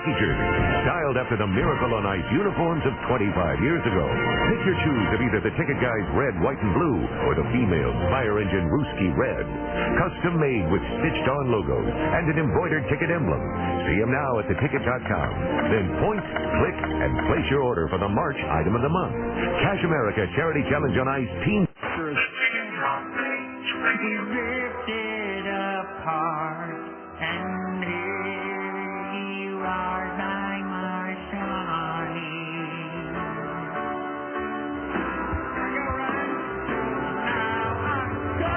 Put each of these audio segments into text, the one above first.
hockey jersey, styled after the Miracle on Ice uniforms of 25 years ago. Pick your choose of either the Ticket Guys red, white, and blue or the female's Fire Engine Ruski red. Custom made with stitched-on logos and an embroidered ticket emblem. See them now at theticket.com. Then point, click, and place your order for the March item of the month. Cash America Charity Challenge on Ice Team. We drifted apart, and here you are by my side. Now I'm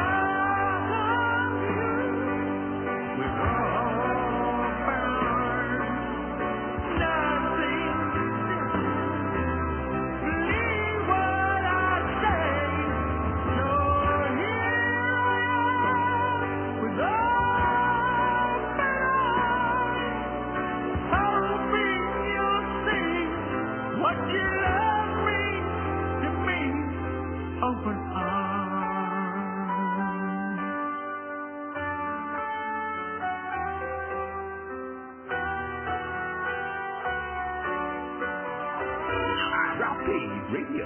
gone, we're all burned. Nothing, believe what I say. So here with hoping you'll see what you love me to me. Open arms. Drop Page Radio.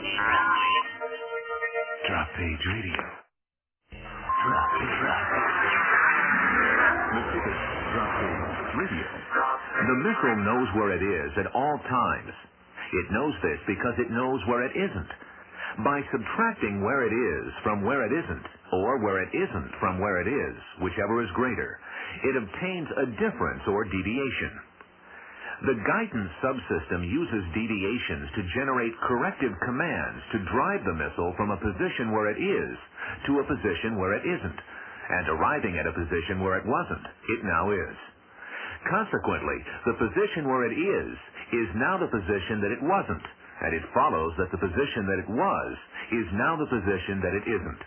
Drop Page Radio. Drop Page Radio. The Ticket Drop Page Radio. The missile knows where it is at all times. It knows this because it knows where it isn't. By subtracting where it is from where it isn't, or where it isn't from where it is, whichever is greater, it obtains a difference or deviation. The guidance subsystem uses deviations to generate corrective commands to drive the missile from a position where it is to a position where it isn't, and arriving at a position where it wasn't, it now is. Consequently, the position where it is now the position that it wasn't, and it follows that the position that it was is now the position that it isn't.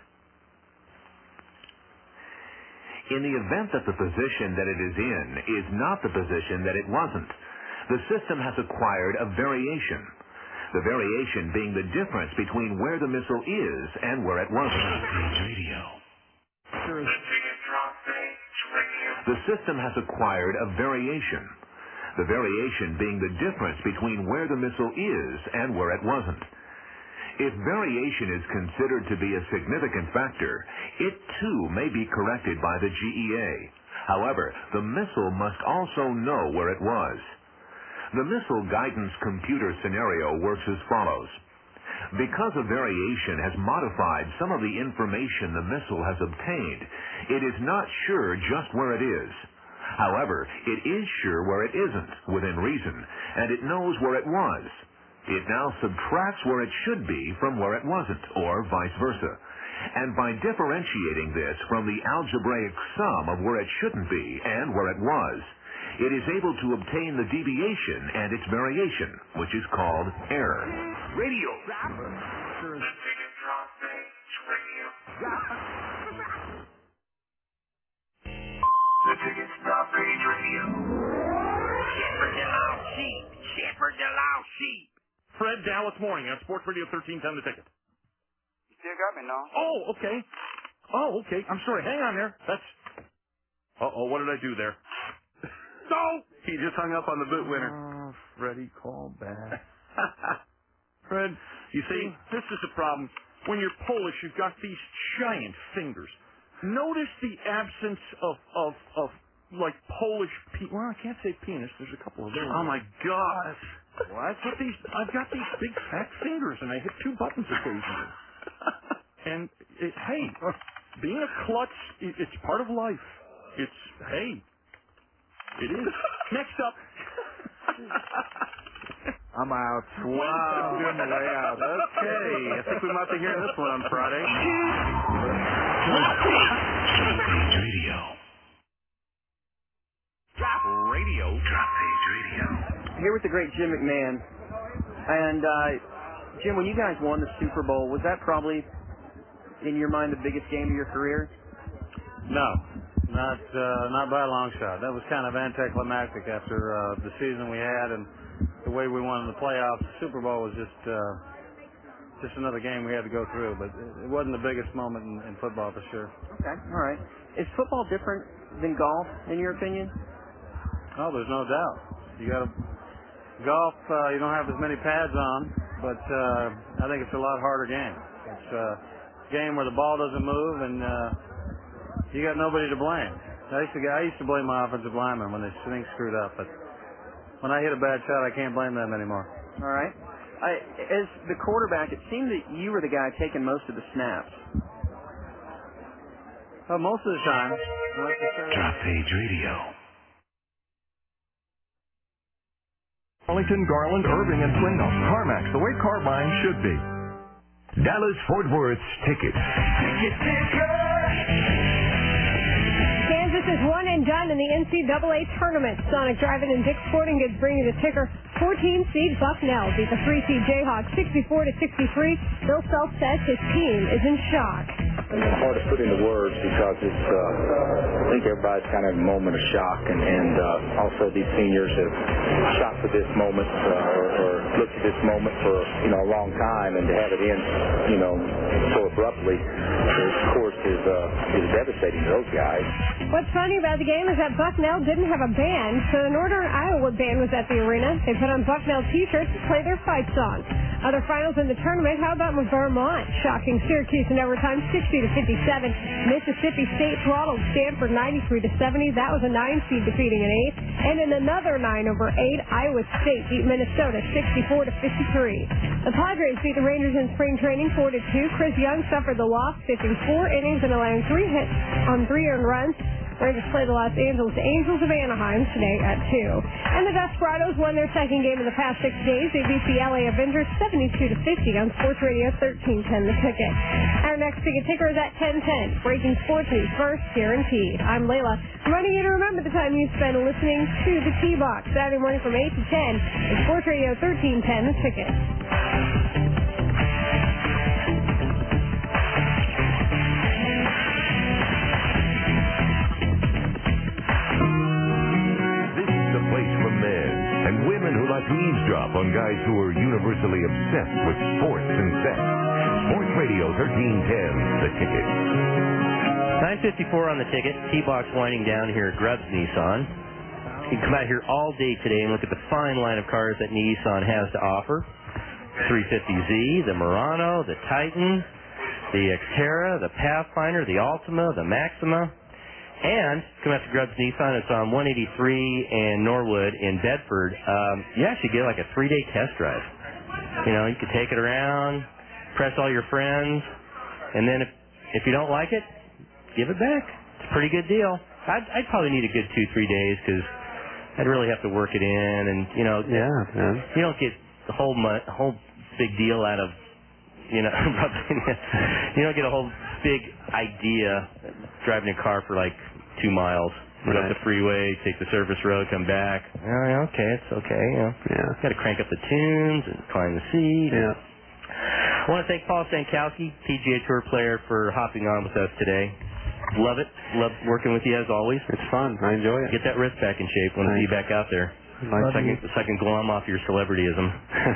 In the event that the position that it is in is not the position that it wasn't, the system has acquired a variation. The variation being the difference between where the missile is and where it wasn't. Radio. The system has acquired a variation. The variation being the difference between where the missile is and where it wasn't. If variation is considered to be a significant factor, it too may be corrected by the GEA. However, the missile must also know where it was. The missile guidance computer scenario works as follows. Because a variation has modified some of the information the missile has obtained, it is not sure just where it is. However, it is sure where it isn't, within reason, and it knows where it was. It now subtracts where it should be from where it wasn't, or vice versa. And by differentiating this from the algebraic sum of where it shouldn't be and where it was, it is able to obtain the deviation and its variation, which is called error. Radio. The Ticket Drop Page Radio. Shepherd the lost sheep. Shepherd the lost sheep. Fred, Dallas Morning on Sports Radio 1310 The Ticket. You still got me, no? Oh, okay. I'm sorry. Hang on there. That's... Uh-oh, what did I do there? No! He just hung up on the boot winner. Oh, Freddie, call back. Fred, you see, this is the problem. When you're Polish, you've got these giant fingers. Notice the absence of like Polish well, I can't say penis. There's a couple of those. Oh my gosh! What? I've got these big fat fingers, and I hit two buttons occasionally. And hey, being a klutz, it's part of life. It is. Next up. I'm out. Wow. I'm doing the layout. Okay. I think we might be hearing this one on Friday. Drop Page Radio. Drop Page Radio. Here with the great Jim McMahon. And, Jim, when you guys won the Super Bowl, was that probably, in your mind, the biggest game of your career? No. Not by a long shot. That was kind of anticlimactic after the season we had and the way we won in the playoffs. The Super Bowl was just another game we had to go through, but it wasn't the biggest moment in football for sure. Okay, all right. Is football different than golf, in your opinion? Oh, there's no doubt. You got to golf. You don't have as many pads on, but I think it's a lot harder game. It's a game where the ball doesn't move, and you got nobody to blame. I used to blame my offensive linemen when they screwed up, but when I hit a bad shot, I can't blame them anymore. All right. As the quarterback, it seemed that you were the guy taking most of the snaps. Most of the time. Drop Page Radio. Arlington, Garland, Irving, and Swindle. CarMax, the way car buying should be. Dallas Fort Worth's Ticket. Kansas is one and done in the NCAA tournament. Sonic Drive-In and Dick's Sporting Goods bringing the ticker. 14-seed Bucknell beat the 3-seed Jayhawks 64-63. Bill Self says his team is in shock. It's hard to put into words because it's, I think everybody's kind of in a moment of shock, and also these seniors have shocked for this moment or looked at this moment for a long time, and to have it end so abruptly, of course, is devastating to those guys. What's funny about the game is that Bucknell didn't have a band, so the Northern Iowa band was at the arena. They put on Bucknell T-shirts to play their fight songs. Other finals in the tournament, how about Vermont shocking Syracuse in overtime 60-57. Mississippi State throttled Stanford 93-70. That was a 9-seed defeating an 8. And in another 9/8, Iowa State beat Minnesota 64-53. The Padres beat the Rangers in spring training 4-2. Chris Young suffered the loss, pitching 4 innings and allowing 3 hits on 3 earned runs. Rangers play the Los Angeles Angels of Anaheim today at 2. And the Desperados won their second game in the past 6 days. They beat the LA Avengers 72-50 on Sports Radio 1310 The Ticket. Our next ticker is at 10:10. Breaking sports news first, guaranteed. I'm Layla, reminding you to remember the time you spend listening to the T-Box Saturday morning from 8 to 10 at Sports Radio 1310 The Ticket. To eavesdrop on guys who are universally obsessed with sports and sex. Sports Radio 1310, The Ticket. 9:54 on The Ticket. T-Box winding down here at Grubbs Nissan. You can come out here all day today and look at the fine line of cars that Nissan has to offer. 350Z, the Murano, the Titan, the Xterra, the Pathfinder, the Altima, the Maxima. And come out to Grubbs Nissan. It's on 183 and Norwood in Bedford. You actually get like a 3-day test drive. You can take it around, press all your friends, and then if you don't like it, give it back. It's a pretty good deal. I'd probably need a good 2-3 days because I'd really have to work it in, and you don't get the whole big deal out of you don't get a whole big idea driving a car for like 2 miles. Go up the freeway, take the surface road, come back. Oh, okay, it's okay. Got to crank up the tunes and climb the seat. Yeah. I want to thank Paul Stankowski, PGA Tour player, for hopping on with us today. Love it. Love working with you as always. It's fun. I enjoy it. Get that wrist back in shape when I see you back out there. So I can glom off your celebrityism.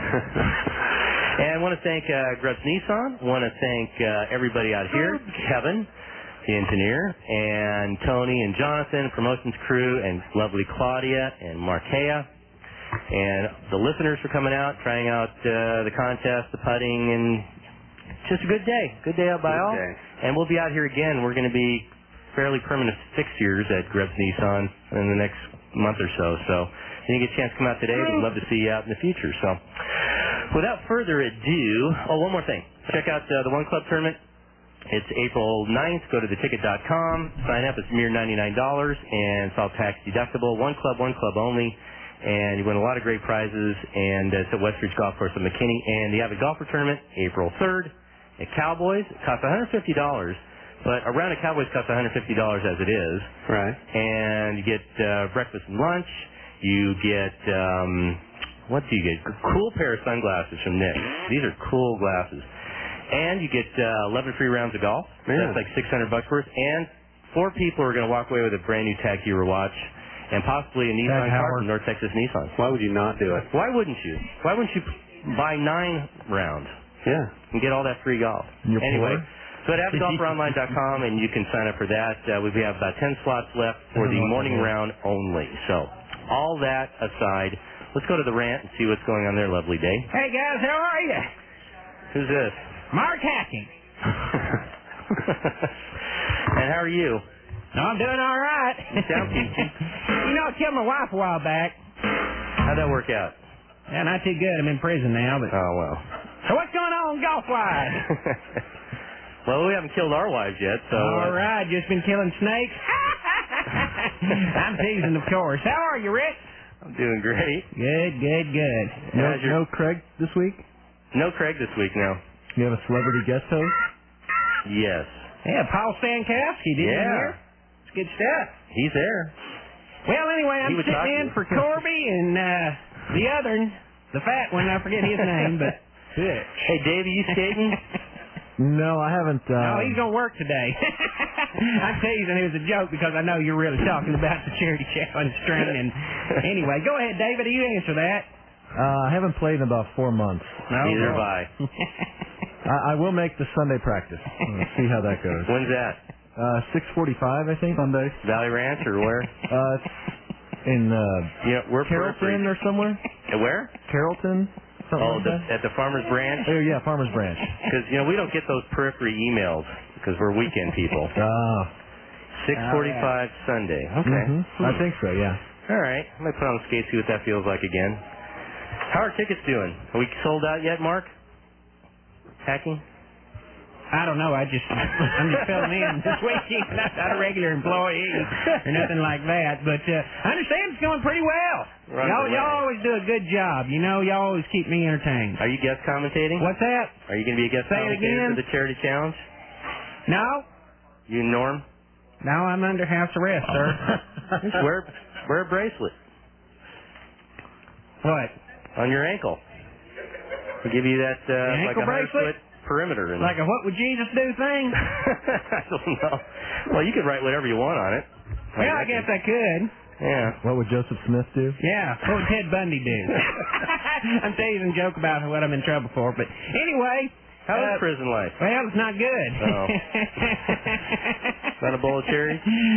And I want to thank Grubbs Nissan. I want to thank everybody out here, Kevin, the engineer, and Tony and Jonathan, promotions crew, and lovely Claudia and Markea, and the listeners for coming out, trying out the contest, the putting, and just a good day. Good day out by all. And we'll be out here again. We're going to be fairly permanent fixtures at Grubbs Nissan in the next month or so. So if you get a chance to come out today, we'd love to see you out in the future. So without further ado, one more thing. Check out the One Club Tournament. It's April 9th. Go to theticket.com. Sign up. It's a mere $99, and it's all tax deductible. One club only, and you win a lot of great prizes. And it's at Westridge Golf Course in McKinney. And the Avid Golfer Tournament, April 3rd at Cowboys. It costs $150, but a round of Cowboys costs $150 as it is. Right. And you get breakfast and lunch. You get what do you get? A cool pair of sunglasses from Nick. These are cool glasses. And you get 11 free rounds of golf. Yeah. That's like $600 worth. And 4 people are going to walk away with a brand new Tag Heuer watch and possibly a Nissan car from North Texas Nissan. Why would you not do it? Why wouldn't you? Why wouldn't you buy 9 rounds? Yeah. And get all that free golf. Anyway, so at avidgolferonline.com, and you can sign up for that. We have about 10 slots left for the morning round only. So all that aside, let's go to the rant and see what's going on there. Lovely day. Hey, guys, how are you? Who's this? Mark Hacking. And how are you? No, I'm doing all right. You sound peachy. You know, I killed my wife a while back. How'd that work out? Yeah, not too good. I'm in prison now, but... Oh, well. So what's going on golf-wise? Well, we haven't killed our wives yet, so... All right, just been killing snakes? I'm teasing, of course. How are you, Rick? I'm doing great. Good. No Craig this week? No Craig this week, no. You have a celebrity guest host? Yes. Yeah, Paul Stankowski, didn't you hear? It's good stuff. He's there. Well, anyway, I'm sitting in for Corby and the other, the fat one, I forget his name, but... Hey, Dave, are you skating? No, I haven't. No, he's going to work today. I'm teasing. It was a joke because I know you're really talking about the Charity Challenge training. Anyway, go ahead, David. You answer that. I haven't played in about 4 months. No, neither have I. I will make the Sunday practice. We'll see how that goes. When's that? 6:45, I think. Sunday. Valley Ranch or where? It's in we're Carrollton or somewhere. Where? Carrollton. Like at the Farmer's Branch? Oh, yeah, Farmer's Branch. Because, we don't get those periphery emails because we're weekend people. 6:45 Sunday. Okay. Mm-hmm. I think so, yeah. All right. I might put on the skates, see what that feels like again. How are tickets doing? Are we sold out yet, Mark? Hacking? I don't know. I'm just filling in this weekend. I'm not a regular employee or nothing like that. But I understand it's going pretty well. Y'all always do a good job. Y'all always keep me entertained. Are you guest commentating? What's that? Are you going to be a guest commentator for the Charity Challenge? No. You and Norm? No, I'm under house arrest, sir. Wear a bracelet. What? On your ankle. We'll give you that like a 100-foot perimeter. Like a what would Jesus do thing? I don't know. Well, you could write whatever you want on it. Well, I guess I could. Yeah. What would Joseph Smith do? Yeah. What would Ted Bundy do? I'm teasing, joke about what I'm in trouble for. But anyway. How is prison life? Well, it's not good. Oh. Not a bowl of cherries?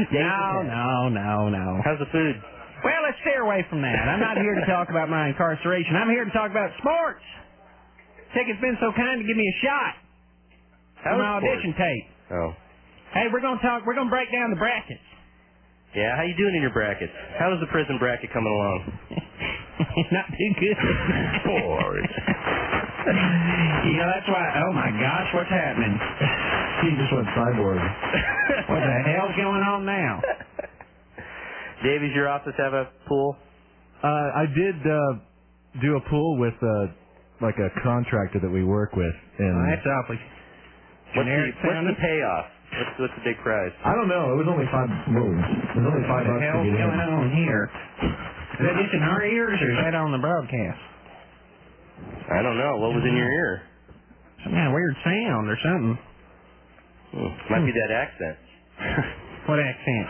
No. How's the food? Well, let's stay away from that. I'm not here to talk about my incarceration. I'm here to talk about sports. Ticket's been so kind to give me a shot for my audition tape. Oh. Hey, we're gonna break down the brackets. Yeah, how you doing in your brackets? How is the prison bracket coming along? Not too good. Sports. That's why. Oh my gosh, what's happening? He just went cyborg. What the hell's going on now? Dave, does your office have a pool? I did do a pool with like a contractor that we work with. And that's awfully generic. What's the payoff? What's the big prize? I don't know. It was only $5. It was only $5 What the hell's to get going in. on here? Is that just in our ears or is that on the broadcast? I don't know. What was in your ear? Some kind of weird sound or something. Might be that accent. What accent?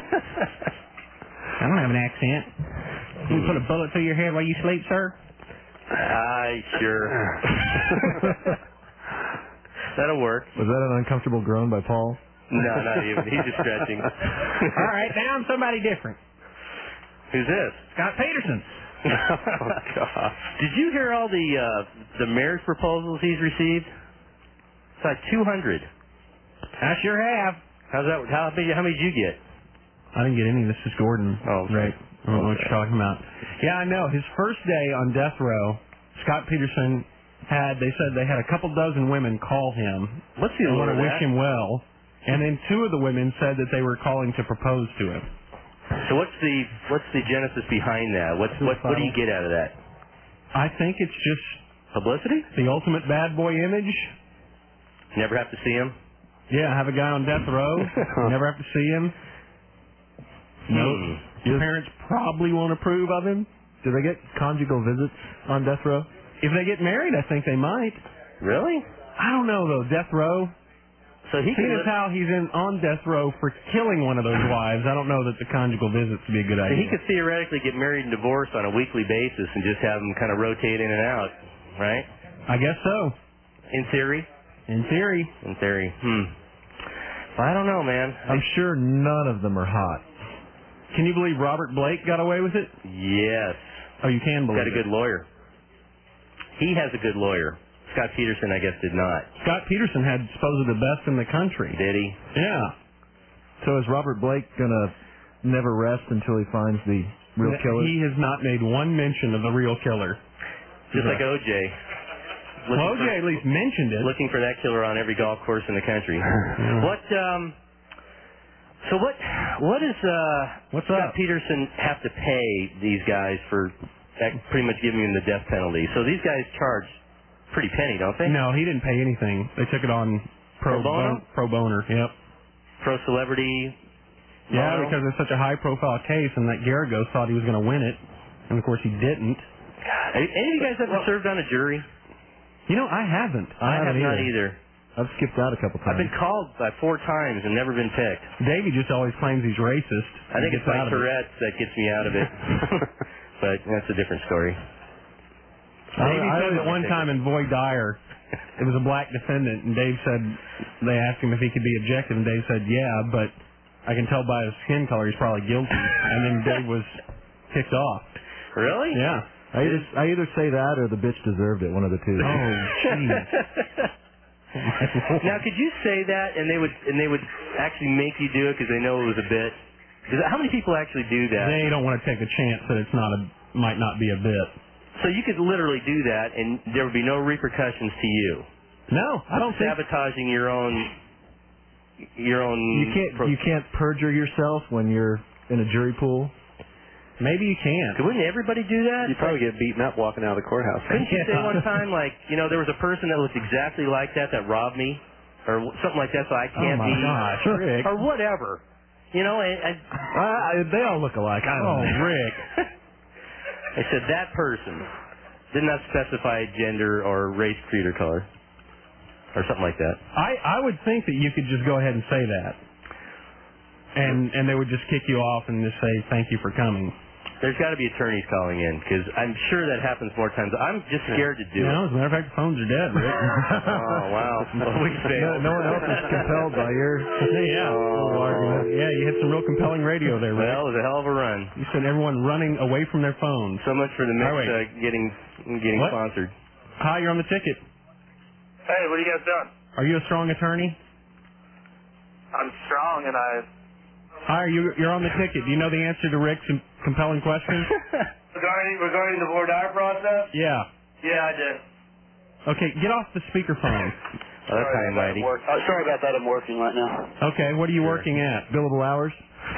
I don't have an accent. Can you put a bullet through your head while you sleep, sir? Sure. That'll work. Was that an uncomfortable groan by Paul? No, not even. He's just stretching. All right, now I'm somebody different. Who's this? Scott Peterson. Oh, God. Did you hear all the marriage proposals he's received? It's like 200. I sure have. How's that? How many did you get? I didn't get any. This is Gordon. Oh, right. I don't know what you're talking about. Yeah, I know. His first day on death row, Scott Peterson they said they had a couple dozen women call him. What's the and want to order wish him well. And then two of the women said that they were calling to propose to him. So what's the genesis behind that? What do you get out of that? I think it's just publicity. The ultimate bad boy image. Never have to see him. Yeah, have a guy on death row. Never have to see him. No, his parents probably won't approve of him. Do they get conjugal visits on death row? If they get married, I think they might. Really? I don't know though. Death row. So he Seeing as how he's on death row for killing one of those wives, I don't know that the conjugal visits would be a good idea. So he could theoretically get married and divorced on a weekly basis and just have them kind of rotate in and out, right? I guess so. In theory? In theory. In theory. Well, I don't know, man. I'm sure none of them are hot. Can you believe Robert Blake got away with it? Yes. Oh, you can believe Got a good lawyer. He has a good lawyer. Scott Peterson, I guess, did not. Scott Peterson had supposedly the best in the country. Did he? Yeah. So is Robert Blake going to never rest until he finds the real killer? He has not made one mention of the real killer. Just like O.J. Well, O.J. at least mentioned it. Looking for that killer on every golf course in the country. What does Scott Peterson have to pay these guys for pretty much giving him the death penalty? So these guys charge pretty penny, don't they? No, he didn't pay anything. They took it on pro boner. Yep. Pro celebrity. Yeah, because it's such a high-profile case, and that Garagos thought he was going to win it, and of course he didn't. God, any of you guys ever served on a jury? You know, I haven't. I have not either. I've skipped out a couple times. I've been called by 4 times and never been picked. Davey just always claims he's racist. I think it's my Tourette's that gets me out of it. But that's a different story. Davey said that one time in Boy Dyer, it was a black defendant, and Dave said, they asked him if he could be objective, and Dave said, yeah, but I can tell by his skin color he's probably guilty. And then Dave was kicked off. Really? Yeah. I either say that or the bitch deserved it, one of the two. Oh, jeez. Now, could you say that, and they would actually make you do it because they know it was a bit? How many people actually do that? They don't want to take a chance that it's might not be a bit. So you could literally do that, and there would be no repercussions to you. No, I don't think sabotaging your own. You can't perjure yourself when you're in a jury pool. Maybe you can. Wouldn't everybody do that? You'd probably get beaten up walking out of the courthouse. Couldn't you say one time, like, there was a person that looked exactly like that robbed me, or something like that, so I can't be, gosh, Rick. or whatever. They all look alike. I don't know. Rick. I said that person did not specify gender or race, creed, or color, or something like that. I would think that you could just go ahead and say that, and they would just kick you off and just say thank you for coming. There's got to be attorneys calling in, because I'm sure that happens more times. I'm just scared to do it. As a matter of fact, the phones are dead, Rick. Oh, wow. We failed. No one else is compelled by your argument. Yeah, you hit some real compelling radio there, Rick. Well, it was a hell of a run. You said everyone running away from their phones. So much for the mix getting sponsored. Hi, you're on the ticket. Hey, what are you guys doing? Are you a strong attorney? I'm strong, and Hi, you're on the ticket. Do you know the answer to Rick's compelling question? regarding the voir dire process? Yeah. Yeah, I did. Okay, get off the speakerphone. That's high and mighty. Sorry about that. I'm working right now. Okay, what are you working at? Billable hours?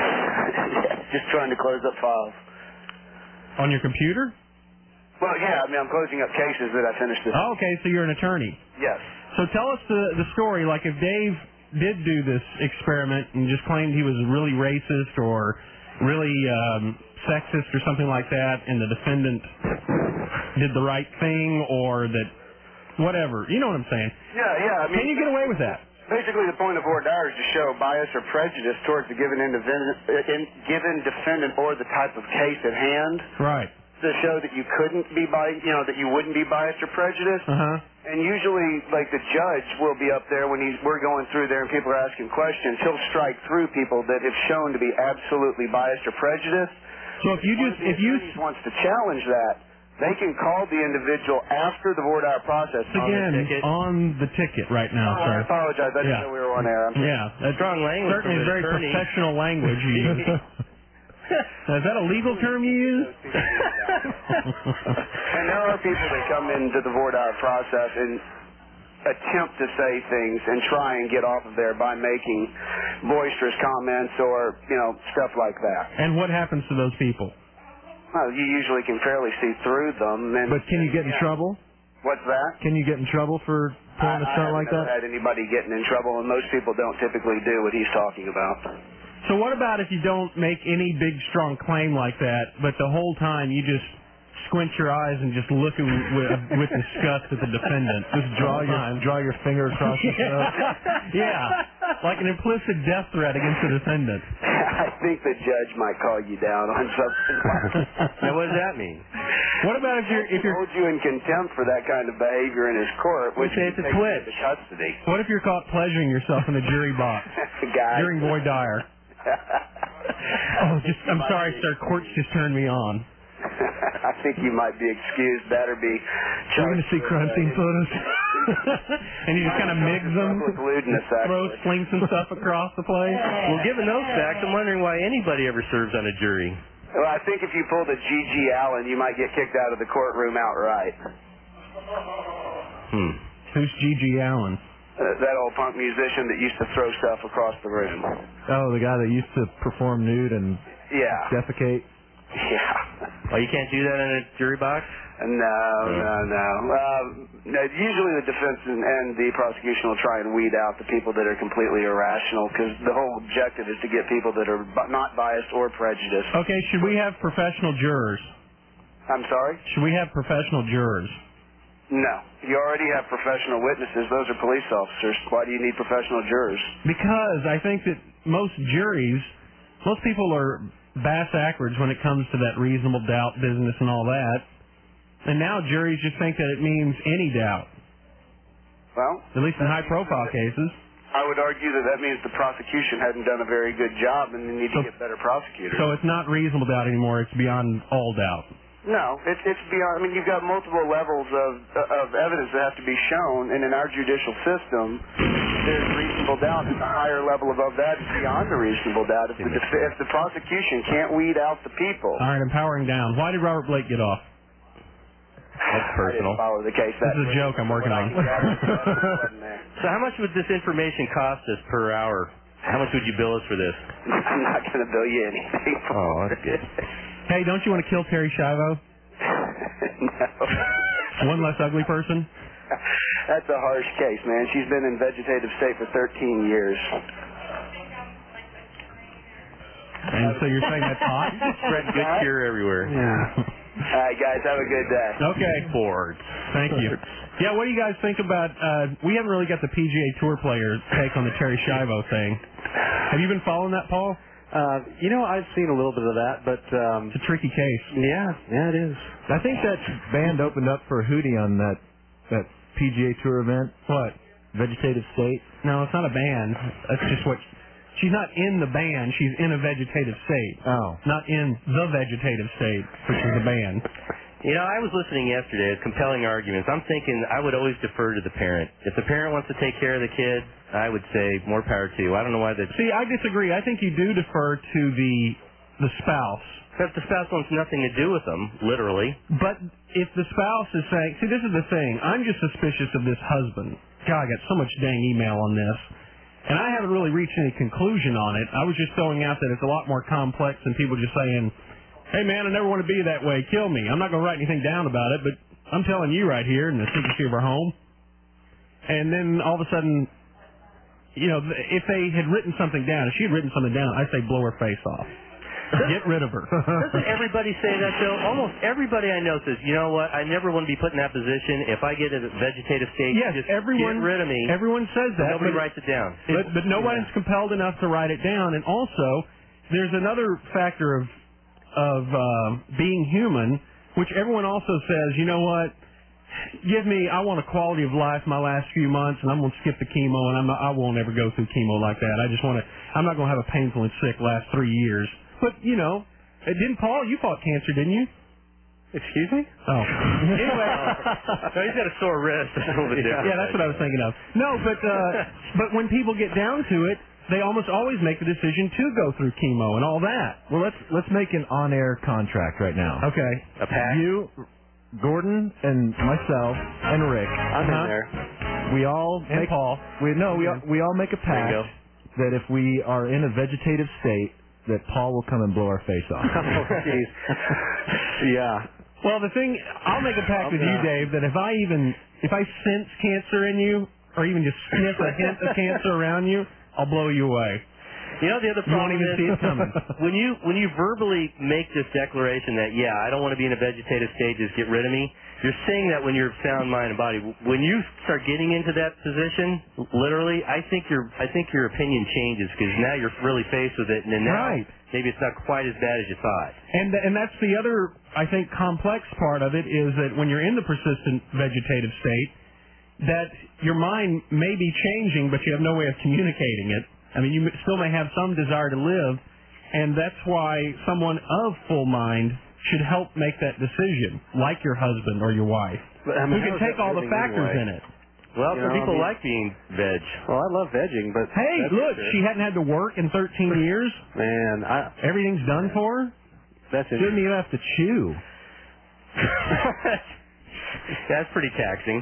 Just trying to close up files. On your computer? Well, yeah. I'm closing up cases that I finished this. Oh, okay, so you're an attorney. Yes. So tell us the story. Like if Dave did do this experiment and just claimed he was really racist or really sexist or something like that, and the defendant did the right thing, or that whatever. You know what I'm saying? Yeah. Can you get away with that? Basically, the point of voir dire is to show bias or prejudice towards the given defendant or the type of case at hand. Right. To show that you couldn't be that you wouldn't be biased or prejudiced. And usually, like, the judge will be up there when we're going through there and people are asking questions. He'll strike through people that have shown to be absolutely biased or prejudiced. So if you wants to challenge that, they can call the individual after the voir dire process. On the ticket right now, sir. I apologize. I didn't know we were on air. That's strong language. Certainly very professional language you use. Is that a legal term you use? And there are people that come into the voir dire process and attempt to say things and try and get off of there by making boisterous comments or, stuff like that. And what happens to those people? Well, you usually can fairly see through them. But can you get in trouble? What's that? Can you get in trouble for pulling a stunt like that? I haven't had anybody getting in trouble, and most people don't typically do what he's talking about. So what about if you don't make any big, strong claim like that, but the whole time you just squint your eyes and just look with disgust at the defendant? Just draw your finger across your throat. Yeah, like an implicit death threat against the defendant. I think the judge might call you down on something like that. Now, what does that mean? What about if you're hold you in contempt for that kind of behavior in his court, which it's a twitch. To custody. What if you're caught pleasuring yourself in the jury box during voir dire? I'm sorry, sir. Courts just turned me on. I think you might be excused. That or be We're going to see crime scene photos. And you just kind of mix them, fling some stuff across the place. Well, given those facts, I'm wondering why anybody ever serves on a jury. Well, I think if you pulled a G.G. Allen, you might get kicked out of the courtroom outright. Who's G.G. Allen? That old punk musician that used to throw stuff across the room. Oh, the guy that used to perform nude and defecate? Yeah. Oh, you can't do that in a jury box? No. Usually the defense and the prosecution will try and weed out the people that are completely irrational, because the whole objective is to get people that are not biased or prejudiced. Okay, should we have professional jurors? I'm sorry? Should we have professional jurors? No. You already have professional witnesses. Those are police officers. Why do you need professional jurors? Because I think that most people are bass-backwards when it comes to that reasonable doubt business and all that. And now juries just think that it means any doubt. Well, at least in high-profile cases. I would argue that means the prosecution hadn't done a very good job and they need to get better prosecutors. So it's not reasonable doubt anymore. It's beyond all doubt. No, it's beyond. I mean, you've got multiple levels of evidence that have to be shown, and in our judicial system, there's reasonable doubt. At the higher level above that is beyond a reasonable doubt. If the prosecution can't weed out the people. All right, I'm powering down. Why did Robert Blake get off? That's personal. I didn't follow the case. This is a joke I'm working on. So how much would this information cost us per hour? How much would you bill us for this? I'm not going to bill you anything. Oh, that's good. Hey, don't you want to kill Terry Schiavo? No. One less ugly person? That's a harsh case, man. She's been in vegetative state for 13 years. And so you're saying that's hot? Spread good cheer everywhere. Yeah. All right, guys, have a good day. Okay. Sports. Thank you. Yeah, what do you guys think about, we haven't really got the PGA Tour players' take on the Terry Schiavo thing. Have you been following that, Paul? I've seen a little bit of that, but it's a tricky case. Yeah, it is. I think that band opened up for Hootie on that PGA Tour event. What? Vegetative State? No, it's not a band. That's just what... She's not in the band. She's in a vegetative state. Oh. Not in the vegetative state, which is the band. You know, I was listening yesterday at compelling arguments. I'm thinking I would always defer to the parent. If the parent wants to take care of the kid, I would say more power to you. I don't know why that... See, I disagree. I think you do defer to the spouse. But the spouse wants nothing to do with them, literally. But if the spouse is saying... See, this is the thing. I'm just suspicious of this husband. God, I got so much dang email on this. And I haven't really reached any conclusion on it. I was just throwing out that it's a lot more complex than people just saying, hey, man, I never want to be that way. Kill me. I'm not going to write anything down about it, but I'm telling you right here in the secrecy of our home. And then all of a sudden, you know, if they had written something down, if she had written something down, I'd say blow her face off. Get rid of her. Doesn't everybody say that, though? Almost everybody I know says, you know what, I never want to be put in that position. If I get in a vegetative state, yes, just everyone, get rid of me. Everyone says that. Nobody writes it down. But nobody's compelled enough to write it down. And also, there's another factor of being human, which everyone also says, you know what, I want a quality of life my last few months, and I'm going to skip the chemo, and I won't ever go through chemo like that. I'm not going to have a painful and sick last 3 years. But, you know, didn't Paul, you fought cancer, didn't you? Excuse me? Oh. Anyway, so he's got a sore wrist. Yeah, that's what I was thinking of. No, but when people get down to it, they almost always make the decision to go through chemo and all that. Well, let's make an on-air contract right now. Okay. A pact? You, Gordon, and myself, and Rick. I'm in there. We all and make Paul. We all make a pact that if we are in a vegetative state, that Paul will come and blow our face off. Oh, jeez. Yeah. Well, the thing, I'll make a pact with you, Dave, that if I sense cancer in you, or even just sniff a hint of cancer around you, I'll blow you away. You know, the other problem is see it coming. when you verbally make this declaration that, I don't want to be in a vegetative state, just get rid of me, you're saying that when you're of sound mind and body. When you start getting into that position, literally, I think your opinion changes, because now you're really faced with it, and then now maybe it's not quite as bad as you thought. And that's the other, I think, complex part of it, is that when you're in the persistent vegetative state, that your mind may be changing, but you have no way of communicating it. I mean, you still may have some desire to live, And that's why someone of full mind should help make that decision, like your husband or your wife, But, I mean, who can take all the factors in it. Well, You some know, people I mean- like being veg. Well, I love vegging, but Hey, that's look, for sure. she hadn't had to work in 13 years. Man, Everything's done for her. that's Shouldn't even have to chew. That's pretty taxing.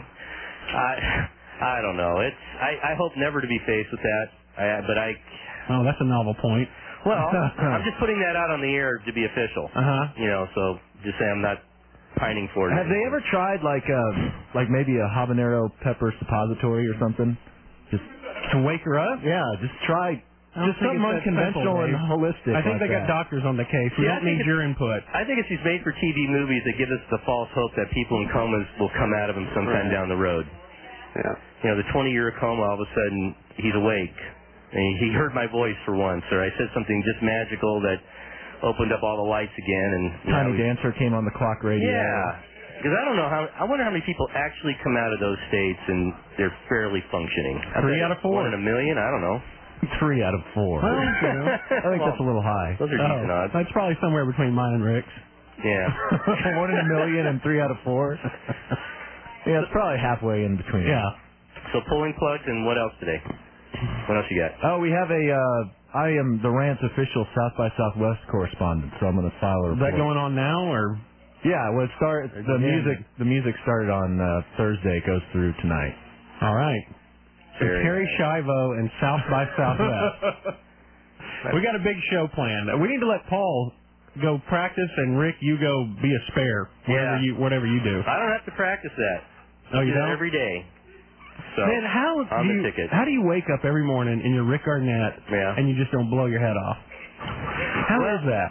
I don't know. I hope never to be faced with that. But Oh, that's a novel point. Well, I'm just putting that out on the air to be official. You know, so just say I'm not pining for it. Have they ever tried like maybe a habanero pepper suppository or something? Just to wake her up? Yeah, just try. Just something unconventional and holistic. I think like they got that. doctors on the case. We Yeah, don't I think need your input. I think it's these made-for-TV movies that give us the false hope that people in comas will come out of them sometime down the road. Yeah. You know, the 20-year coma, all of a sudden, he's awake. And he heard my voice for once, or I said something just magical that opened up all the lights again. And Tiny Dancer came on the clock radio. Yeah. Because I don't know I wonder how many people actually come out of those states and they're fairly functioning. 3 out of 4. 1 in a million? I don't know. 3 out of 4. Well, you know. I think that's a little high. Those are decent odds. That's probably somewhere between mine and Rick's. Yeah. 1 in a million and 3 out of 4. Yeah, it's probably halfway in between. Yeah. So pulling plugs and what else today? What else you got? Oh, we have I am the Rant's official South by Southwest correspondent, so I'm going to file a report. Is that going on now, or? Yeah, well, the music started on Thursday. It goes through tonight. All right. So Terry Schiavo and South by Southwest. We got a big show planned. We need to let Paul go practice, and Rick, you go be a spare. Whatever you do. I don't have to practice that. Oh, you I do don't? that every day. So Man, how do you wake up every morning and you're Rick Arnett and you just don't blow your head off? How is that?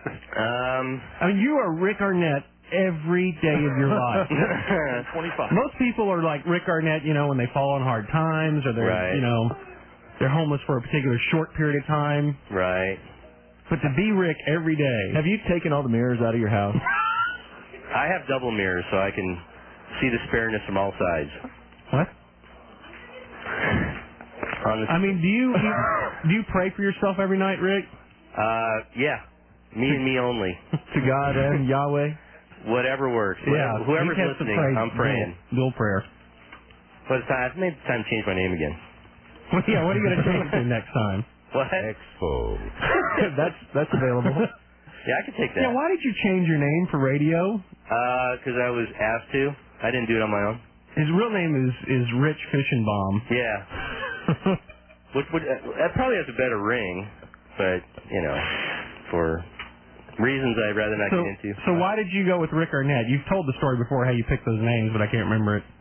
I mean, you are Rick Arnett every day of your life. 25. Most people are like Rick Arnett, you know, when they fall on hard times or they're, you know, they're homeless for a particular short period of time. Right. But to be Rick every day. Have you taken all the mirrors out of your house? I have double mirrors so I can see the spareness from all sides. What? I mean, do you pray for yourself every night, Rick? Yeah. Me and me only. To God and Yahweh? Whatever works. Yeah. Whoever's listening, I'm praying. Dual prayer. But it's time, maybe it's time to change my name again. Well, yeah, what are you going to change it to next time? What? Expo. That's available. Yeah, I could take that. Yeah, why did you change your name for radio? Because I was asked to. I didn't do it on my own. His real name is Rich Fishenbaum. Yeah. That probably has a better ring, but, you know, for reasons I'd rather not get into. So why did you go with Rick Arnett? You've told the story before how you picked those names, but I can't remember it.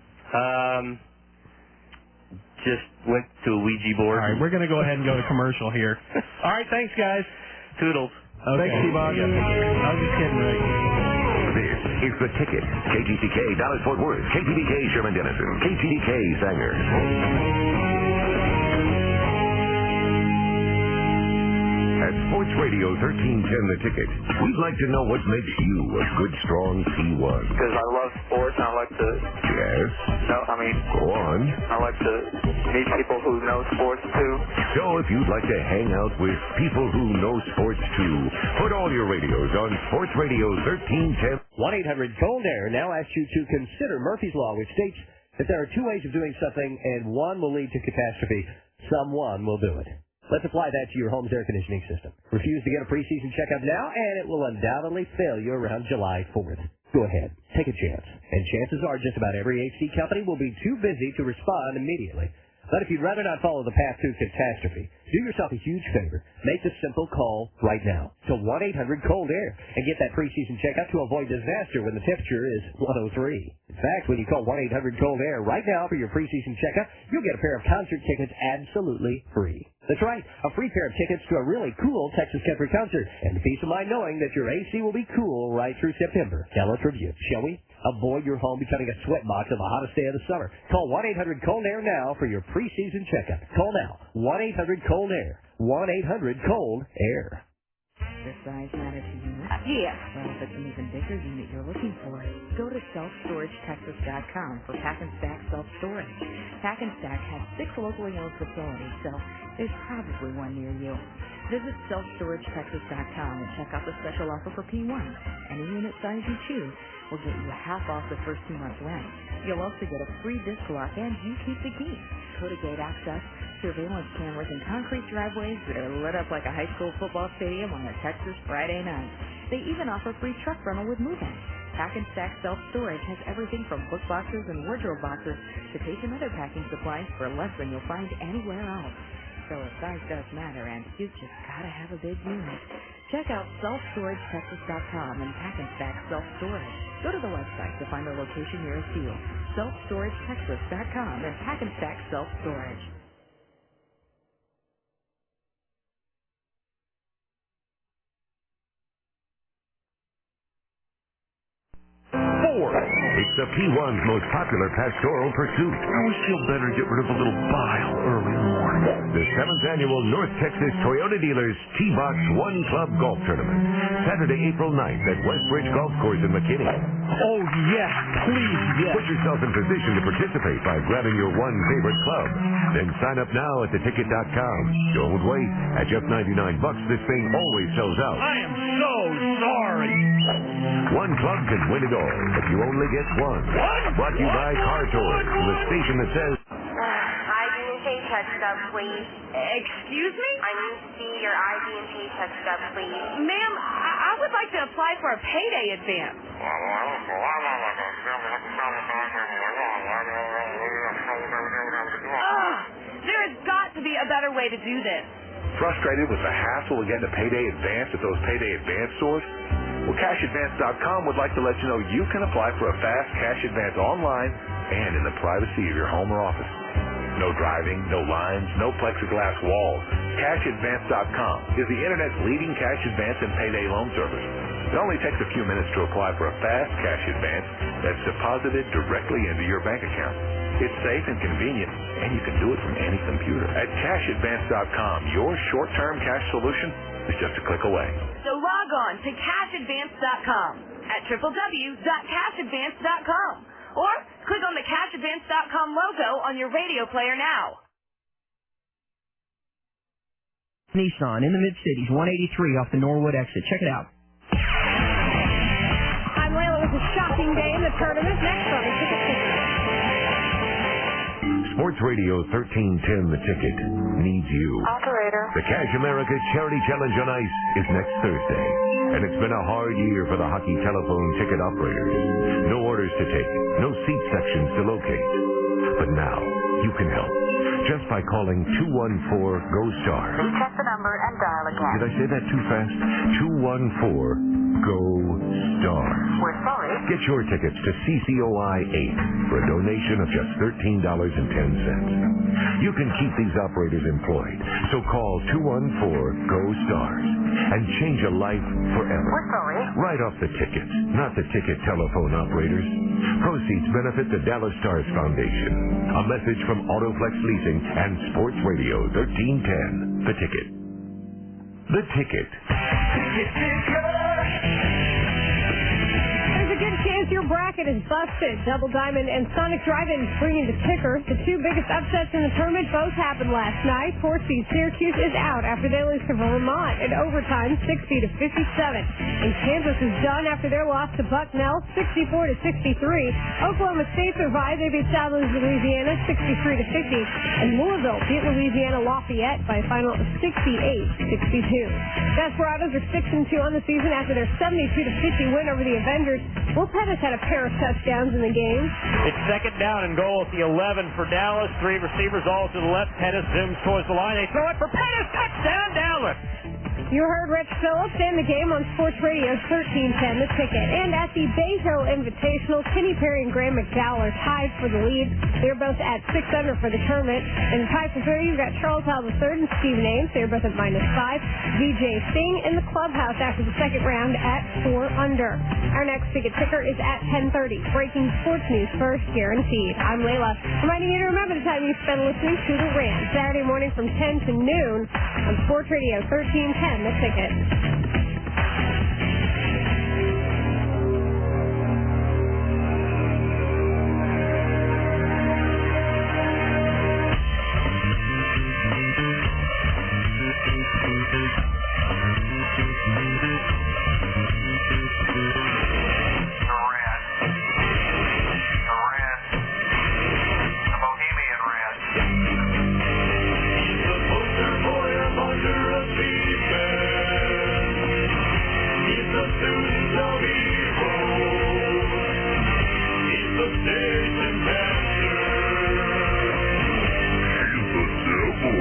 Just went to a Ouija board. All right, we're going to go ahead and go to commercial here. All right, thanks, guys. Toodles. Okay. Thanks, T-Bog. I was just kidding, Rick. This is The Ticket. KTTK Dallas Fort Worth. KTDK Sherman Denison. KTDK Sanger. At Sports Radio 1310 The Ticket, we'd like to know what makes you a good, strong T1. Because I love sports and I like to... Yes? No, I mean... Go on. I like to meet people who know sports, too. So if you'd like to hang out with people who know sports, too, put all your radios on Sports Radio 1310. 1-800-GOLD-AIR now asks you to consider Murphy's Law, which states that there are two ways of doing something, and one will lead to catastrophe. Someone will do it. Let's apply that to your home's air conditioning system. Refuse to get a preseason checkup now, and it will undoubtedly fail you around July 4th. Go ahead. Take a chance. And chances are just about every AC company will be too busy to respond immediately. But if you'd rather not follow the path to catastrophe, do yourself a huge favor. Make the simple call right now to 1-800-COLD-AIR and get that preseason checkup to avoid disaster when the temperature is 103. In fact, when you call 1-800-COLD-AIR right now for your preseason checkup, you'll get a pair of concert tickets absolutely free. That's right, a free pair of tickets to a really cool Texas country concert, and the peace of mind knowing that your AC will be cool right through September. Now let's review, shall we? Avoid your home becoming a sweatbox on the hottest day of the summer. Call 1-800-COLD-AIR now for your preseason checkup. Call now, 1-800-COLD-AIR. 1-800-COLD-AIR. Does size matter to you? Yes. Well, if it's an even bigger unit you're looking for, go to selfstoragetexas.com for Pack and Stack Self-Storage. Pack and Stack has 6 locally owned facilities, so there's probably one near you. Visit selfstoragetexas.com and check out the special offer for P1. Any unit size you choose will get you half off the first 2 months' rent. You'll also get a free disc lock and you keep the key. Code gate access, surveillance cameras, and concrete driveways that are lit up like a high school football stadium on a Texas Friday night. They even offer free truck rental with move-in. Pack and Stack Self-Storage has everything from book boxes and wardrobe boxes to tape and other packing supplies for less than you'll find anywhere else. So if size does matter, and you've just gotta have a big unit, check out selfstoragetexas.com and Pack and Stack Self-Storage. Go to the website to find a location nearest you. selfstoragetexas.com and Pack and Stack Self-Storage. It's the P1's most popular pastoral pursuit. I always feel better to get rid of a little bile early in the morning. The 7th annual North Texas Toyota Dealers T-Box One Club Golf Tournament. Saturday, April 9th at Westbridge Golf Course in McKinney. Oh, yes, please, yes. Put yourself in position to participate by grabbing your one favorite club. Then sign up now at theticket.com. Don't wait. At just $99, this thing always sells out. I am so sorry. One club can win it all, but you only get one. Brought to you by Car Tours, the station that says... ID and paycheck stub, please. Excuse me? I need to see your ID and paycheck stub, please. Ma'am, I would like to apply for a payday advance. There has got to be a better way to do this. Frustrated with the hassle of getting a payday advance at those payday advance stores? Well, CashAdvance.com would like to let you know you can apply for a fast cash advance online and in the privacy of your home or office. No driving, no lines, no plexiglass walls. CashAdvance.com is the Internet's leading cash advance and payday loan service. It only takes a few minutes to apply for a fast cash advance that's deposited directly into your bank account. It's safe and convenient, and you can do it from any computer. At CashAdvance.com, your short-term cash solution is just a click away. So log on to CashAdvance.com at www.CashAdvance.com or click on the CashAdvance.com logo on your radio player now. Nissan in the Mid-Cities, 183 off the Norwood exit. Check it out. I'm Layla with a shocking day in the tournament. Next on the Ticket Ticket. Sports Radio 1310 The Ticket needs you. Operator. The Cash America Charity Challenge on Ice is next Thursday. And it's been a hard year for the hockey telephone ticket operators. No orders to take, no seat sections to locate. But now, you can help. Just by calling 214-GO-STAR. Check the number and dial again. Did I say that too fast? 214-GO-STAR. We're sorry. Get your tickets to CCOI 8 for a donation of just $13.10. You can keep these operators employed. So call 214-GO-STARS and change a life forever. We're sorry. Right off the tickets, not the ticket telephone operators. Proceeds benefit the Dallas Stars Foundation. A message from Autoflex Leasing and Sports Radio 1310. The Ticket. The Ticket. There's a good chance your bracket is busted. Double Diamond and Sonic Drive-In bringing the ticker. The two biggest upsets in the tournament both happened last night. 4 seed Syracuse is out after they lose to Vermont in overtime, 60-57. And Kansas is done after their loss to Bucknell, 64-63. Oklahoma State survived. They beat South Louisiana, 63-50. And Louisville beat Louisiana Lafayette by a final of 68-62. Desperados are 6-2 on the season after their 72-50 win over the Avengers. Will Pettis had a pair of touchdowns in the game. It's second down and goal at the 11 for Dallas. 3 receivers all to the left. Pettis zooms towards the line. They throw it for Pettis. Touchdown, Dallas. You heard Rich Phillips and the game on Sports Radio 1310, The Ticket. And at the Bay Hill Invitational, Kenny Perry and Graham McDowell are tied for the lead. They're both at 6 under for the tournament. And tied for 3, you've got Charles Howell III and Stephen Ames. They're both at -5. DJ Singh in the clubhouse after the second round at 4 under. Our next ticket ticker is at 10:30. Breaking sports news first, guaranteed. I'm Layla, reminding you to remember the time you spend listening to The Rant. Saturday morning from 10 to noon on Sports Radio 1310, The Ticket.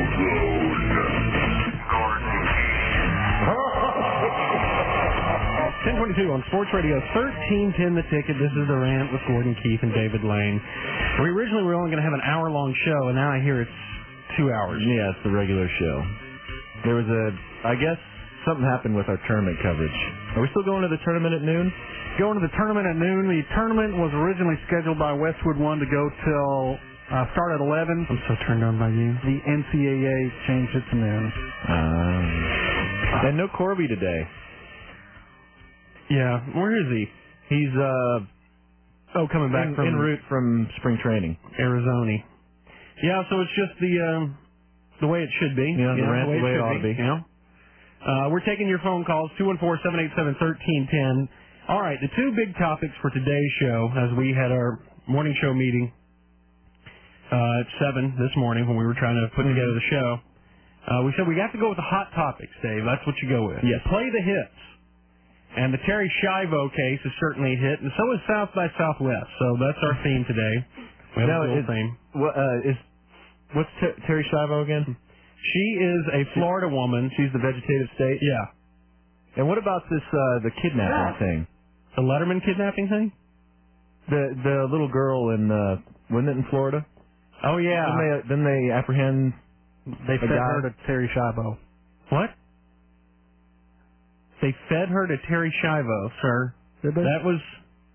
.22 on Sports Radio 1310 The Ticket. This is The Rant with Gordon Keith and David Lane. We originally were only going to have an hour-long show, and now I hear it's 2 hours. Yeah, it's the regular show. There was I guess something happened with our tournament coverage. Are we still going to the tournament at noon? Going to the tournament at noon. The tournament was originally scheduled by Westwood One to go till start at 11. I'm so turned on by you. The NCAA changed it to noon. And no Corby today. Yeah, where is he? He's coming back en route from spring training, Arizona. Yeah, so it's just the way it should be. Yeah, the Rant the way it ought to be. Yeah. We're taking your phone calls, 214-787-1310. All right, the two big topics for today's show, as we had our morning show meeting at 7 this morning when we were trying to put together the show, we said we got to go with the hot topics, Dave. That's what you go with. Yes. Play the hits. And the Terry Schiavo case is certainly a hit, and so is South by Southwest. So that's our theme today. We have a dual theme. What's Terry Schiavo again? She is a Florida woman. She's the vegetative state? Yeah. And what about this, the kidnapping thing? The Letterman kidnapping thing? The little girl in, wasn't it in Florida? Oh, yeah. Then they apprehend They fed her to Terry Schiavo. What? They fed her to Terry Schiavo, sir. Did they? That was...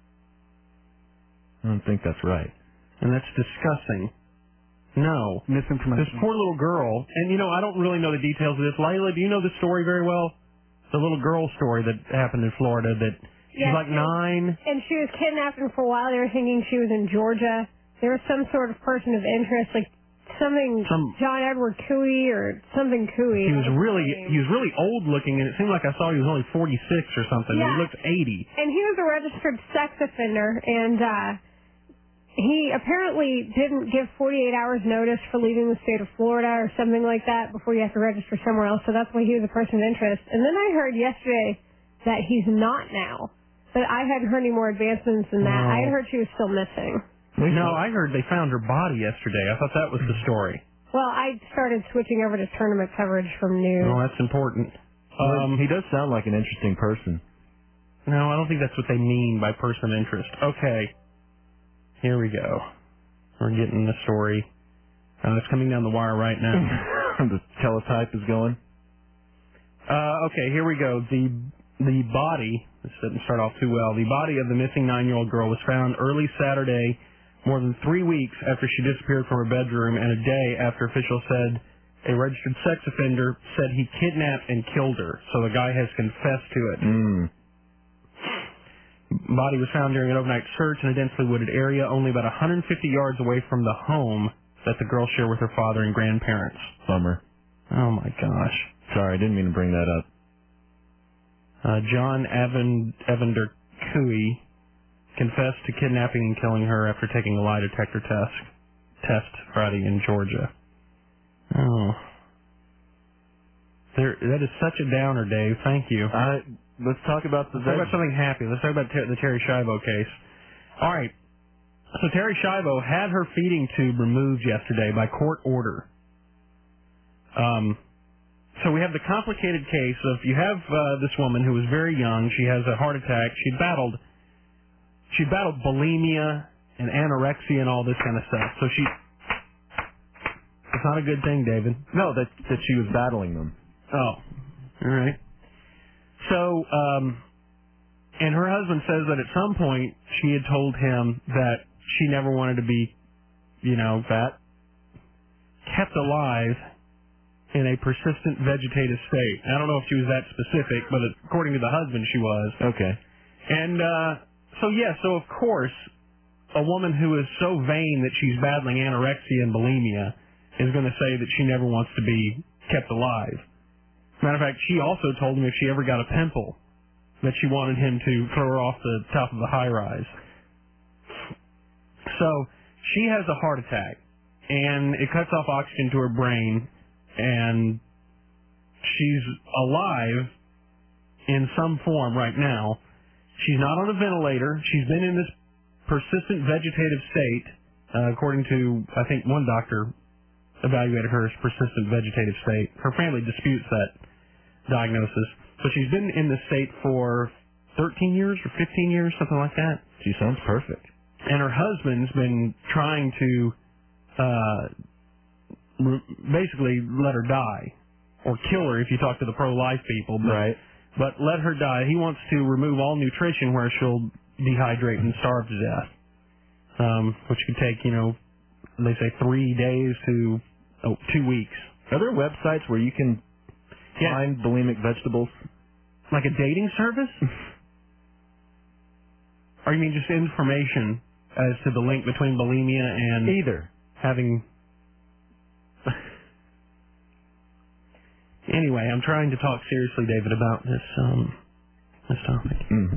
I don't think that's right. And that's disgusting. No. Misinformation. This poor little girl, and I don't really know the details of this. Layla, do you know the story very well? The little girl story that happened in Florida that she's like 9. And she was kidnapped, and for a while they were thinking she was in Georgia. There was some sort of person of interest, like John Edward Cooey or something Cooey. He was really old looking, and it seemed like I saw he was only 46 or something. Yeah. He looked 80. And he was a registered sex offender, and he apparently didn't give 48 hours notice for leaving the state of Florida or something like that before you have to register somewhere else, so that's why he was a person of interest. And then I heard yesterday that he's not now, but I hadn't heard any more advancements than that. I had heard she was still missing. No, I heard they found her body yesterday. I thought that was the story. Well, I started switching over to tournament coverage from news. Well, that's important. He does sound like an interesting person. No, I don't think that's what they mean by person of interest. Okay. Here we go. We're getting the story. It's coming down the wire right now. The teletype is going. Okay, here we go. The body, this didn't start off too well, the body of the missing 9-year-old girl was found early Saturday, more than 3 weeks after she disappeared from her bedroom, and a day after officials said a registered sex offender said he kidnapped and killed her. So the guy has confessed to it. Body was found during an overnight search in a densely wooded area, only about 150 yards away from the home that the girl shared with her father and grandparents. Bummer. Oh my gosh. Sorry, I didn't mean to bring that up. John Evander Cooey confessed to kidnapping and killing her after taking a lie detector test Friday in Georgia. Oh. That is such a downer, Dave. Thank you. Let's talk about Let's talk about something happy. Let's talk about the Terry Schiavo case. All right. So Terry Schiavo had her feeding tube removed yesterday by court order. So we have the complicated case of you have this woman who was very young. She has a heart attack. She battled bulimia and anorexia and all this kind of stuff. So it's not a good thing, David. No, that she was battling them. Oh, all right. So, and her husband says that at some point she had told him that she never wanted to be, fat, kept alive in a persistent vegetative state. I don't know if she was that specific, but according to the husband, she was. Okay. And so of course, a woman who is so vain that she's battling anorexia and bulimia is going to say that she never wants to be kept alive. Matter of fact, she also told him if she ever got a pimple, that she wanted him to throw her off the top of the high-rise. So she has a heart attack, and it cuts off oxygen to her brain, and she's alive in some form right now. She's not on a ventilator. She's been in this persistent vegetative state, according to, I think, one doctor evaluated her as persistent vegetative state. Her family disputes that diagnosis. So she's been in this state for 13 years or 15 years, something like that. She sounds perfect. And her husband's been trying to basically let her die, or kill her if you talk to the pro-life people. But, right. But let her die. He wants to remove all nutrition where she'll dehydrate and starve to death, which could take, they say 3 days to 2 weeks. Are there websites where you can find bulimic vegetables? Like a dating service? Or you mean just information as to the link between bulimia and... Either. Having... Anyway, I'm trying to talk seriously, David, about this topic.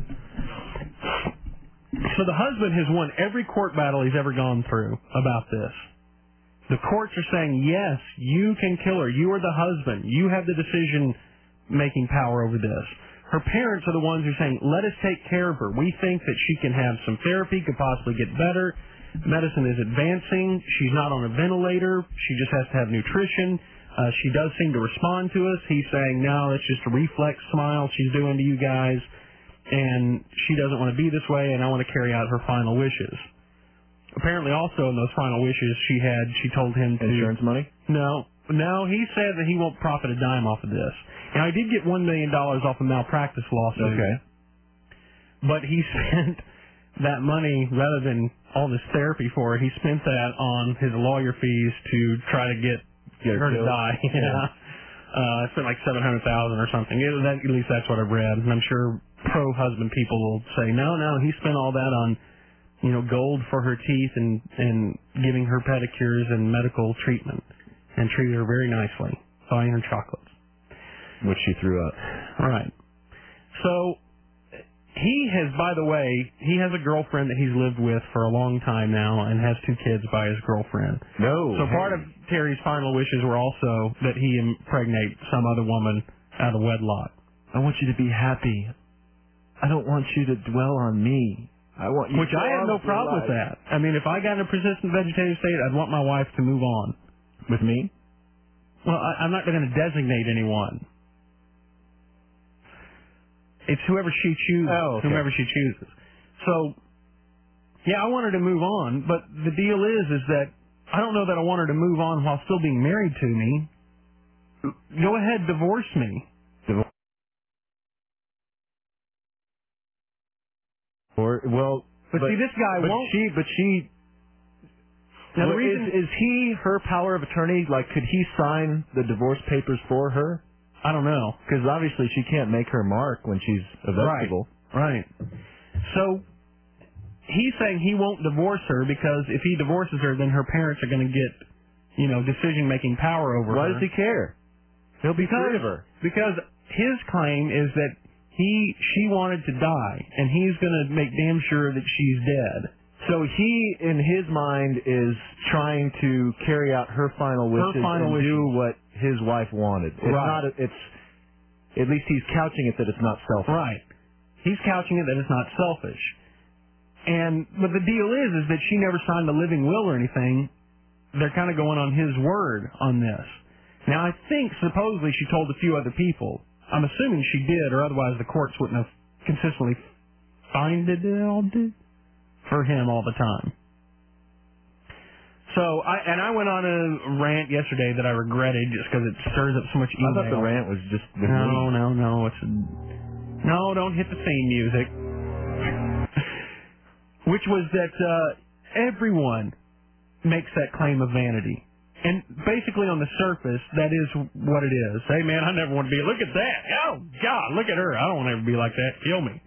So the husband has won every court battle he's ever gone through about this. The courts are saying, yes, you can kill her. You are the husband. You have the decision-making power over this. Her parents are the ones who are saying, let us take care of her. We think that she can have some therapy, could possibly get better. Medicine is advancing. She's not on a ventilator. She just has to have nutrition. She does seem to respond to us. He's saying, no, it's just a reflex smile she's doing to you guys, and she doesn't want to be this way, and I want to carry out her final wishes. Apparently also in those final wishes she told him to... Insurance money? No, he said that he won't profit a dime off of this. Now, he did get $1 million off a malpractice lawsuit. Okay. But he spent that money, rather than all this therapy for her, he spent that on his lawyer fees to try to get her to die. Yeah. Spent like $700,000 or something. At least that's what I've read. And I'm sure pro-husband people will say, no, he spent all that on, gold for her teeth and giving her pedicures and medical treatment, and treated her very nicely, buying her chocolates. Which she threw up. Right. So he has, by the way, he has a girlfriend that he's lived with for a long time now and has 2 kids by his girlfriend. No. So part of Terry's final wishes were also that he impregnate some other woman out of wedlock. I want you to be happy. I don't want you to dwell on me. I want you. Which I have no problem with that. I mean, if I got in a persistent vegetative state, I'd want my wife to move on. With me? Well, I'm not going to designate anyone. It's whoever she chooses. Oh, okay. Whomever she chooses. So, yeah, I want her to move on, but the deal is that I don't know that I want her to move on while still being married to me. Go ahead, divorce me. But see, this guy won't. But she. Now, the reason is he her power of attorney? Like, could he sign the divorce papers for her? I don't know. Because obviously she can't make her mark when she's a vegetable. Right. So he's saying he won't divorce her because if he divorces her, then her parents are going to get, decision-making power over her. Why does he care? He'll be free of her. Because his claim is that she wanted to die, and he's going to make damn sure that she's dead. So he, in his mind, is trying to carry out her final wishes and do what his wife wanted. It's not. At least he's couching it that it's not selfish. Right. He's couching it that it's not selfish. But the deal is that she never signed a living will or anything. They're kind of going on his word on this. Now, I think supposedly she told a few other people. I'm assuming she did, or otherwise the courts wouldn't have consistently fined it for him all the time. So, I went on a rant yesterday that I regretted just because it stirs up so much email. I thought the rant was just... No. No, don't hit the theme music. Which was that everyone makes that claim of vanity. And basically on the surface, that is what it is. Hey, man, I never want to be... Look at that. Oh, God, look at her. I don't want to ever be like that. Kill me.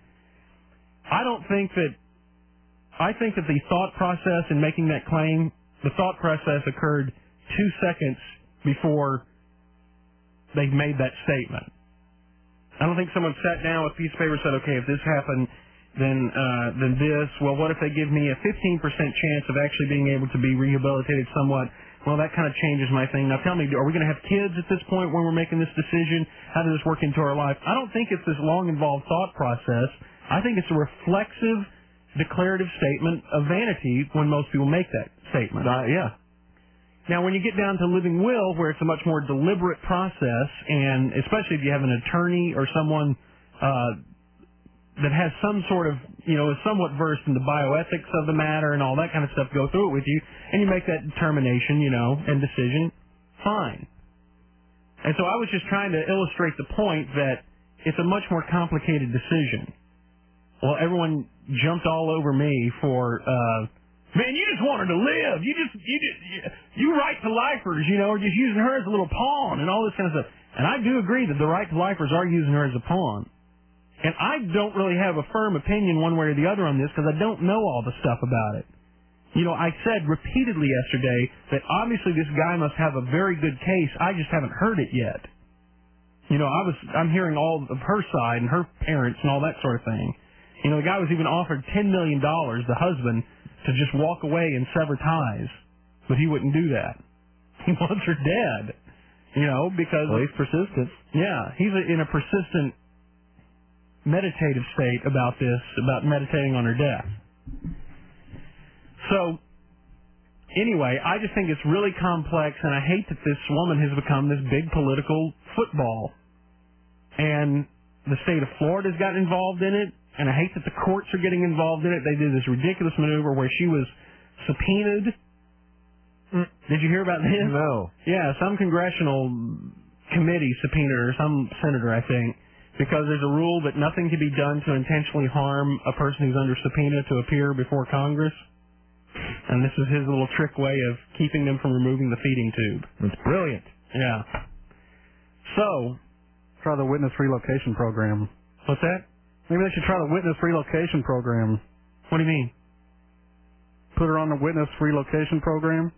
I think that the thought process in making that claim, the thought process occurred 2 seconds before they made that statement. I don't think someone sat down with a piece of paper and said, okay, if this happened, then this. Well, what if they give me a 15% chance of actually being able to be rehabilitated somewhat? Well, that kind of changes my thing. Now tell me, are we going to have kids at this point when we're making this decision? How does this work into our life? I don't think it's this long, involved thought process. I think it's a reflexive, declarative statement of vanity when most people make that statement. Yeah. Now, when you get down to living will, where it's a much more deliberate process, and especially if you have an attorney or someone that has some sort of, is somewhat versed in the bioethics of the matter and all that kind of stuff, go through it with you, and you make that determination, and decision, fine. And so I was just trying to illustrate the point that it's a much more complicated decision. Well, everyone jumped all over me for, man, you just want her to live. You right to lifers, are just using her as a little pawn and all this kind of stuff. And I do agree that the right to lifers are using her as a pawn. And I don't really have a firm opinion one way or the other on this because I don't know all the stuff about it. I said repeatedly yesterday that obviously this guy must have a very good case. I just haven't heard it yet. I'm hearing all of her side and her parents and all that sort of thing. The guy was even offered $10 million, the husband, to just walk away and sever ties. But he wouldn't do that. He wants her dead. Because... Well, he's persistent. Yeah, he's in a persistent meditative state about this, about meditating on her death. So, anyway, I just think it's really complex, and I hate that this woman has become this big political football. And the state of Florida's gotten involved in it, and I hate that the courts are getting involved in it. They did this ridiculous maneuver where she was subpoenaed. Did you hear about this? No. Yeah, some congressional committee subpoenaed her, some senator, I think, because there's a rule that nothing can be done to intentionally harm a person who's under subpoena to appear before Congress. And this is his little trick way of keeping them from removing the feeding tube. It's brilliant. Yeah. So, try the witness relocation program. What's that? Maybe they should try the witness relocation program. What do you mean? Put her on the witness relocation program.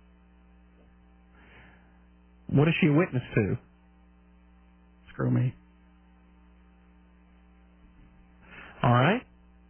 What is she a witness to? Screw me. All right.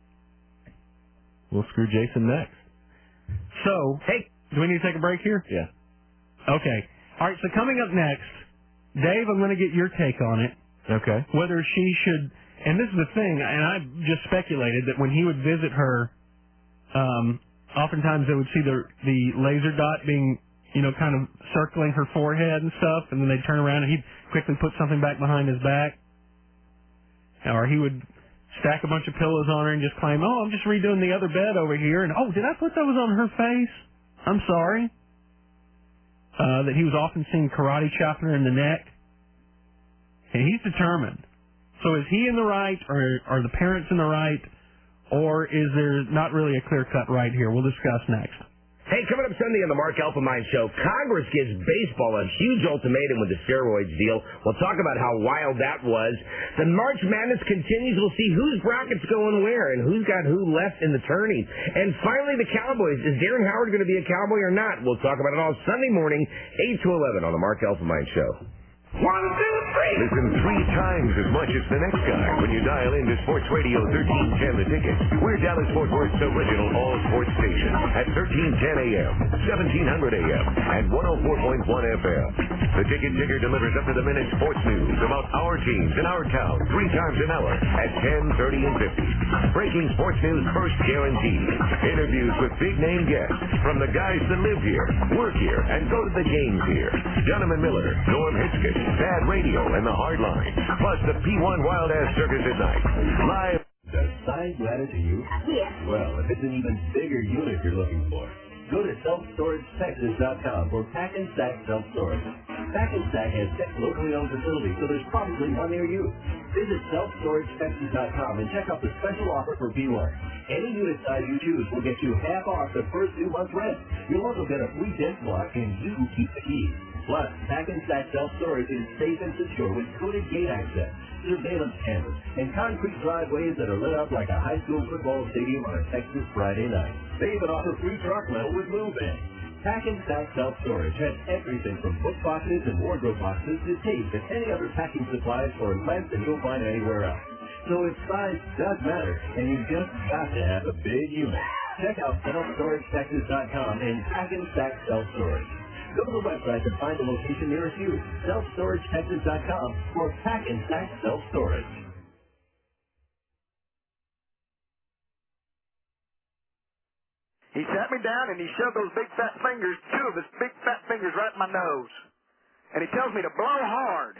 We'll screw Jason next. So, hey, do we need to take a break here? Yeah. Okay. All right, so coming up next, Dave, I'm going to get your take on it. Okay. Whether she should, and this is the thing, and I just speculated that when he would visit her, oftentimes they would see the laser dot being, kind of circling her forehead and stuff, and then they'd turn around and he'd quickly put something back behind his back. Or he would stack a bunch of pillows on her and just claim, oh, I'm just redoing the other bed over here, and oh, did I put those on her face? I'm sorry. That he was often seen karate chopping her in the neck. And he's determined. So is he in the right, or are the parents in the right, or is there not really a clear-cut right here? We'll discuss next. Hey, coming up Sunday on the Mark Elfenbein Show, Congress gives baseball a huge ultimatum with the steroids deal. We'll talk about how wild that was. The March Madness continues. We'll see whose bracket's going where and who's got who left in the tourney. And finally, the Cowboys. Is Darren Howard going to be a Cowboy or not? We'll talk about it all Sunday morning, 8 to 11 on the Mark Elfenbein Show. 1, 2, 3. Listen 3 times as much as the next guy when you dial into Sports Radio 1310 The Ticket. We're Dallas Fort Worth's original all-sports station at 1310 AM, 1700 AM, and 104.1 FM. The Ticket Ticker delivers up-to-the-minute sports news about our teams in our town 3 times an hour at 10, 30, and 50. Breaking sports news first guaranteed. Interviews with big-name guests from the guys that live here, work here, and go to the games here. Donovan Miller, Norm Hitchcock, Bad Radio, and the Hard Line. Plus the P1 Wild Ass Circus at night. Live. Does size matter to you? Yes. Well, if it's an even bigger unit you're looking for, go to SelfStorageTexas.com for Pack and Stack Self-Storage. Pack and Stack has 6 locally owned facilities, so there's probably one near you. Visit SelfStorageTexas.com and check out the special offer for P1. Any unit size you choose will get you half off the first 2 months' rent. You'll also get a free dent block, and you keep the keys. Plus, Pack and Stack Self-Storage is safe and secure with coded gate access, surveillance cameras, and concrete driveways that are lit up like a high school football stadium on a Texas Friday night. They even offer free truck rental with move in. Pack and Stack Self-Storage has everything from book boxes and wardrobe boxes to tape and any other packing supplies for less than you'll find anywhere else. So if size does matter, and you just got to have a big unit, check out SelfStorageTexas.com and Pack and Stack Self-Storage. Go to the website to find the location nearest you. SelfStorageTexas.com for Pack and Stack Self-Storage. He sat me down and he shoved those big fat fingers, two of his big fat fingers right in my nose. And he tells me to blow hard.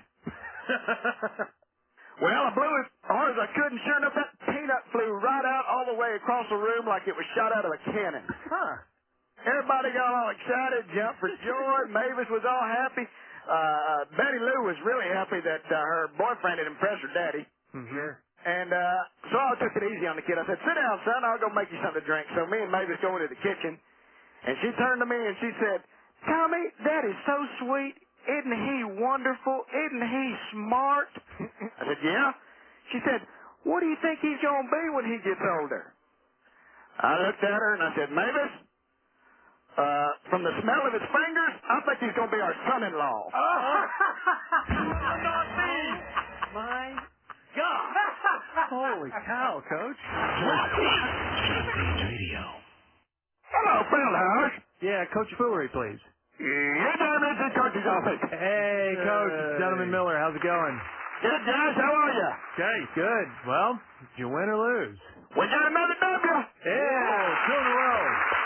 Well, I blew as hard as I could, and sure enough, that peanut flew right out all the way across the room like it was shot out of a cannon. Huh. Everybody got all excited, jumped for joy. Mavis was all happy. Betty Lou was really happy that her boyfriend had impressed her daddy. Sure. And so I took it easy on the kid. I said, sit down, son. I'll go make you something to drink. So me and Mavis go into the kitchen, and she turned to me and she said, Tommy, that is so sweet. Isn't he wonderful? Isn't he smart? I said, yeah. She said, what do you think he's going to be when he gets older? I looked at her and I said, Mavis, from the smell of his fingers, I think he's going to be our son-in-law. Not me. My God. Holy cow, Coach. Radio. Hello, Fieldhouse. Yeah, Coach Foolery, please. Yes, I'm in the coach's office. Hey, Coach. It's Gentleman Miller. How's it going? Good, guys. How are you? Okay, good. Well, did you win or lose? We got another W. Yeah, 2 in a row.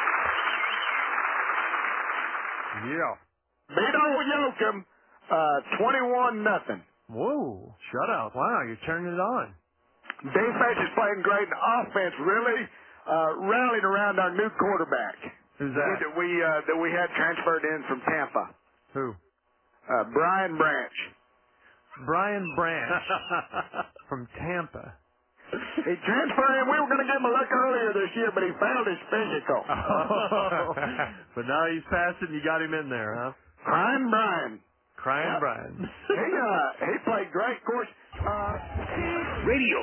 Yeah. Beat old Yoakum, 21-0. Whoa, shutout. Wow, you're turning it on. Defense is playing great, and offense really rallied around our new quarterback. Who's that? That we had transferred in from Tampa. Who? Brian Branch. Brian Branch from Tampa. He transferred in. We were going to give him a look earlier this year, but he failed his physical. But now he's passed it and you got him in there, huh? Crying Brian. Crying Brian. He played great. Of course, Radio.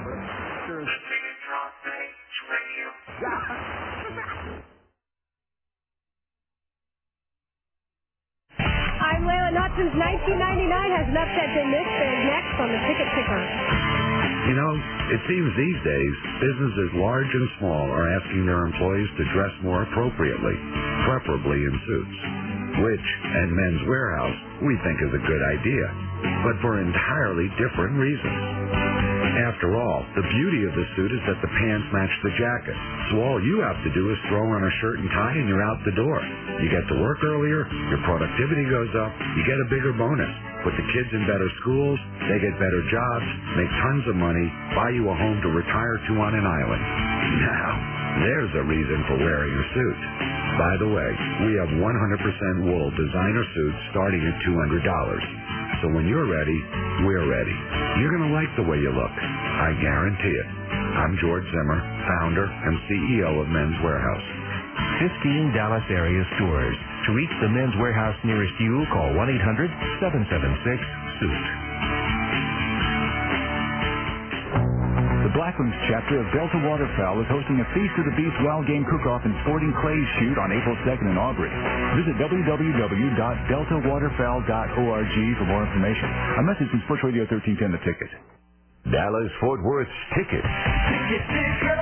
I'm Layla. Not since 1999 has an upset been this big. Next on the Ticket Ticker. You know, it seems these days businesses large and small are asking their employees to dress more appropriately, preferably in suits, which at Men's Warehouse we think is a good idea, but for entirely different reasons. After all, the beauty of the suit is that the pants match the jacket, so all you have to do is throw on a shirt and tie and you're out the door. You get to work earlier, your productivity goes up, you get a bigger bonus. Put the kids in better schools, they get better jobs, make tons of money, buy you a home to retire to on an island. Now, there's a reason for wearing a suit. By the way, we have 100% wool designer suits starting at $200. So when you're ready, we're ready. You're going to like the way you look. I guarantee it. I'm George Zimmer, founder and CEO of Men's Warehouse. 15 Dallas area stores. To reach the Men's Warehouse nearest you, call 1-800-776-SUIT. The Blacklands chapter of Delta Waterfowl is hosting a Feast of the Beast Wild Game Cook-Off and Sporting Clays Shoot on April 2nd in Aubrey. Visit www.deltawaterfowl.org for more information. A message from Sports Radio 1310 The Ticket. Dallas-Fort Worth's Ticket. Ticket Ticker.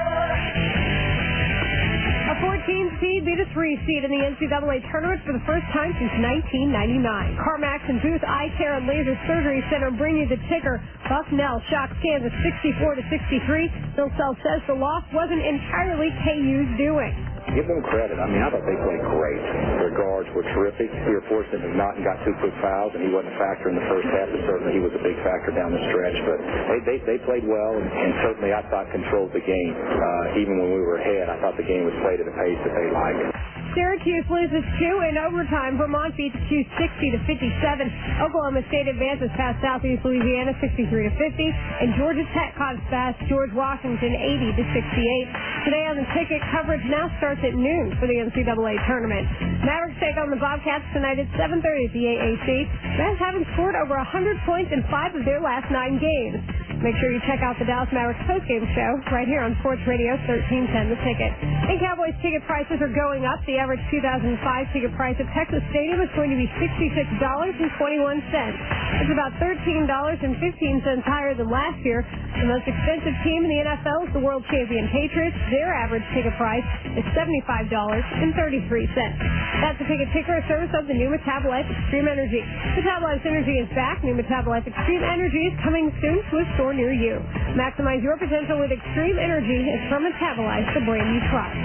A 14 seed beat a 3 seed in the NCAA tournament for the first time since 1999. CarMax and Booth Eye Care and Laser Surgery Center bring you the ticker. Bucknell shocks Kansas 64-63. Bill Self says the loss wasn't entirely KU's doing. Give them credit. I mean, I thought they played great. Their guards were terrific. We were fortunate that Naughton got 2 quick fouls, and he wasn't a factor in the first half, but certainly he was a big factor down the stretch. But they played well, and certainly I thought controlled the game. Even when we were ahead, I thought the game was played at a pace that they liked. Syracuse loses 2 in overtime. Vermont beats Q 60-57. Oklahoma State advances past Southeast Louisiana 63-50, and Georgia Tech comes past George Washington 80-68. Today on the Ticket, coverage now starts at noon for the NCAA tournament. Mavericks take on the Bobcats tonight at 7:30 at the AAC. Mavs haven't scored over 100 points in 5 of their last 9 games. Make sure you check out the Dallas Mavericks postgame show right here on Sports Radio 1310 The Ticket. And Cowboys ticket prices are going up. The average 2005 ticket price at Texas Stadium is going to be $66.21. It's about $13.15 higher than last year. The most expensive team in the NFL is the world champion Patriots. Their average ticket price is $75.33. That's the Ticket Ticker, a service of the new Metabolife Extreme Energy. Metabolife Energy is back. New Metabolife Extreme Energy is coming soon to a store near you. Maximize your potential with Extreme Energy. It's from Metabolife, the brand you trust.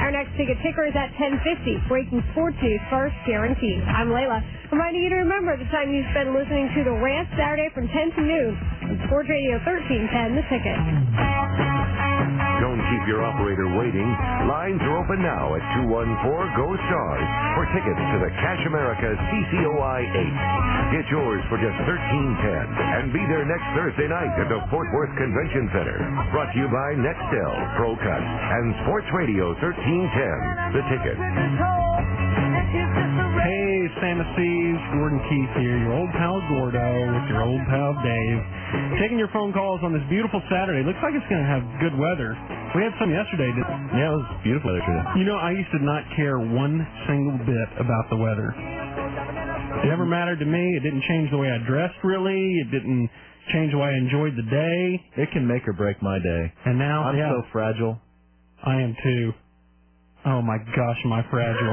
Our next ticket ticker is at 10:50. Breaking sports news first, guaranteed. I'm Layla, reminding you to remember the time you spend listening to The Rant Saturday from 10 to noon on Sports Radio 1310, The Ticket. Don't keep your operator waiting. Lines are open now at 214-GO-STARS for tickets to the Cash America CCOI 8. Get yours for just $13.10 and be there next Thursday night at the Fort Worth Convention Center. Brought to you by Nextel, ProCut, and Sports Radio 1310, The Ticket. Hey, Samasees, Gordon Keith here, your old pal Gordo with your old pal Dave. Taking your phone calls on this beautiful Saturday. Looks like it's going to have good weather. We had some yesterday. Yeah, it was beautiful yesterday. You know, I used to not care one single bit about the weather. It never mattered to me. It didn't change the way I dressed, really. It didn't change the way I enjoyed the day. It can make or break my day. And now, I'm so fragile. I am too. Oh my gosh, am I fragile.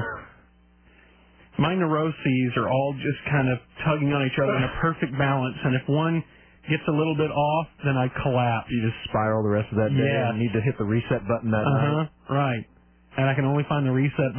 My neuroses are all just kind of tugging on each other in a perfect balance, and if one gets a little bit off, then I collapse. You just spiral the rest of that day and need to hit the reset button that night. Right. And I can only find the reset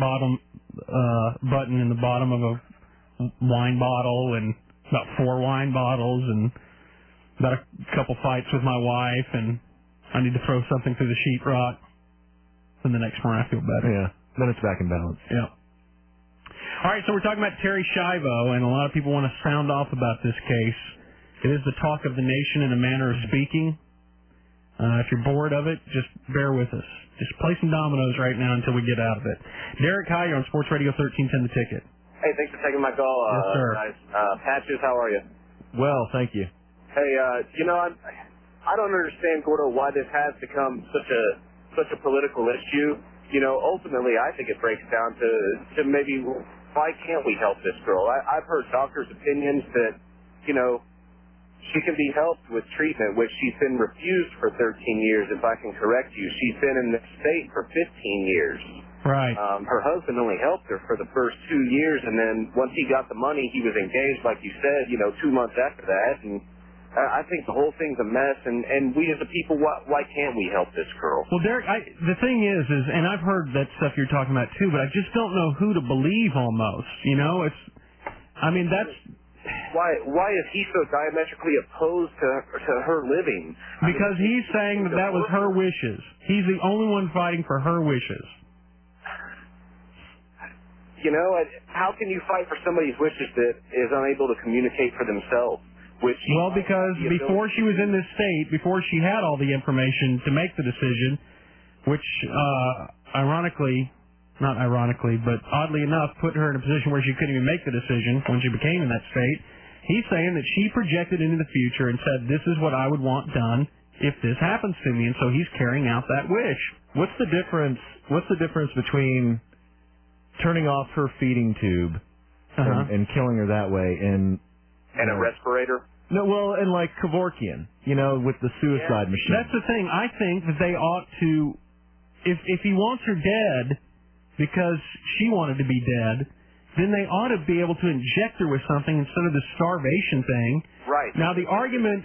button in the bottom of a wine bottle, and about 4 wine bottles, and about a couple fights with my wife, and I need to throw something through the sheetrock. And the next morning I feel better. Yeah. Then it's back in balance. Yeah. All right, so we're talking about Terri Schiavo, and a lot of people want to sound off about this case. It is the talk of the nation in a manner of speaking. If you're bored of it, just bear with us. Just play some dominoes right now until we get out of it. Derek, hi, you're on Sports Radio 1310, The Ticket. Hey, thanks for taking my call. Yes, sir. Guys. Patches, how are you? Well, thank you. Hey, you know, I don't understand, Gordo, why this has become such a political issue. You know, ultimately, I think it breaks down to maybe why can't we help this girl? I've heard doctors' opinions that, you know, she can be helped with treatment, which she's been refused for 13 years, if I can correct you. She's been in the state for 15 years. Right. Her husband only helped her for the first 2 years, and then once he got the money, he was engaged, like you said, you know, 2 months after that. And I think the whole thing's a mess, and we as a people, why can't we help this girl? Well, Derek, the thing is, and I've heard that stuff you're talking about too, but I just don't know who to believe almost. You know, that's... Why is he so diametrically opposed to her living? Because he's saying that was her wishes. He's the only one fighting for her wishes. You know, how can you fight for somebody's wishes that is unable to communicate for themselves? Well, because before she was in this state, before she had all the information to make the decision, which not ironically, but oddly enough, put her in a position where she couldn't even make the decision when she became in that state. He's saying that she projected into the future and said, this is what I would want done if this happens to me, and so he's carrying out that wish. What's the difference between turning off her feeding tube and killing her that way and a respirator? No, well, and like Kevorkian, you know, with the suicide machine. That's the thing. I think that they ought to, if he wants her dead because she wanted to be dead, then they ought to be able to inject her with something instead of the starvation thing. Right. Now, the argument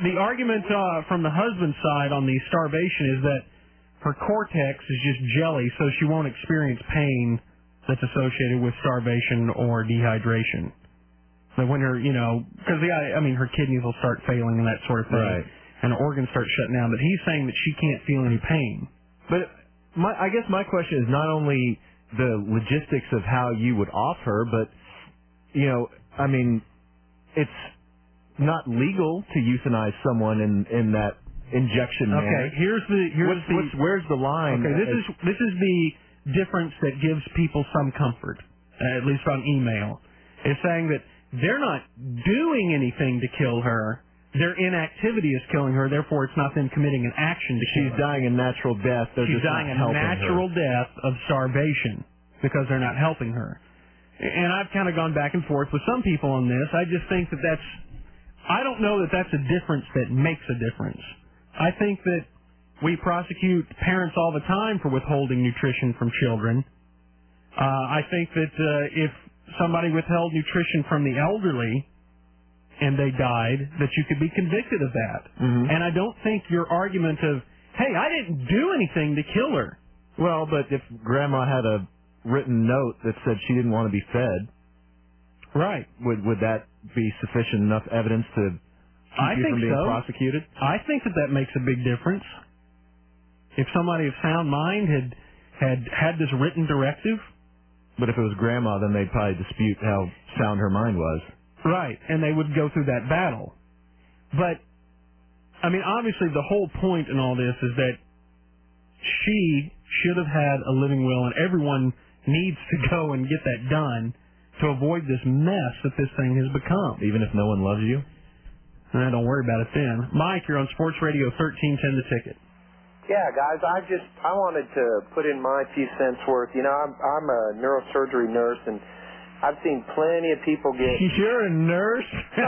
from the husband's side on the starvation is that her cortex is just jelly, so she won't experience pain that's associated with starvation or dehydration. But when her, you know, because her kidneys will start failing and that sort of thing, right, and her organs start shutting down. But he's saying that she can't feel any pain. But I guess my question is not only the logistics of how you would off her, but, you know, I mean, it's not legal to euthanize someone in that injection manner. Okay, where's the line? Okay, this is the difference that gives people some comfort, at least on email. It's saying that they're not doing anything to kill her. Their inactivity is killing her, therefore it's not them committing an action to kill her. She's dying a natural death. She's dying a natural death of starvation because they're not helping her. And I've kind of gone back and forth with some people on this. I just think that I don't know that that's a difference that makes a difference. I think that we prosecute parents all the time for withholding nutrition from children. I think that if somebody withheld nutrition from the elderly and they died, that you could be convicted of that. Mm-hmm. And I don't think your argument of, hey, I didn't do anything to kill her, Well, but if Grandma had a written note that said she didn't want to be fed, right? Would that be sufficient enough evidence to keep you from being prosecuted? I think that makes a big difference. If somebody of sound mind had this written directive. But if it was Grandma, then they'd probably dispute how sound her mind was. Right, and they would go through that battle. But, I mean, obviously the whole point in all this is that she should have had a living will, and everyone needs to go and get that done to avoid this mess that this thing has become. Even if no one loves you? Don't worry about it then. Mike, you're on Sports Radio 1310 The Ticket. Yeah, guys, I wanted to put in my few cents worth. You know, I'm a neurosurgery nurse, and I've seen plenty of people get... You're a nurse?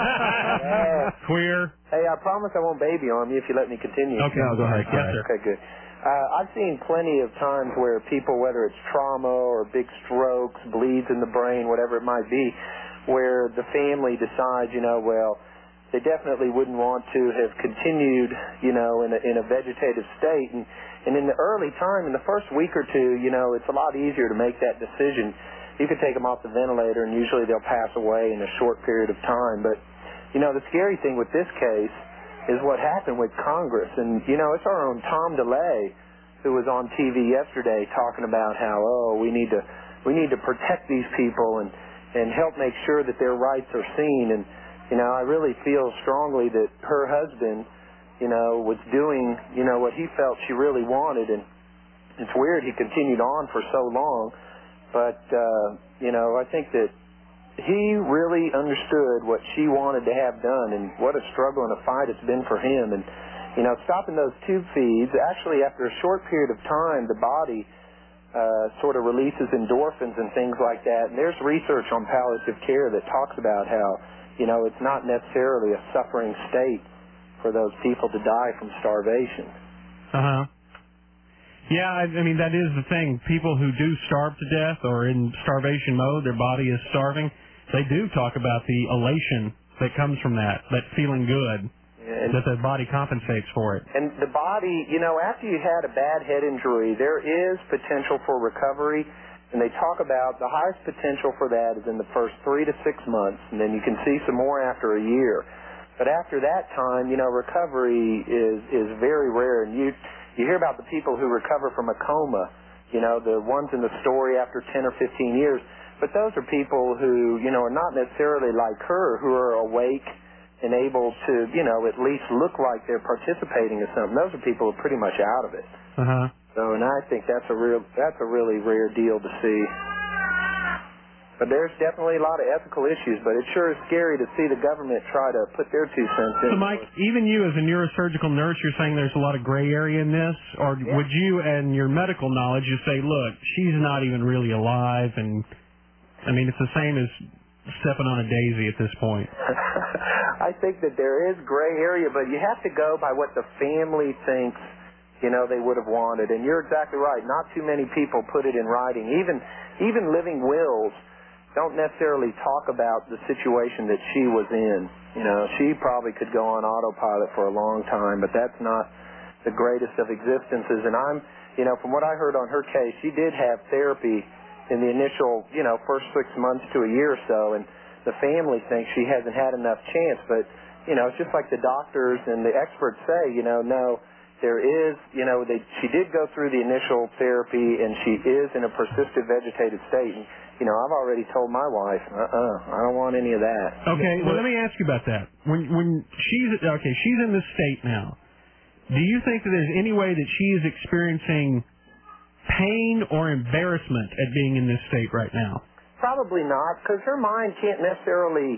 Queer. Hey, I promise I won't baby on you if you let me continue. Okay, go ahead. Yes, sir. Okay, good. I've seen plenty of times where people, whether it's trauma or big strokes, bleeds in the brain, whatever it might be, where the family decides, you know, well, they definitely wouldn't want to have continued, you know, in a vegetative state. And in the early time, in the first week or two, you know, it's a lot easier to make that decision. You could take them off the ventilator, and usually they'll pass away in a short period of time. But, you know, the scary thing with this case is what happened with Congress. And, you know, it's our own Tom DeLay who was on TV yesterday talking about how, we need to protect these people and help make sure that their rights are seen. And, you know, I really feel strongly that her husband, you know, was doing, you know, what he felt she really wanted. And it's weird he continued on for so long. But, you know, I think that he really understood what she wanted to have done and what a struggle and a fight it's been for him. And, you know, stopping those tube feeds, actually after a short period of time, the body sort of releases endorphins and things like that. And there's research on palliative care that talks about how, you know, it's not necessarily a suffering state for those people to die from starvation. Uh-huh. Yeah, I mean, that is the thing. People who do starve to death or in starvation mode, their body is starving, they do talk about the elation that comes from that feeling good, that the body compensates for it. And the body, you know, after you had a bad head injury, there is potential for recovery. And they talk about the highest potential for that is in the first 3 to 6 months, and then you can see some more after a year. But after that time, you know, recovery is very rare. And you hear about the people who recover from a coma, you know, the ones in the story after 10 or 15 years. But those are people who, you know, are not necessarily like her, who are awake and able to, you know, at least look like they're participating in something. Those are people who are pretty much out of it. Uh-huh. So, and I think that's a really rare deal to see. But there's definitely a lot of ethical issues, but it sure is scary to see the government try to put their 2 cents in. So, Mike, even you as a neurosurgical nurse, you're saying there's a lot of gray area in this? Or would you, and your medical knowledge, you say, look, she's not even really alive, and, I mean, it's the same as stepping on a daisy at this point? I think that there is gray area, but you have to go by what the family thinks, you know, they would have wanted. And you're exactly right. Not too many people put it in writing. Even living wills don't necessarily talk about the situation that she was in. You know, she probably could go on autopilot for a long time, but that's not the greatest of existences. And you know, from what I heard on her case, she did have therapy in the initial, you know, first 6 months to a year or so, and the family thinks she hasn't had enough chance. But, you know, it's just like the doctors and the experts say, you know, no, there is, you know, she did go through the initial therapy, and she is in a persistent vegetative state. And, you know, I've already told my wife, I don't want any of that. Okay, well, let me ask you about that. When she's in this state now, do you think that there's any way that she is experiencing pain or embarrassment at being in this state right now? Probably not, because her mind can't necessarily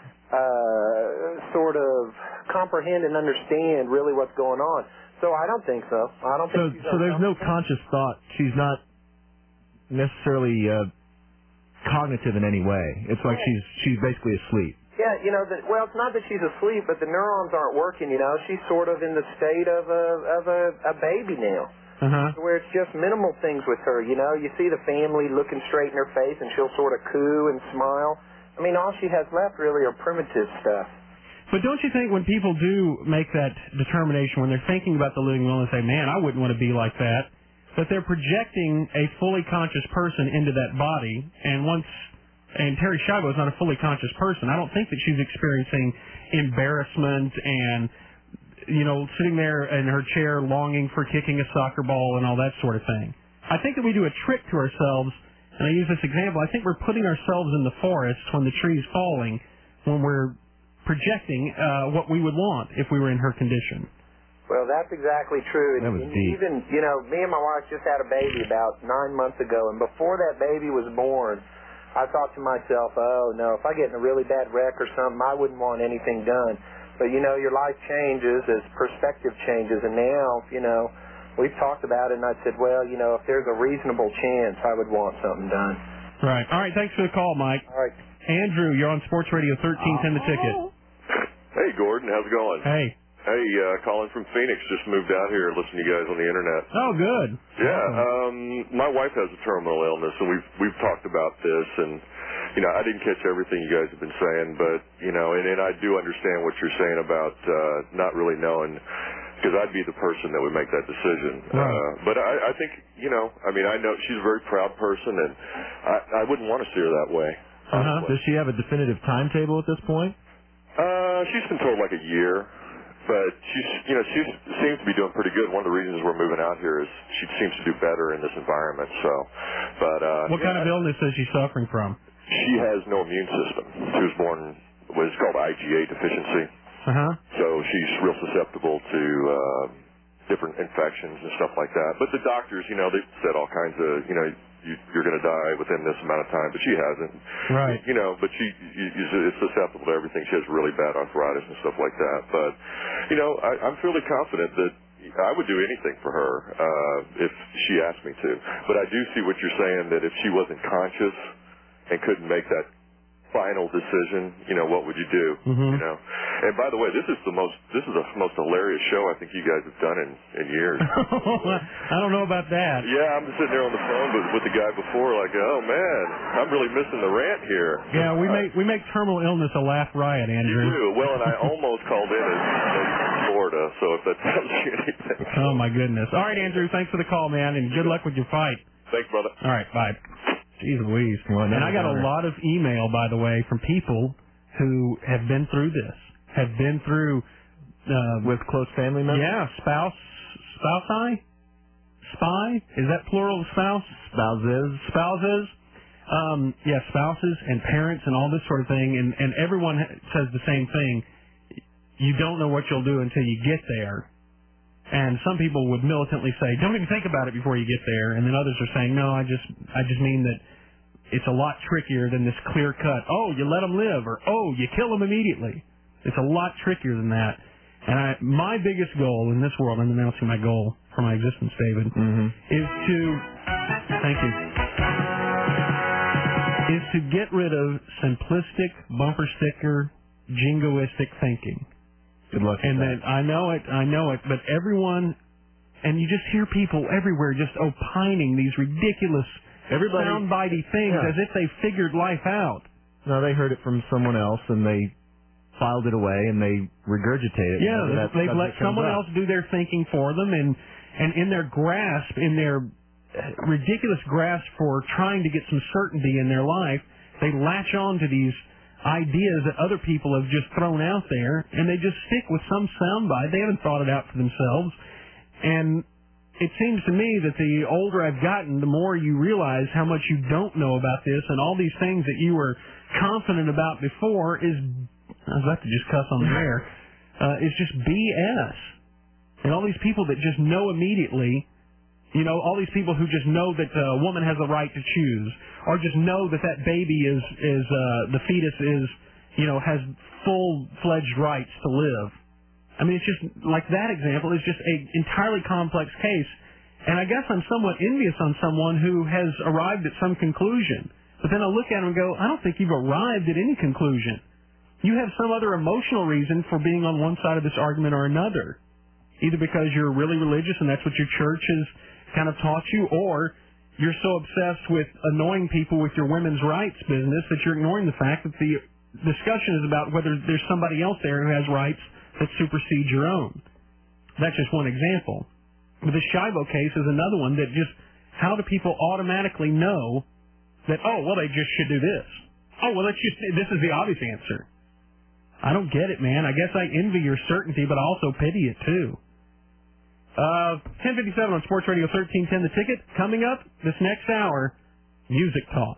sort of comprehend and understand really what's going on. So I don't think so. I don't think so. There's no conscious thought. She's not necessarily cognitive in any way. It's like she's basically asleep. Yeah, you know, well, it's not that she's asleep, but the neurons aren't working. You know, she's sort of in the state of a baby now. Where it's just minimal things with her, you know. You see the family looking straight in her face, and she'll sort of coo and smile. I mean, all she has left really are primitive stuff. But don't you think when people do make that determination, when they're thinking about the living will and say, man, I wouldn't want to be like that, that they're projecting a fully conscious person into that body, and Terry Schiavo is not a fully conscious person. I don't think that she's experiencing embarrassment and, sitting there in her chair longing for kicking a soccer ball and all that sort of thing. I think that we do a trick to ourselves, and I use this example. I think we're putting ourselves in the forest when the tree's falling, when we're projecting what we would want if we were in her condition. Well, that's exactly true. That was deep. Even, me and my wife just had a baby about 9 months ago, and before that baby was born, I thought to myself, oh, no, if I get in a really bad wreck or something, I wouldn't want anything done. But, your life changes as perspective changes, and now, we've talked about it, and I said, well, if there's a reasonable chance, I would want something done. Right. All right, thanks for the call, Mike. All right. Andrew, you're on Sports Radio 1310 The Ticket. Hey, Gordon, how's it going? Hey. Hey, Colin from Phoenix just moved out here listening to you guys on the internet. Oh, good. Yeah, my wife has a terminal illness, and we've talked about this, and I didn't catch everything you guys have been saying, but and I do understand what you're saying about not really knowing, because I'd be the person that would make that decision. Right. But I think I know she's a very proud person, and I wouldn't want to see her that way. Does she have a definitive timetable at this point? She's been told like a year. But she seems to be doing pretty good. One of the reasons we're moving out here is she seems to do better in this environment. So, but what kind of illness is she suffering from? She has no immune system. She was born what's called IgA deficiency. So she's real susceptible to different infections and stuff like that. But the doctors, they've said all kinds of, you're going to die within this amount of time, but she hasn't. Right. But she is susceptible to everything. She has really bad arthritis and stuff like that. But, I'm fairly confident that I would do anything for her if she asked me to. But I do see what you're saying, that if she wasn't conscious and couldn't make that final decision, what would you do? And by the way, this is the most hilarious show I think you guys have done in years. I don't know about that. Yeah, I'm just sitting there on the phone with the guy before, like, oh man, I'm really missing the rant here. Yeah, we make terminal illness a laugh riot, Andrew. You do. Well, and I almost called in as Florida, so if that tells you anything. Oh my goodness. All right, Andrew, thanks for the call, man, and good luck with your fight. Thanks, brother. All right, bye. Jeez Louise. And I got a lot of email, by the way, from people who have been through this, have been through... with close family members? Yeah, spy? Is that plural of spouse? Spouses. Yeah, spouses and parents and all this sort of thing, and everyone says the same thing. You don't know what you'll do until you get there. And some people would militantly say, don't even think about it before you get there. And then others are saying, no, I just mean that it's a lot trickier than this clear cut, oh, you let them live, or oh, you kill them immediately. It's a lot trickier than that. And my biggest goal in this world, I'm announcing my goal for my existence, David, is to get rid of simplistic, bumper sticker, jingoistic thinking. Good luck. And that I know it, but everyone, and you just hear people everywhere just opining these ridiculous soundbitey things as if they figured life out. No, they heard it from someone else and they filed it away and they regurgitate it. Yeah, they've let someone else do their thinking for them, and in their grasp, in their ridiculous grasp for trying to get some certainty in their life, they latch on to these ideas that other people have just thrown out there, and they just stick with some soundbite. They haven't thought it out for themselves. And it seems to me that the older I've gotten, the more you realize how much you don't know about this, and all these things that you were confident about before is, I was about to just cuss on the air, is just BS. And all these people that just know immediately, all these people who just know that a woman has the right to choose, or just know that baby is the fetus is, has full-fledged rights to live. I mean, it's just, like that example is just an entirely complex case. And I guess I'm somewhat envious on someone who has arrived at some conclusion. But then I look at him and go, I don't think you've arrived at any conclusion. You have some other emotional reason for being on one side of this argument or another. Either because you're really religious and that's what your church has kind of taught you, or you're so obsessed with annoying people with your women's rights business that you're ignoring the fact that the discussion is about whether there's somebody else there who has rights that supersede your own. That's just one example. But the Shibo case is another one that just, how do people automatically know that, oh, well, they just should do this? Oh, well, this is the obvious answer. I don't get it, man. I guess I envy your certainty, but I also pity it, too. 10:57 on Sports Radio 1310 The Ticket. Coming up this next hour, Music Talk.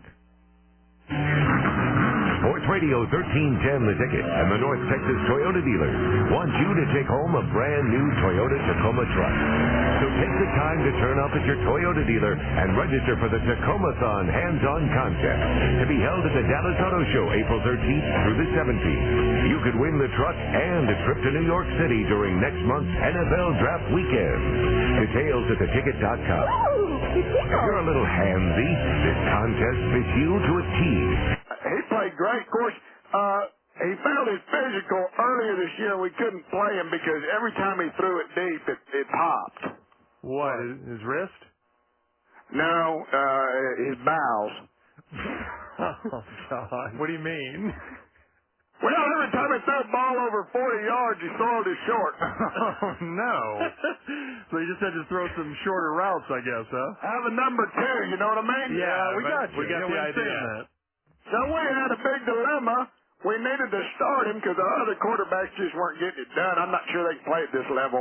Sports Radio 1310 The Ticket and the North Texas Toyota dealers want you to take home a brand new Toyota Tacoma truck. So take the time to turn up at your Toyota dealer and register for the Tacoma-thon hands-on contest to be held at the Dallas Auto Show April 13th through the 17th. You could win the truck and a trip to New York City during next month's NFL Draft Weekend. Details at theticket.com. If you're a little handsy, this contest fits you to a T. He played great. Of course, he failed his physical earlier this year. We couldn't play him because every time he threw it deep, it popped. What, his wrist? No, his bowels. Oh, God. What do you mean? Well, every time he threw a ball over 40 yards, he soiled his short. Oh, no. So you just had to throw some shorter routes, I guess, huh? Have a number 2, you know what I mean? Yeah, we got you. We got the idea. That. So we had a big dilemma. We needed to start him because our other quarterbacks just weren't getting it done. I'm not sure they can play at this level.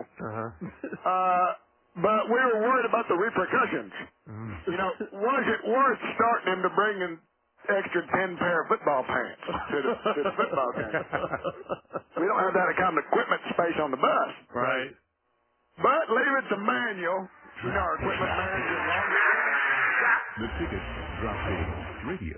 But we were worried about the repercussions. You know, was it worth starting him to bring in extra 10 pair of football pants to the football game? We don't have that kind of equipment space on the bus. Right. But leave it to Manuel, you know, our equipment manager. The Ticket Drop Page Radio.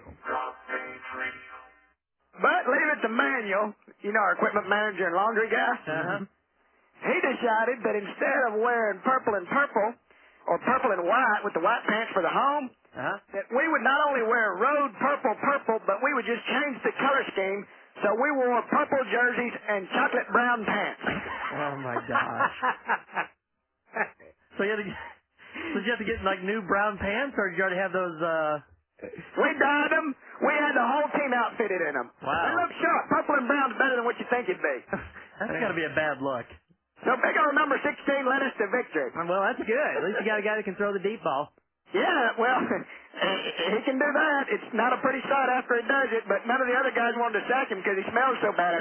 But leave it to Manuel, you know, our equipment manager and laundry guy. He decided that instead of wearing purple and purple, or purple and white with the white pants for the home, that we would not only wear road purple, but we would just change the color scheme so we wore purple jerseys and chocolate brown pants. Oh, my gosh. So you had to get like new brown pants, or did you already have those? We dyed them. We had the whole team outfitted in them. Wow. They look sharp. Purple and brown's better than what you think it'd be. That's got to be a bad look. So big old number 16 led us to victory. Well, that's good. At least you got a guy that can throw the deep ball. Yeah, well, he can do that. It's not a pretty sight after he does it, but none of the other guys wanted to sack him because he smells so bad.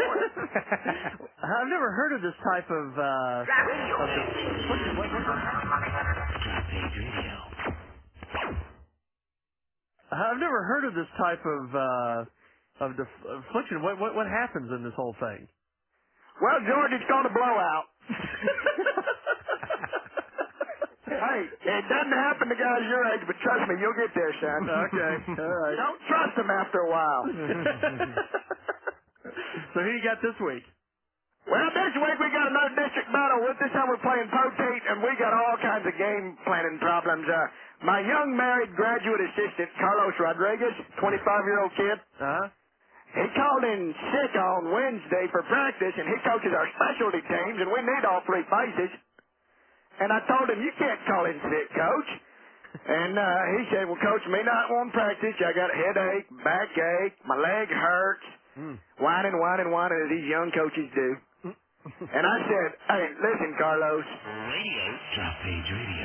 I've never heard of this type of I've never heard of this type of affliction. What happens in this whole thing? Well, George, it's called a blowout. Hey, it doesn't happen to guys your age, but trust me, you'll get there, son. Okay, all right. Don't trust them after a while. So who you got this week? Well, this week we got another district battle. This time we're playing Poteet, and we got all kinds of game planning problems. My young married graduate assistant, Carlos Rodriguez, 25-year-old kid, he called in sick on Wednesday for practice, and he coaches our specialty teams, and we need all three faces. And I told him, you can't call in sick, Coach. And he said, well, Coach, me not want practice. I got a headache, backache, my leg hurts. Whining as these young coaches do. And I said, hey, listen, Carlos. Radio. Drop Page Radio.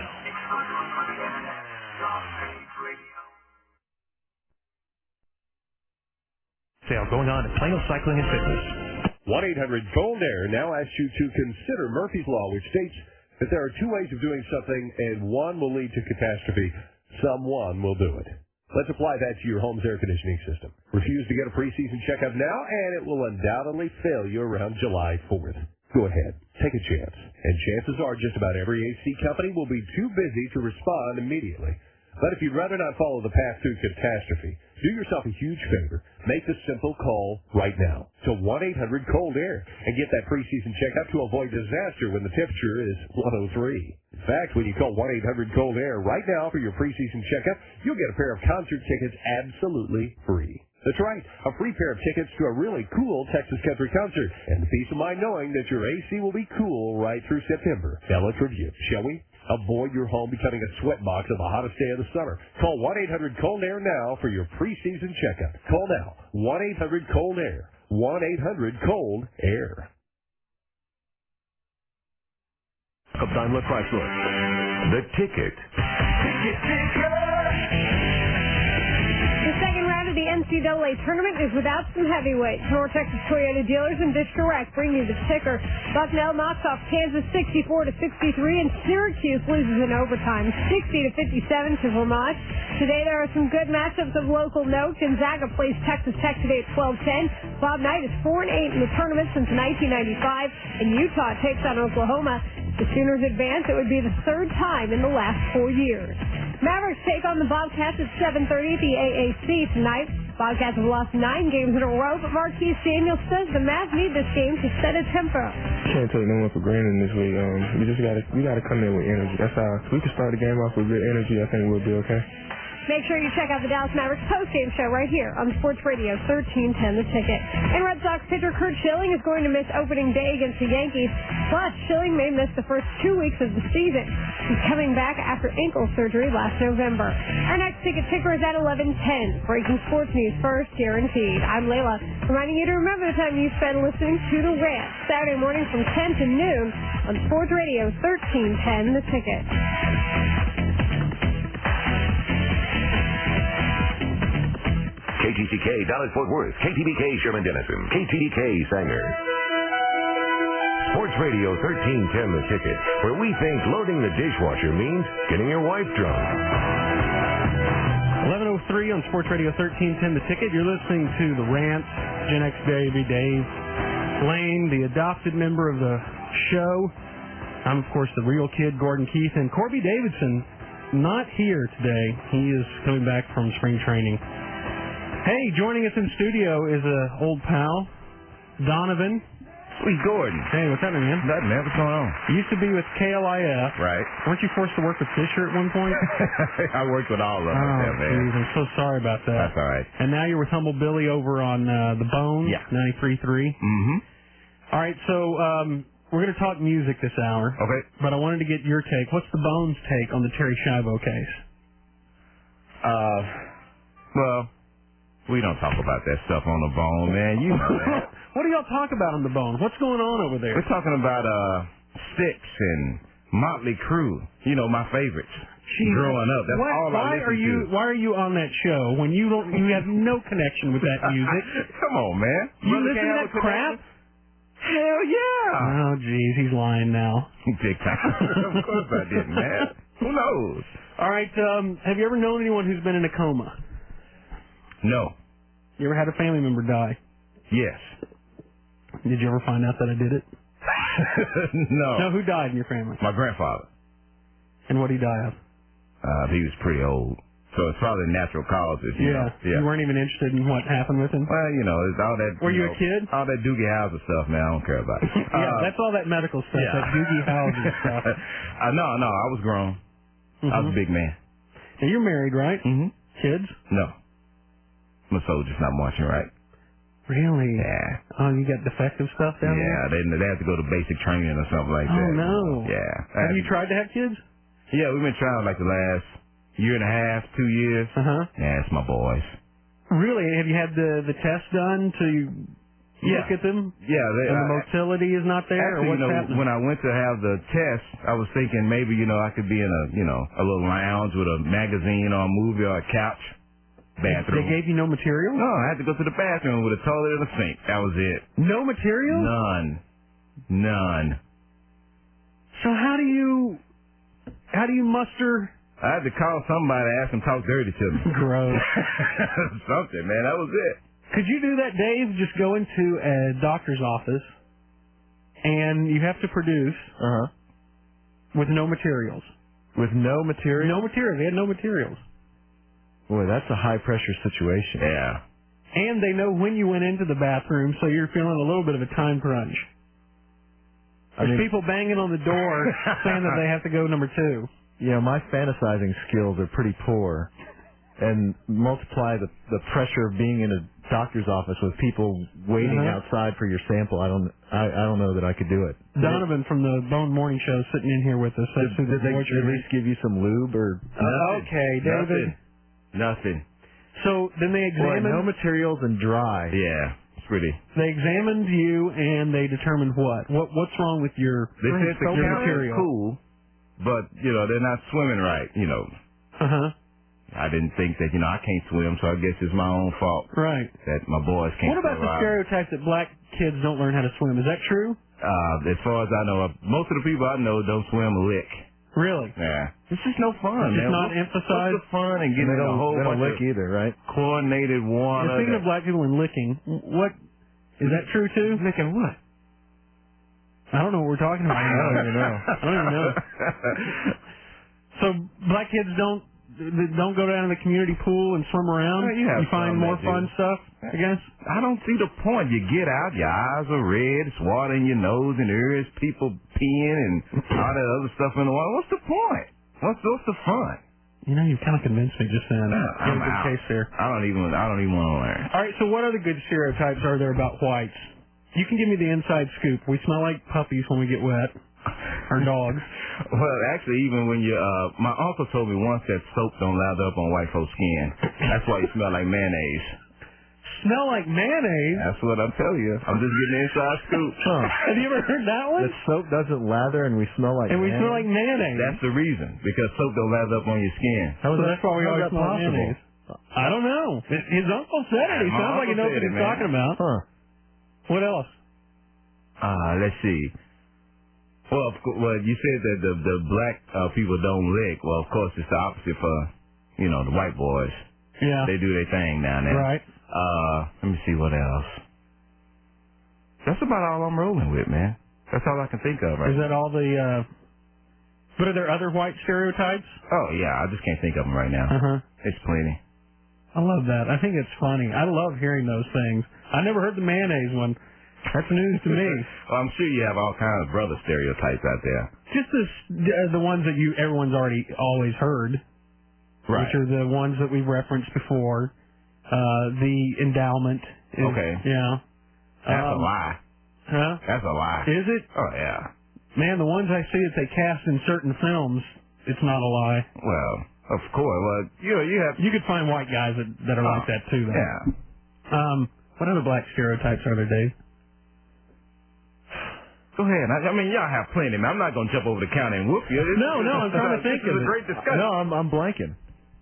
Sale going on at Plano Cycling and Fitness. 1-800-COLD-AIR now asks you to consider Murphy's Law, which states that there are two ways of doing something, and one will lead to catastrophe. Someone will do it. Let's apply that to your home's air conditioning system. Refuse to get a preseason checkup now, and it will undoubtedly fail you around July 4th. Go ahead. Take a chance. And chances are just about every AC company will be too busy to respond immediately. But if you'd rather not follow the path to catastrophe, do yourself a huge favor. Make the simple call right now to 1-800-COLD-AIR and get that preseason checkup to avoid disaster when the temperature is 103. In fact, when you call 1-800-COLD-AIR right now for your preseason checkup, you'll get a pair of concert tickets absolutely free. That's right, a free pair of tickets to a really cool Texas country concert, and the peace of mind knowing that your AC will be cool right through September. Now let's review, shall we? Avoid your home becoming a sweatbox on the hottest day of the summer. Call 1-800-COLD-AIR now for your preseason checkup. Call now, 1-800-COLD-AIR. 1-800-COLD-AIR. of Daimler Chrysler. The Ticket. The second round of the NCAA tournament is without some heavyweights. North Texas Toyota dealers and Dish Direct bring you the ticker. Bucknell knocks off Kansas 64-63, and Syracuse loses in overtime 60-57 to Vermont. Today there are some good matchups of local note. Gonzaga plays Texas Tech today at 12:10. Bob Knight is 4-8 in the tournament since 1995, and Utah takes on Oklahoma. The Sooners advance. It would be the third time in the last 4 years. Mavericks take on the Bobcats at 7:30 at the AAC tonight. Bobcats have lost 9 games in a row, but Marquise Daniels says the Mavs need this game to set a tempo. Can't take no one for granted in this week. We gotta come in with energy. That's how we can start the game off with good energy. I think we'll be okay. Make sure you check out the Dallas Mavericks postgame show right here on Sports Radio 1310 The Ticket. And Red Sox pitcher Curt Schilling is going to miss opening day against the Yankees. Plus, Schilling may miss the first 2 weeks of the season. He's coming back after ankle surgery last November. Our next ticket ticker is at 11:10. Breaking sports news first, guaranteed. I'm Layla, reminding you to remember the time you spend listening to The Rant. Saturday morning from 10 to noon on Sports Radio 1310 The Ticket. KTTK Dallas Fort Worth, KTBK Sherman Denison, KTDK Sanger. Sports Radio 1310 The Ticket, where we think loading the dishwasher means getting your wife drunk. 11:03 on Sports Radio 1310 The Ticket. You're listening to The Rant, Gen X Baby, Dave Lane, the adopted member of the show. I'm, of course, the real kid, Gordon Keith, and Corby Davidson, not here today. He is coming back from spring training. Hey, joining us in studio is an old pal, Donovan. Sweet Gordon. Hey, what's happening, man? Nothing, man. What's going on? You used to be with KLIF. Right. Weren't you forced to work with Fisher at one point? I worked with all of them. Oh, man. geez, I'm so sorry about that. That's all right. And now you're with Humble Billy over on The Bone, 93.3. Mm-hmm. All right, so we're going to talk music this hour. Okay. But I wanted to get your take. What's The Bone's take on the Terry Schiavo case? Well, we don't talk about that stuff on The Bone, man. You know that. What do y'all talk about on The Bone? What's going on over there? We're talking about Styx and Motley Crue. You know, my favorites. Growing up, that's all I listened to. Why are you on that show when you have no connection with that music? Come on, man. You listen to that crap? Hell yeah. Oh, geez, he's lying now. Big time. Of course I didn't, man. Who knows? All right, have you ever known anyone who's been in a coma? No. You ever had a family member die? Yes. Did you ever find out that I did it? No. No, who died in your family? My grandfather. And what did he die of? He was pretty old. So it's probably natural causes. You know? Yeah. You weren't even interested in what happened with him? Well, you know, it's all that. Were you a kid? All that Doogie Howser stuff, man. I don't care about it. That's all that medical stuff, that Doogie Howser stuff. No, I was grown. I was a big man. And you're married, right? Mm-hmm. Kids? No. My soldier's not marching right. Really? Yeah. Oh, you got defective stuff down there? Yeah, they have to go to basic training or something like that. Oh, no. Yeah. Have you tried to have kids? Yeah, we've been trying like the last year and a half, 2 years. Uh-huh. Yeah, it's my boys. Really? Have you had the test done to look at them? Yeah. And the motility is not there? Actually, or what's happening? when I went to have the test, I was thinking maybe, I could be in a little lounge with a magazine or a movie or a couch. Bathroom. They gave you no material? No, I had to go to the bathroom with a toilet and a sink. That was it. No material? None. So how do you muster? I had to call somebody, ask them to talk dirty to me. Gross. Something, man. That was it. Could you do that, Dave? Just go into a doctor's office and you have to produce with no materials. With no materials? No materials. They had no materials. Boy, that's a high-pressure situation. Yeah. And they know when you went into the bathroom, so you're feeling a little bit of a time crunch. There's people banging on the door saying that they have to go number 2. Yeah, my fantasizing skills are pretty poor. And multiply the pressure of being in a doctor's office with people waiting outside for your sample. I don't know that I could do it. Donovan from the Bone Morning Show is sitting in here with us. Did they at least give you some lube or? Okay, David. Nothing. So then they examine no materials and dry. Yeah. pretty. They examined you and they determined what? What's wrong with your They said the your counter is material? cool, but they're not swimming right. I didn't think that I can't swim, so I guess it's my own fault. Right. That my boys can't. What about the stereotype that black kids don't learn how to swim? Is that true? As far as I know, most of the people I know don't swim a lick. Really? Yeah. It's just no fun. It's man. not emphasized. What's the fun in getting a whole bunch lick of either, right? Coordinated water. Speaking of black people and licking, what is that true too? Licking what? I don't know what we're talking about. I don't even know. I don't even know. So black kids don't go down to the community pool and swim around? Well, you find more fun stuff, I guess? I don't see the point. You get out, your eyes are red, it's water in your nose and ears, people peeing and all that other stuff in the water. What's the point? What's the fun? You've kind of convinced me just then. I'm good out. case there. I don't even want to learn. All right, so what other good stereotypes are there about whites? You can give me the inside scoop. We smell like puppies when we get wet. Or dogs. Well, actually, even when my uncle told me once that soap don't lather up on white folks' skin. That's why you smell like mayonnaise. Smell like mayonnaise? That's what I'm telling you. I'm just getting the inside scoop. Have you ever heard that one? That soap doesn't lather and we smell like And we mayonnaise? smell like mayonnaise. That's the reason. Because soap don't lather up on your skin. That's why we always smell like mayonnaise. I don't know. His uncle said it. He sounds like he knows what he's talking about. Huh. What else? Let's see. Well, you said that the black people don't lick. Well, of course, it's the opposite for, the white boys. Yeah. They do their thing down there. Right. Let me see what else. That's about all I'm rolling with, man. That's all I can think of right Is that all the, but are there other white stereotypes? Oh, yeah. I just can't think of them right now. Uh-huh. It's plenty. I love that. I think it's funny. I love hearing those things. I never heard the mayonnaise one. That's news to me. Well, I'm sure you have all kinds of brother stereotypes out there. Just the ones that everyone's always heard. Right. Which are the ones that we've referenced before. The endowment. Okay. Yeah. That's a lie. Huh? That's a lie. Is it? Oh, yeah. Man, the ones I see that they cast in certain films, it's not a lie. Well, of course. Well, you could find white guys that are like that too, though. Yeah. What other black stereotypes are there, Dave? Go ahead. I mean, y'all have plenty, man. I'm not going to jump over the counter and whoop you. No, I'm trying to think of it. This is a it. great discussion. No, I'm blanking.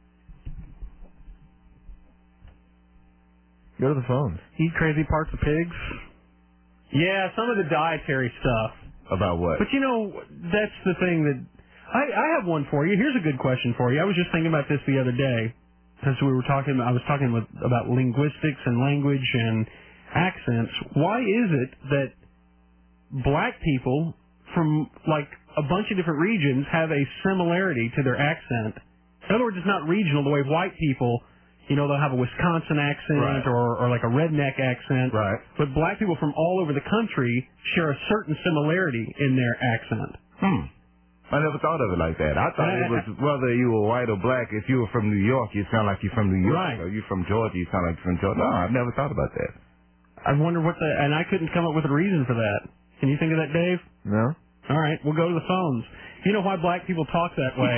Go to the phones. Eat crazy parts of pigs? Yeah, some of the dietary stuff. About what? But that's the thing that... I have one for you. Here's a good question for you. I was just thinking about this the other day. As I was talking about linguistics and language and accents. Why is it that black people from a bunch of different regions have a similarity to their accent? In other words, it's not regional the way white people, they'll have a Wisconsin accent or like a redneck accent. Right. But black people from all over the country share a certain similarity in their accent. I never thought of it like that. I thought it was whether you were white or black. If you were from New York, you sound like you're from New York. Right. Or you're from Georgia, you sound like you're from Georgia. No, I've never thought about that. I wonder and I couldn't come up with a reason for that. Can you think of that, Dave? No. All right, we'll go to the phones. You know why black people talk that way?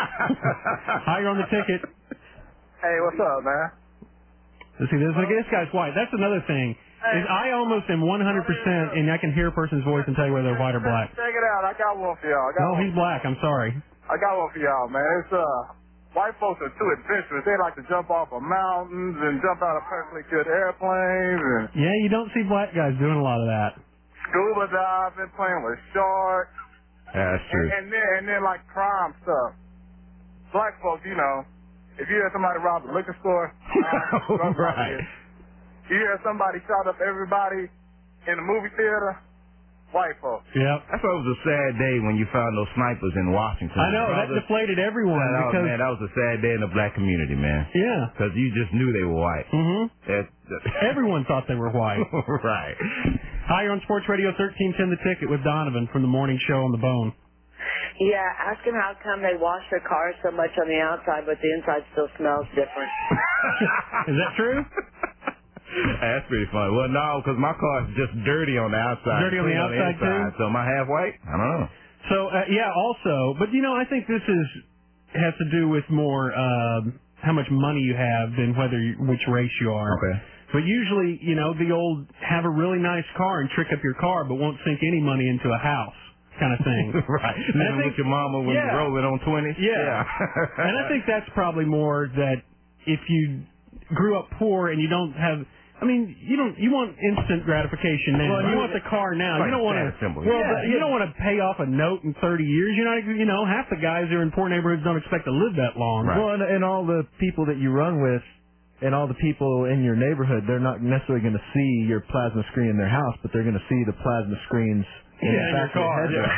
Hi, you're on the ticket. Hey, what's up, man? Let's see, this guy's white. That's another thing. Is I almost am 100%, and I can hear a person's voice and tell you whether they're white or black. Check it out. I got one for y'all. No, he's black. I'm sorry. I got one for y'all, man. It's white folks are too adventurous. They like to jump off of mountains and jump out of perfectly good airplanes. And yeah, you don't see black guys doing a lot of that. Scuba diving, playing with sharks. Yeah, that's true. And then like crime stuff. Black folks, if you hear somebody rob a liquor store, right. You hear somebody shot up everybody in the movie theater, white folks. Yep. That's why it was a sad day when you found those snipers in Washington. I know, that deflated everyone. Man, that was a sad day in the black community, man. Yeah. Because you just knew they were white. Mm-hmm. Everyone thought they were white. Right. Hi, you're on Sports Radio 1310 The Ticket with Donovan from the morning show on the Bone. Yeah, ask them how come they wash their cars so much on the outside, but the inside still smells different. Is that true? That's pretty funny. Well, no, because my car's just dirty on the outside. Dirty on the outside, too? So am I half white? I don't know. So, also, but I think this has to do with more how much money you have than which race you are. Okay. But usually, the old have a really nice car and trick up your car, but won't sink any money into a house kind of thing. Right. And I Living think, with your mama when you roll it on 20. Yeah. And I think that's probably more that if you grew up poor and you don't have, you want instant gratification now. Well, you want the car now. Right, You don't want that's simple. to. Well, Yeah. you don't want to pay off a note in 30 years. You're not. Half the guys who are in poor neighborhoods don't expect to live that long. Well, and all the people that you run with, and all the people in your neighborhood, they're not necessarily going to see your plasma screen in their house, but they're going to see the plasma screens in the in your factory car. headlight.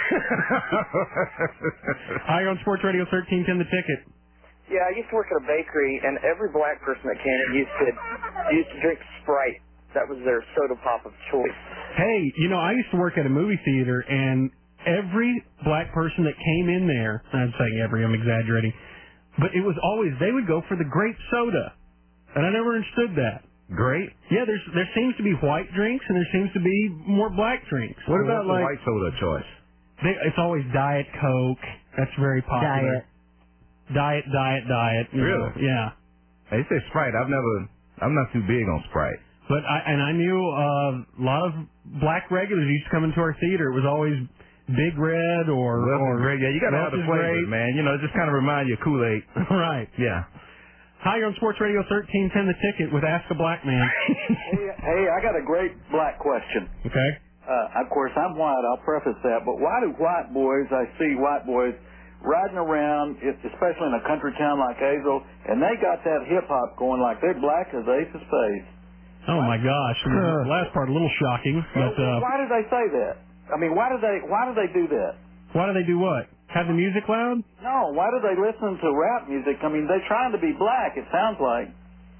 Hi, you're on Sports Radio 1310, The Ticket. Yeah, I used to work at a bakery, and every black person that came in used to drink Sprite. That was their soda pop of choice. Hey, I used to work at a movie theater, and every black person that came in there, I'm saying every, I'm exaggerating, but it was always, they would go for the grape soda. And I never understood that. Grape? Yeah, there seems to be white drinks, and there seems to be more black drinks. What about the white soda choice? It's always Diet Coke. That's very popular. Diet. Really? Yeah. They say Sprite. I'm not too big on Sprite. But I knew a lot of black regulars used to come into our theater. It was always Big Red or Grape. Yeah, you got to have the flavors, man. It just kind of remind you of Kool-Aid. Right. Yeah. Hi, you're on Sports Radio 1310, The Ticket with Ask a Black Man. Hey, I got a great black question. Okay. Of course, I'm white. I'll preface that. But why do I see white boys riding around, especially in a country town like Hazel, and they got that hip-hop going like they're black as Ace of Spades? Oh, my gosh. The last part, a little shocking. But why do they say that? Why do they do that? Why do they do what? Have the music loud? No, why do they listen to rap music? They're trying to be black, it sounds like.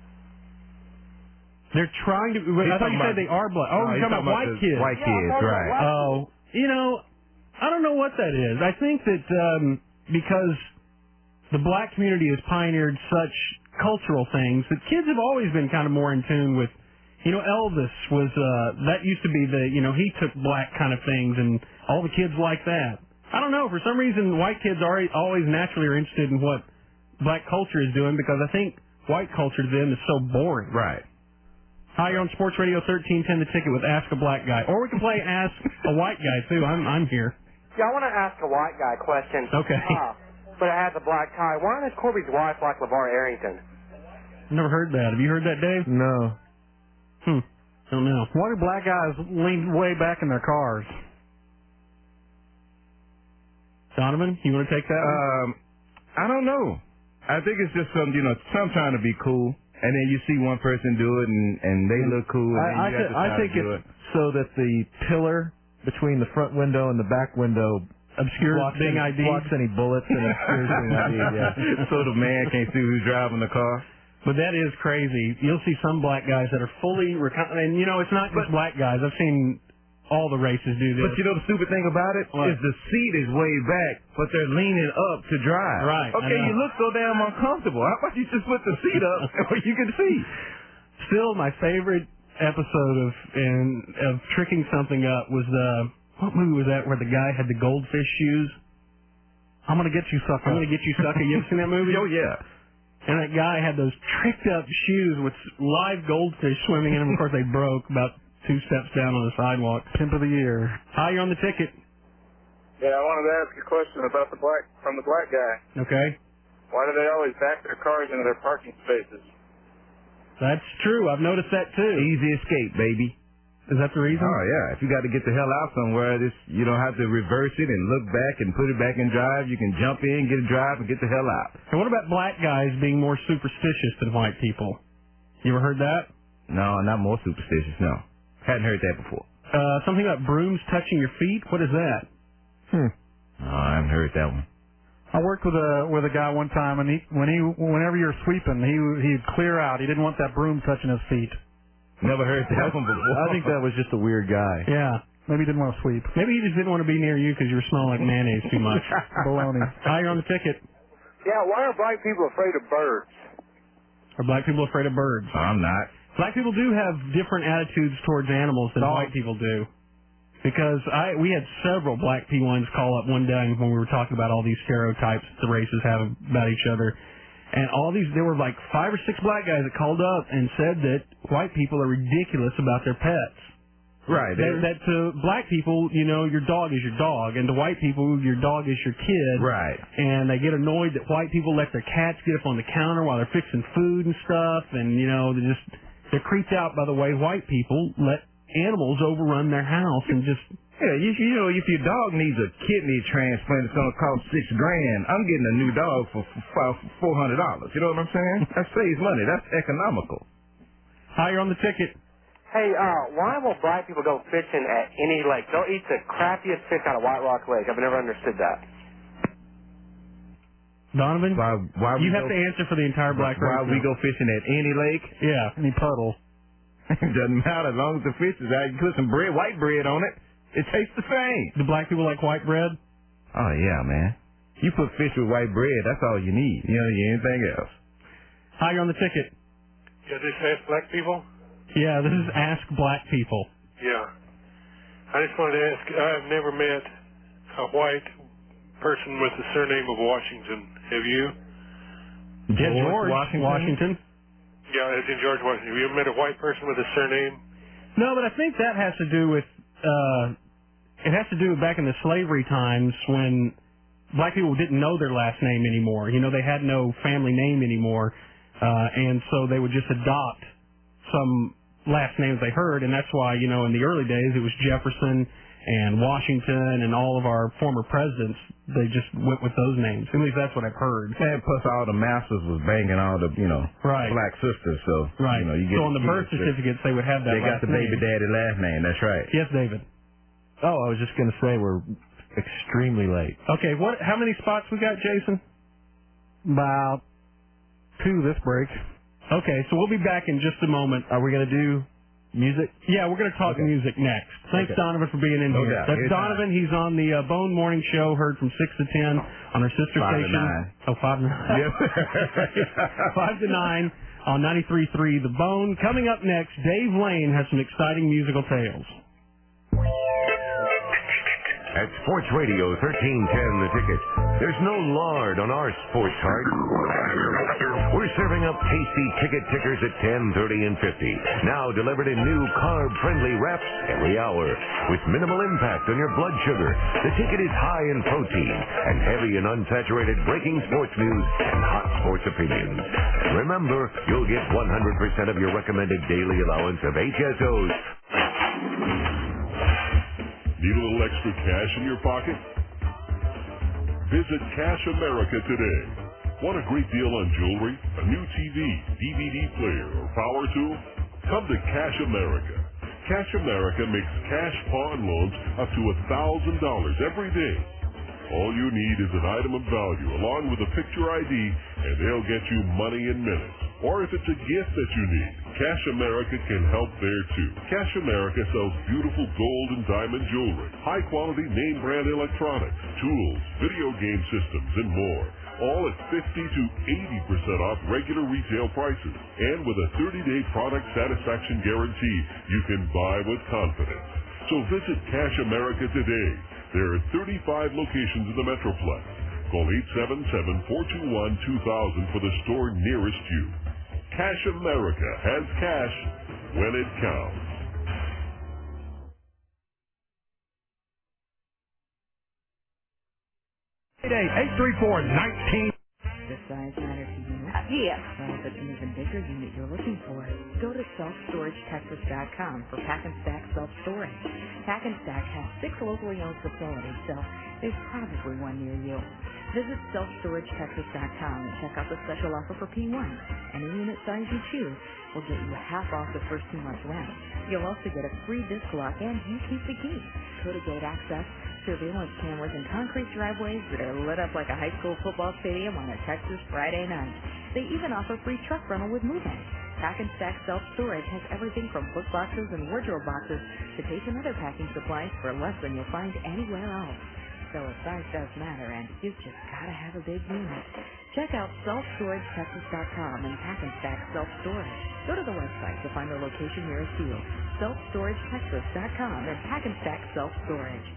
They're trying to... I thought you said they are black. Oh, you're talking about white kids. White kids, right. Oh, I don't know what that is. I think that because the black community has pioneered such cultural things that kids have always been kind of more in tune with... Elvis was... that used to be he took black kind of things, and all the kids like that. I don't know. For some reason, white kids always naturally are interested in what black culture is doing because I think white culture to them is so boring. Right. Hi, you're on Sports Radio 1310, The Ticket with Ask a Black Guy. Or we can play Ask a White Guy, too. I'm here. Yeah, I want to ask a white guy question. Okay. But it has a black tie. Why is Corby's wife like LeVar Arrington? Never heard that. Have you heard that, Dave? No. Don't know. Why do black guys lean way back in their cars? Donovan, you want to take that one? I don't know. I think it's just some trying to be cool, and then you see one person do it, and they look cool. And I think it's so that the pillar between the front window and the back window obscures being ID. Blocks any bullets and obscures being ID. Yeah. So the man can't see who's driving the car. But that is crazy. You'll see some black guys that are fully and it's not just black guys. I've seen all the races do this. But the stupid thing about it is the seat is way back, but they're leaning up to drive. Right. Okay, you look so damn uncomfortable. How about you just put the seat up where you can see? Still, my favorite episode of tricking something up was what movie was that where the guy had the goldfish shoes? I'm gonna get you, sucker. I'm gonna get you, sucker. You ever seen that movie? Oh yeah. And that guy had those tricked up shoes with live goldfish swimming in them. Of course, they broke about 2 steps down on the sidewalk. Pimp of the year. Hi, you're on the ticket. Yeah, I wanted to ask a question about the black guy. Okay. Why do they always back their cars into their parking spaces? That's true. I've noticed that too. Easy escape, baby. Is that the reason? Oh yeah. If you got to get the hell out somewhere, you don't have to reverse it and look back and put it back in drive. You can jump in, get a drive, and get the hell out. And what about black guys being more superstitious than white people? You ever heard that? No, not more superstitious. No. Hadn't heard that before. Something about brooms touching your feet? What is that? Oh, I haven't heard that one. I worked with a guy one time, and whenever you're sweeping, he'd clear out. He didn't want that broom touching his feet. Never heard that one before. I think that was just a weird guy. Yeah. Maybe he didn't want to sweep. Maybe he just didn't want to be near you because you were smelling like mayonnaise too much. Baloney. Hi, you're on the ticket. Yeah, why are black people afraid of birds? Are black people afraid of birds? I'm not. Black people do have different attitudes towards animals than white people do. Because we had several black P1s call up one day when we were talking about all these stereotypes the races have about each other. And there were like 5 or 6 black guys that called up and said that white people are ridiculous about their pets. Right. That to black people, your dog is your dog, and to white people, your dog is your kid. Right. And they get annoyed that white people let their cats get up on the counter while they're fixing food and stuff, and they're creeped out by the way white people let animals overrun their house and just. Yeah, if your dog needs a kidney transplant, it's gonna cost $6,000. I'm getting a new dog for $400. You know what I'm saying? That saves money. That's economical. Hi, you're on the ticket. Hey, why will black people go fishing at any lake? They'll eat the crappiest fish out of White Rock Lake. I've never understood that. Donovan, why you have to answer for the entire black race. Why we go fishing at any lake? Yeah, any puddle. It doesn't matter as long as the fish is out. You put some white bread on it. It tastes the same. Do black people like white bread? Oh, yeah, man. You put fish with white bread, that's all you need. You don't need anything else. Hi, you're on the ticket. Yeah, this Ask Black People? Yeah, this is Ask Black People. Yeah. I just wanted to ask, I've never met a white person with the surname of Washington. Have you? George Washington. Yeah, as in George Washington. Have you ever met a white person with a surname? No, but I think that has to do with back in the slavery times when black people didn't know their last name anymore. They had no family name anymore, and so they would just adopt some last names they heard, and that's why, in the early days it was Jefferson and Washington and all of our former presidents. They just went with those names. At least that's what I've heard. And plus all the masters was banging all the, right. black sisters, so, right. you get so on the birth certificates they would have that They got the baby daddy last name, that's right. Yes, David. Oh, I was just going to say we're extremely late. Okay, how many spots we got, Jason? About 2 this break. Okay, so we'll be back in just a moment. Are we going to do music? Yeah, we're going to talk music next. Thanks, Donovan, for being in here. That's Donovan. He's on the Bone Morning Show, heard from 6 to 10 on our sister 5 station. to 9. Oh, 5 to 9. Yep. 5 to 9 on 93.3 The Bone. Coming up next, Dave Lane has some exciting musical tales. At Sports Radio 1310 The Ticket, there's no lard on our sports heart. We're serving up tasty ticket tickers at 10, 30, and 50. Now delivered in new carb-friendly wraps every hour. With minimal impact on your blood sugar, the ticket is high in protein and heavy in unsaturated breaking sports news and hot sports opinions. And remember, you'll get 100% of your recommended daily allowance of HSOs. Need a little extra cash in your pocket? Visit Cash America today. Want a great deal on jewelry, a new TV, DVD player, or power tool? Come to Cash America. Cash America makes cash pawn loans up to $1,000 every day. All you need is an item of value along with a picture ID, and they'll get you money in minutes. Or if it's a gift that you need, Cash America can help there too. Cash America sells beautiful gold and diamond jewelry, high-quality name-brand electronics, tools, video game systems, and more. All at 50 to 80% off regular retail prices. And with a 30-day product satisfaction guarantee, you can buy with confidence. So visit Cash America today. There are 35 locations in the Metroplex. Call 877-421-2000 for the store nearest you. Cash America has cash when it counts. Payday 834-19. Does size matter to you? Yes. Well, if it's an even bigger unit you're looking for, go to selfstoragetexas.com for Pack and Stack Self-Storage. Pack and Stack has 6 locally owned facilities, so there's probably one near you. Visit selfstoragetexas.com and check out the special offer for P1. Any unit size you choose will get you half off the first 2 months rent. You'll also get a free disc lock and you keep the key. Code gate access, surveillance cameras, and concrete driveways that are lit up like a high school football stadium on a Texas Friday night. They even offer free truck rental with move-in. Pack and Stack Self-Storage has everything from book boxes and wardrobe boxes to tape and other packing supplies for less than you'll find anywhere else. So if size does matter, and you've just gotta have a big unit. Check out selfstoragetexas.com and Pack and Stack Self-Storage. Go to the website to find the location nearest you. selfstoragetexas.com and Pack and Stack Self-Storage.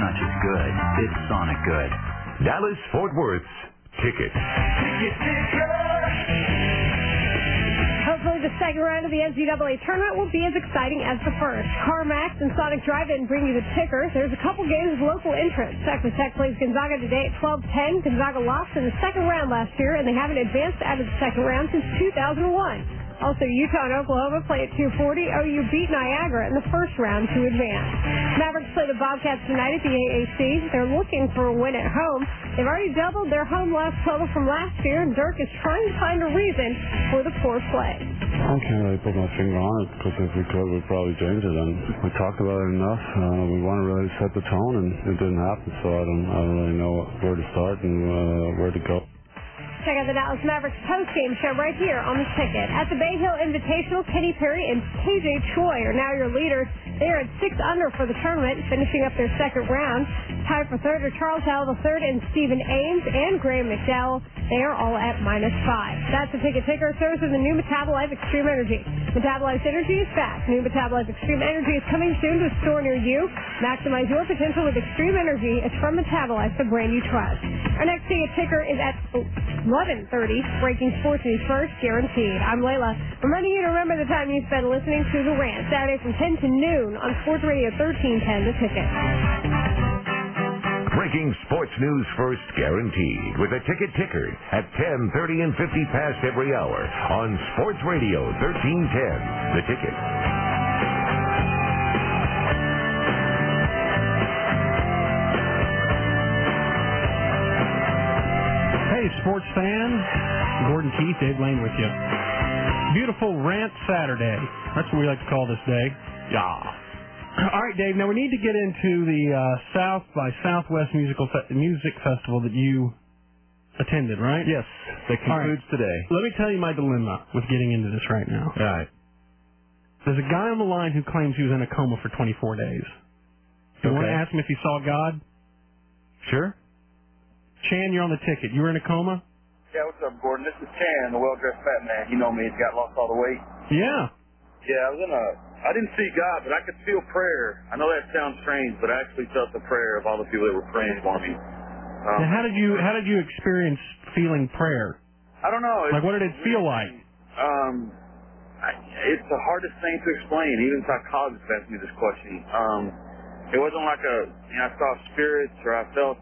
not just good, it's Sonic good. Dallas-Fort Worth's Ticket. Hopefully the second round of the NCAA tournament will be as exciting as the first. CarMax and Sonic Drive-In bring you the ticker. There's a couple games of local interest. Texas Tech plays Gonzaga today at 12:10. Gonzaga lost in the second round last year, and they haven't advanced out of the second round since 2001. Also, Utah and Oklahoma play at 2:40. OU beat Niagara in the first round to advance. Mavericks play the Bobcats tonight at the AAC. They're looking for a win at home. They've already doubled their home loss total from last year, and Dirk is trying to find a reason for the poor play. I can't really put my finger on it, because if we could, we'd probably change it. And we talked about it enough. We want to really set the tone, and it didn't happen, so I don't really know where to start and where to go. Check out the Dallas Mavericks post-game show right here on the Ticket. At the Bay Hill Invitational, Kenny Perry and KJ Choi are now your leaders. They are at 6 under for the tournament, finishing up their second round. Tied for third are Charles Howell III and Stephen Ames and Graham McDowell. They are all at -5. That's the Ticket ticker. Service of the new Metabolife Extreme Energy. Metabolife Energy is back. New Metabolife Extreme Energy is coming soon to a store near you. Maximize your potential with Extreme Energy. It's from Metabolife, the brand you trust. Our next Ticket ticker is at 11:30. Breaking sports news first, guaranteed. I'm Layla. Reminding you to remember the time you spend listening to The Rant, Saturday from 10 to noon on Sports Radio 1310, The Ticket. Breaking sports news first, guaranteed, with a Ticket ticker at 10:30 and 50 past every hour on Sports Radio 1310, The Ticket. Hey, sports fan. Gordon Keith, Dave Lane with you. Beautiful Rant Saturday. That's what we like to call this day. Yeah. All right, Dave. Now we need to get into the South by Southwest music festival that you attended, right? Yes. That concludes today. Let me tell you my dilemma with getting into this right now. All right. There's a guy on the line who claims he was in a coma for 24 days. You want to ask him if he saw God? Sure. Chan, you're on the Ticket. You were in a coma? Yeah, what's up, Gordon? This is Chan, the well-dressed fat man. You know me. He's got lost all the weight. Yeah. Yeah, I didn't see God, but I could feel prayer. I know that sounds strange, but I actually felt the prayer of all the people that were praying for me. Now, how did you experience feeling prayer? I don't know. Like, what did it feel like? It's the hardest thing to explain. Even psychologists ask me this question. It wasn't like I saw spirits or I felt,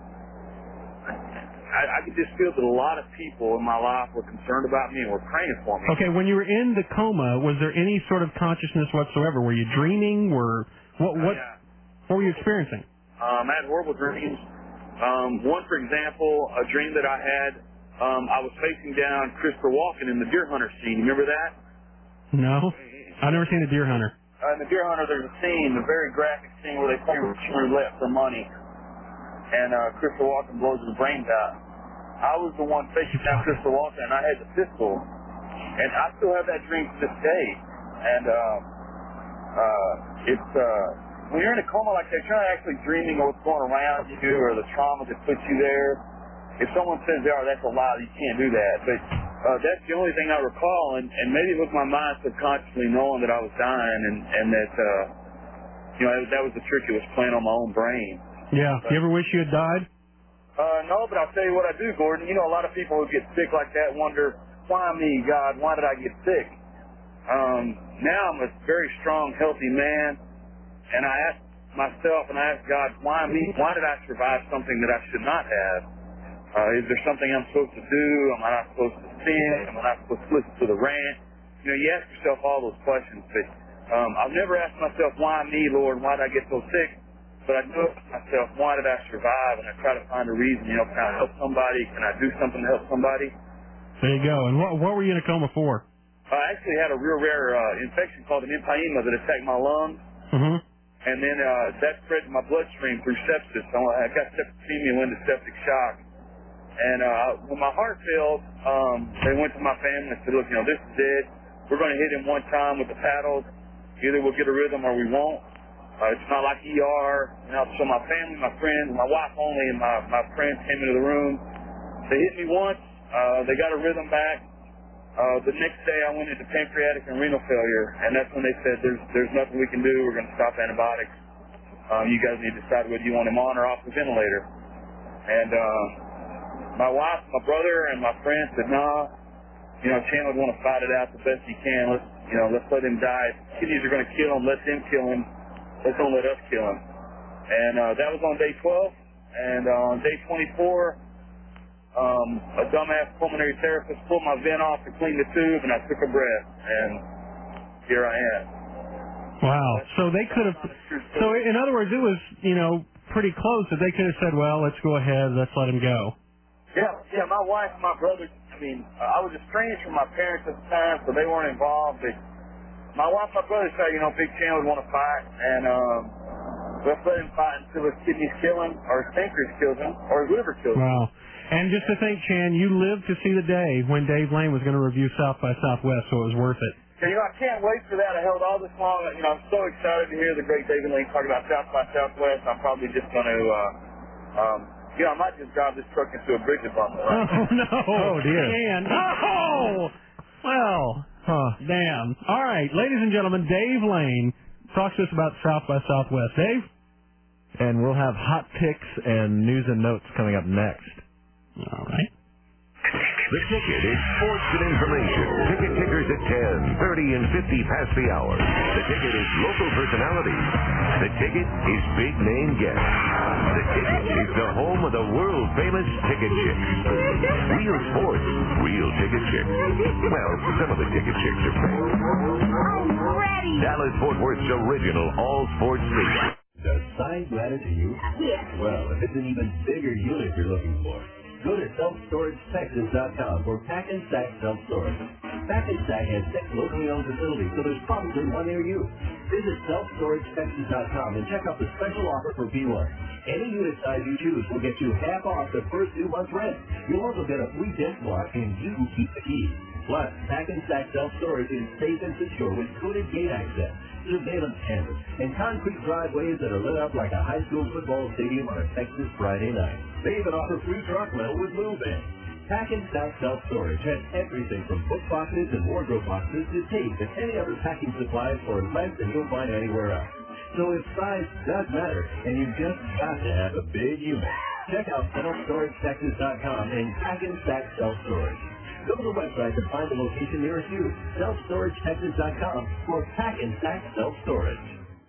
I could just feel that a lot of people in my life were concerned about me and were praying for me. Okay, when you were in the coma, was there any sort of consciousness whatsoever? Were you dreaming? What were you experiencing? I had horrible dreams. One, for example, a dream that I had, I was facing down Christopher Walken in the Deer Hunter scene. You remember that? No. I've never seen the Deer Hunter. In the Deer Hunter, there's a scene, a very graphic scene where they play Russian roulette for money. And Christopher Walken blows his brains out. I was the one facing down Christopher Walken, and I had the pistol. And I still have that dream to this day. And when you're in a coma like that, you're not actually dreaming of what's going around you or the trauma that puts you there. If someone says, that's a lie, you can't do that. But that's the only thing I recall, and maybe it was my mind subconsciously knowing that I was dying and that, that was the trick it was playing on my own brain. Yeah. You ever wish you had died? No, but I'll tell you what I do, Gordon. You know, a lot of people who get sick like that wonder, why me, God? Why did I get sick? Now I'm a very strong, healthy man, and I ask myself and I ask God, why me? Why did I survive something that I should not have? Is there something I'm supposed to do? Am I not supposed to sin? Am I not supposed to listen to the rant? You ask yourself all those questions, but I've never asked myself, why me, Lord? Why did I get so sick? But I do ask myself, why did I survive? And I try to find a reason. Can I help somebody? Can I do something to help somebody? There you go. And what were you in a coma for? I actually had a real rare infection called an empyema that attacked my lungs. Mm-hmm. And then that spread to my bloodstream through sepsis. So I got septicemia, went into septic shock. And when my heart failed, they went to my family and said, look, this is it. We're going to hit him one time with the paddles. Either we'll get a rhythm or we won't. It's not like ER. So my family, my friends, my wife only, and my friends came into the room. They hit me once. They got a rhythm back. The next day I went into pancreatic and renal failure, and that's when they said there's nothing we can do. We're going to stop antibiotics. You guys need to decide whether you want him on or off the ventilator. And my wife, my brother, and my friend said, no, Chan would want to fight it out the best he can. Let's let him die. If kidneys are going to kill him, let them kill him. Let's don't let us kill him. And that was on day 12. And on day 24, a dumbass pulmonary therapist pulled my vent off to clean the tube, and I took a breath. And here I am. Wow. So they could have. So in other words, it was pretty close. That they could have said, well, let's go ahead, let's let him go. Yeah. My wife and my brother. I was estranged from my parents at the time, so they weren't involved. My wife and my brother said, Big Chan would want to fight, and let's let him fight until his kidneys kill him, or his pancreas kills him, or his liver kills him. Wow. And just to think, Chan, you lived to see the day when Dave Lane was going to review South by Southwest, so it was worth it. I can't wait for that. I held all this long. I'm so excited to hear the great David Lane talk about South by Southwest. I'm probably just going to, I might just drive this truck into a bridge bump. Right? Oh, no. Oh, dear. Chan. Oh! Well, damn. All right, ladies and gentlemen, Dave Lane talks to us about South by Southwest. Dave? And we'll have hot picks and news and notes coming up next. All right. The Ticket is sports and information. Ticket tickers at 10, 30, and 50 past the hour. The Ticket is local personalities. The Ticket is big name guests. The Ticket is the home of the world-famous Ticket Chicks. Real sports, real Ticket Chicks. Well, some of the Ticket Chicks are fake. I'm ready. Dallas-Fort Worth's original all-sports station. Does size matter to you? Yes. Well, if it's an even bigger unit you're looking for, go to SelfStorageTexas.com for Pack and Stack Self-Storage. Pack and Stack has 6 locally owned facilities, so there's probably one near you. Visit SelfStorageTexas.com and check out the special offer for P1. Any unit size you choose will get you half off the first 2 months' rent. You'll also get a free desk block, and you keep the keys. Plus, Pack and Stack Self-Storage is safe and secure with coded gate access, surveillance cameras, and concrete driveways that are lit up like a high school football stadium on a Texas Friday night. They even offer free truck rental with move in. Pack and Stack Self-Storage has everything from book boxes and wardrobe boxes to tape and any other packing supplies for less than you'll find anywhere else. So if size does matter, and you've just got to have a big unit, check out SelfStorageTexas.com and Pack and Stack Self-Storage. Go to the website to find the location nearest you. SelfStorageTexas.com for Pack and Stack Self-Storage.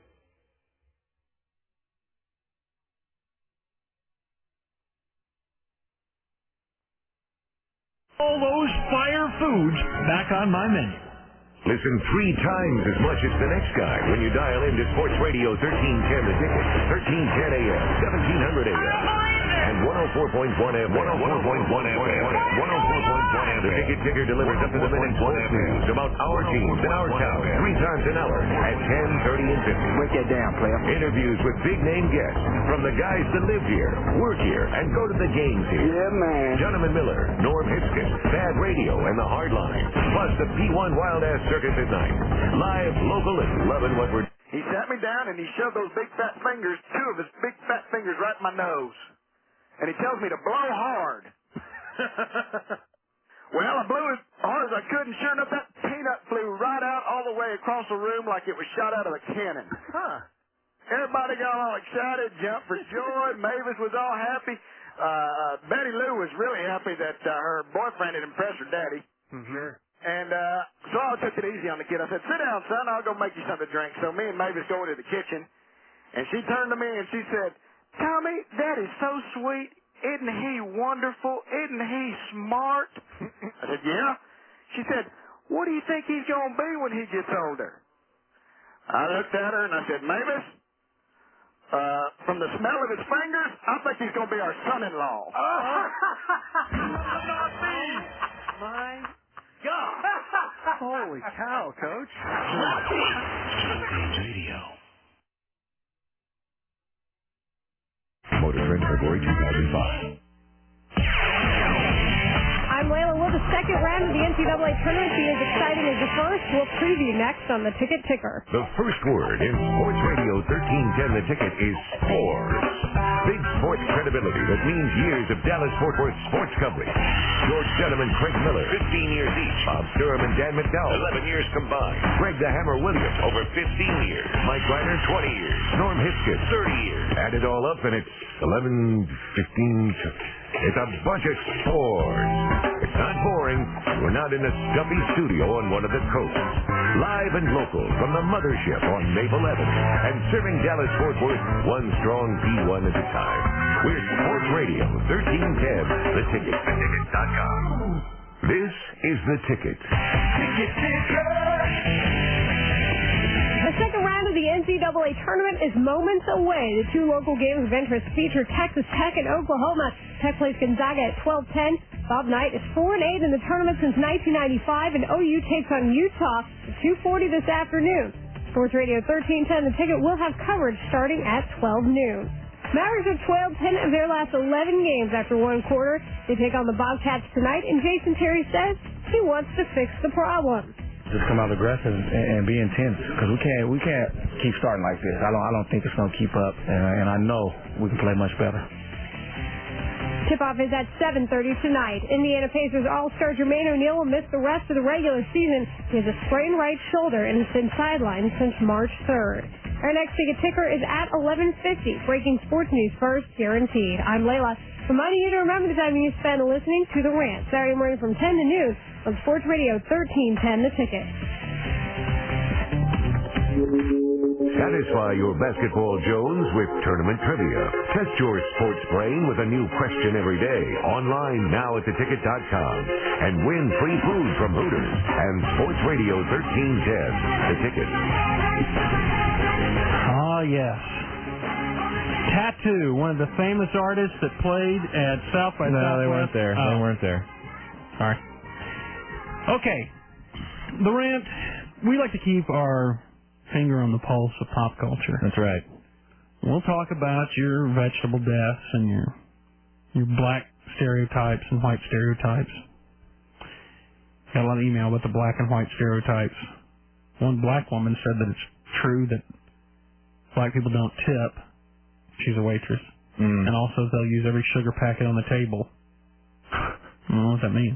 All those fire foods back on my menu. Listen 3 times as much as the next guy when you dial into Sports Radio 1310 The Ticket, 1310 AM, 1700 AM, and 104.1 FM, 104.1 FM, 104.1 FM. The Ticket Ticker delivers up to the minute sports news about our teams and our town 3 times an hour at 10, 30, and 50. Break that down, player. Interviews with big name guests from the guys that live here, work here, and go to the games here. Yeah, man. Jonathan Miller, Norm Hitzkin, Bad Radio, and the Hardline. Plus the P1 Wild Ass Circus at night. Live, local, and loving what we're... He sat me down and he shoved those big fat fingers, 2 of his big fat fingers right in my nose. And he tells me to blow hard. Well, I blew as hard as I could, and sure enough, that peanut flew right out all the way across the room like it was shot out of a cannon. Everybody got all excited, jumped for joy. Mavis was all happy. Betty Lou was really happy that her boyfriend had impressed her daddy. Sure. And so I took it easy on the kid. I said, sit down, son. I'll go make you something to drink. So me and Mavis go into the kitchen, and she turned to me and she said, Tommy, that is so sweet. Isn't he wonderful? Isn't he smart? I said, yeah. She said, what do you think he's going to be when he gets older? I looked at her and I said, Mavis, from the smell of his fingers, I think he's going to be our son-in-law. My God. Holy cow, Coach. Radio. Motor Trend, February 2005. I'm Layla Wood. The second round of the NCAA tournament be as exciting as the first. We'll preview next on the Ticket Ticker. The first word in Sports Radio 1310 The Ticket is sports. big sports credibility that means years of Dallas-Fort Worth sports coverage. George Dunham and Craig Miller, 15 years each. Bob Sturm and Dan McDowell, 11 years combined. Greg the Hammer Williams, over 15 years. Mike Reiner, 20 years. Norm Hiskett, 30 years. Add it all up and it's 11, 15... It's a bunch of sports. It's not boring. We're not in a stuffy studio on one of the coasts. Live and local from the mothership on Maple Avenue. And serving Dallas-Fort Worth one strong P1 at a time. We're Sports Radio 1310, The Ticket. TheTicket.com. This is The Ticket. The second round of the NCAA tournament is moments away. The two local games of interest feature Texas Tech and Oklahoma. Tech plays Gonzaga at 12:10. Bob Knight is 4-8 in the tournament since 1995, and OU takes on Utah at 2:40 this afternoon. Sports Radio 1310, The Ticket will have coverage starting at 12 noon. Mavericks are 12-10 of their last 11 games after one quarter. They take on the Bobcats tonight, and Jason Terry says he wants to fix the problem. Just come out aggressive and be intense, because we can't keep starting like this. I don't think it's going to keep up, and I know we can play much better. Tip-off is at 7:30 tonight. Indiana Pacers All-Star Jermaine O'Neal will miss the rest of the regular season. He has a sprained right shoulder and has been sidelined since March 3rd. Our next ticker is at 11:50. Breaking sports news first, guaranteed. I'm Layla, reminding you to remember the time you spend listening to The Rant, Saturday morning from 10 to noon on Sports Radio 1310, The Ticket. Satisfy your basketball Jones with tournament trivia. Test your sports brain with a new question every day. Online now at theticket.com. And win free food from Hooters and Sports Radio 1310, The Ticket. Oh, yes. Tattoo, one of the famous artists that played at South by Southwest. No, they weren't there. Oh. They weren't there. Sorry. Okay. The Rant, we like to keep our finger on the pulse of pop culture. That's right. We'll talk about your vegetable deaths and your black stereotypes and white stereotypes. Got a lot of email about the black and white stereotypes. One black woman said that it's true that black people don't tip. She's a waitress. And also they'll use every sugar packet on the table. I don't know what that means.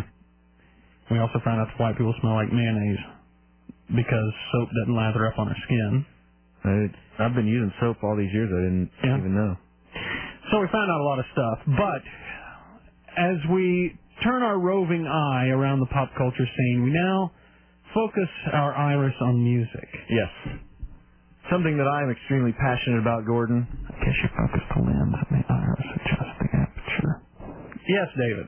We also found out that white people smell like mayonnaise because soap doesn't lather up on our skin. I've been using soap all these years. I didn't even know. So we found out a lot of stuff. But as we turn our roving eye around the pop culture scene, we now focus our iris on music. Yes. Something that I am extremely passionate about, Gordon. I guess you focus the lens on the iris, adjust the aperture. Yes, David.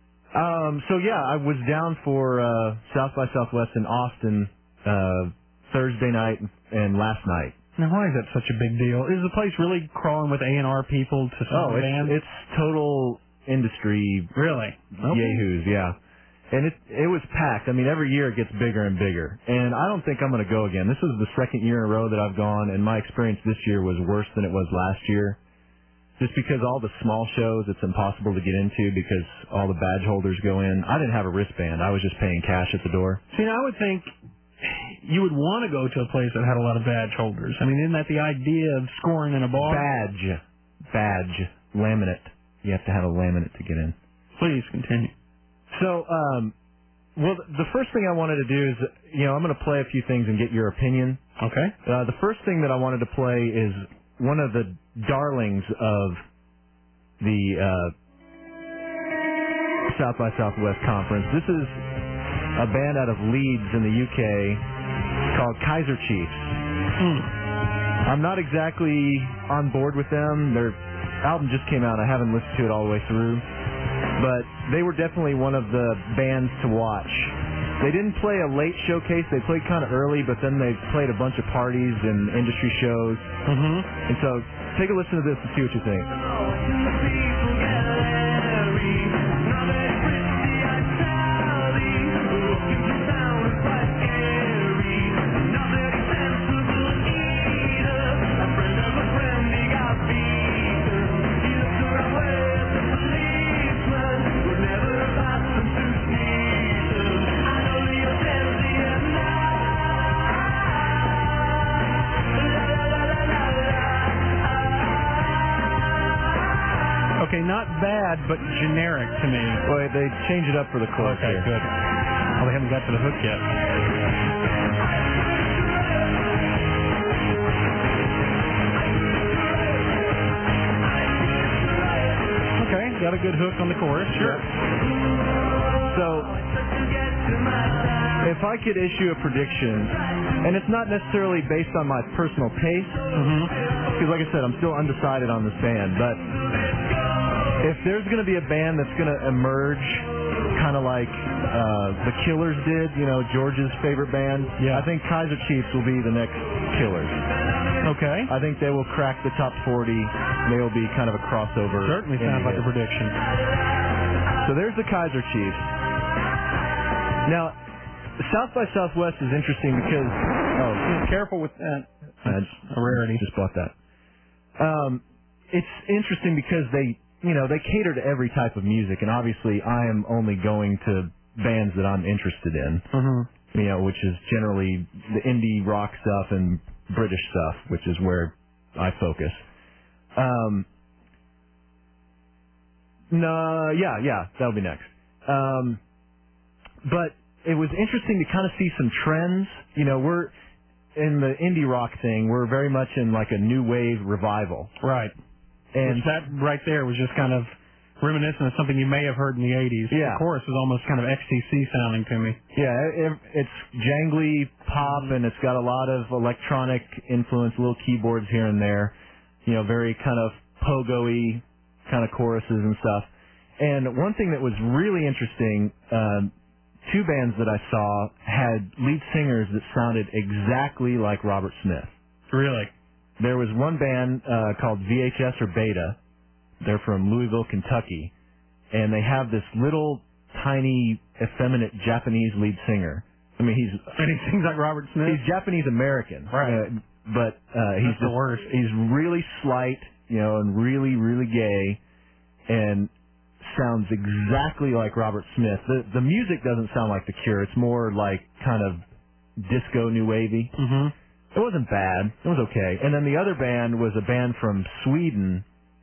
So yeah, I was down for South by Southwest in Austin Thursday night and last night. Now, why is that such a big deal? Is the place really crawling with A&R people to some band? It's total industry. Really? Okay. Yahoos, yeah. And it was packed. I mean, every year it gets bigger and bigger. And I don't think I'm going to go again. This is the second year in a row that I've gone, and my experience this year was worse than it was last year. Just because all the small shows, it's impossible to get into because all the badge holders go in. I didn't have a wristband. I was just paying cash at the door. See, I would think you would want to go to a place that had a lot of badge holders. I mean, isn't that the idea of scoring in a bar? Badge. Laminate. You have to have a laminate to get in. Please, continue. So, well, the first thing I wanted to do is, I'm going to play a few things and get your opinion. Okay. The first thing that I wanted to play is one of the darlings of the South by Southwest Conference. This is a band out of Leeds in the UK called Kaiser Chiefs. I'm not exactly on board with them. Their album just came out. I haven't listened to it all the way through. But they were definitely one of the bands to watch. They didn't play a late showcase. They played kind of early, but then they played a bunch of parties and industry shows. And so take a listen to this and see what you think. Okay, not bad, but generic to me. Wait, they changed it up for the chorus. Okay, here. good. Oh, they haven't got to the hook yet. Okay, got a good hook on the chorus. Sure. So, if I could issue a prediction, and it's not necessarily based on my personal taste, because like I said, I'm still undecided on this band, but if there's going to be a band that's going to emerge kind of like the Killers did, you know, George's favorite band, I think Kaiser Chiefs will be the next Killers. Okay. I think they will crack the top 40. They will be kind of a crossover. Certainly sounds like a prediction. So there's the Kaiser Chiefs. Now, South by Southwest is interesting because... careful with that. That's a rarity. Just bought that. It's interesting because they cater to every type of music, and obviously I am only going to bands that I'm interested in, you know, which is generally the indie rock stuff and British stuff, which is where I focus. That'll be next. But it was interesting to kind of see some trends. You know, we're in the indie rock thing. We're very much in like a new wave revival. Right. And which that right there was just kind of reminiscent of something you may have heard in the 80s. Yeah. The chorus was almost kind of XTC sounding to me. Yeah, it's jangly pop, and it's got a lot of electronic influence, little keyboards here and there. You know, very kind of pogo-y kind of choruses and stuff. And one thing that was really interesting, two bands that I saw had lead singers that sounded exactly like Robert Smith. Really? There was one band called VHS or Beta. They're from Louisville, Kentucky, and they have this little, tiny, effeminate Japanese lead singer. I mean, and he sings like Robert Smith? He's Japanese-American. Right. But he's the worst. He's really slight, you know, and really, really gay, and sounds exactly like Robert Smith. The music doesn't sound like The Cure. It's more like kind of disco, new wavy. Mm-hmm. It wasn't bad. It was okay. And then the other band was a band from Sweden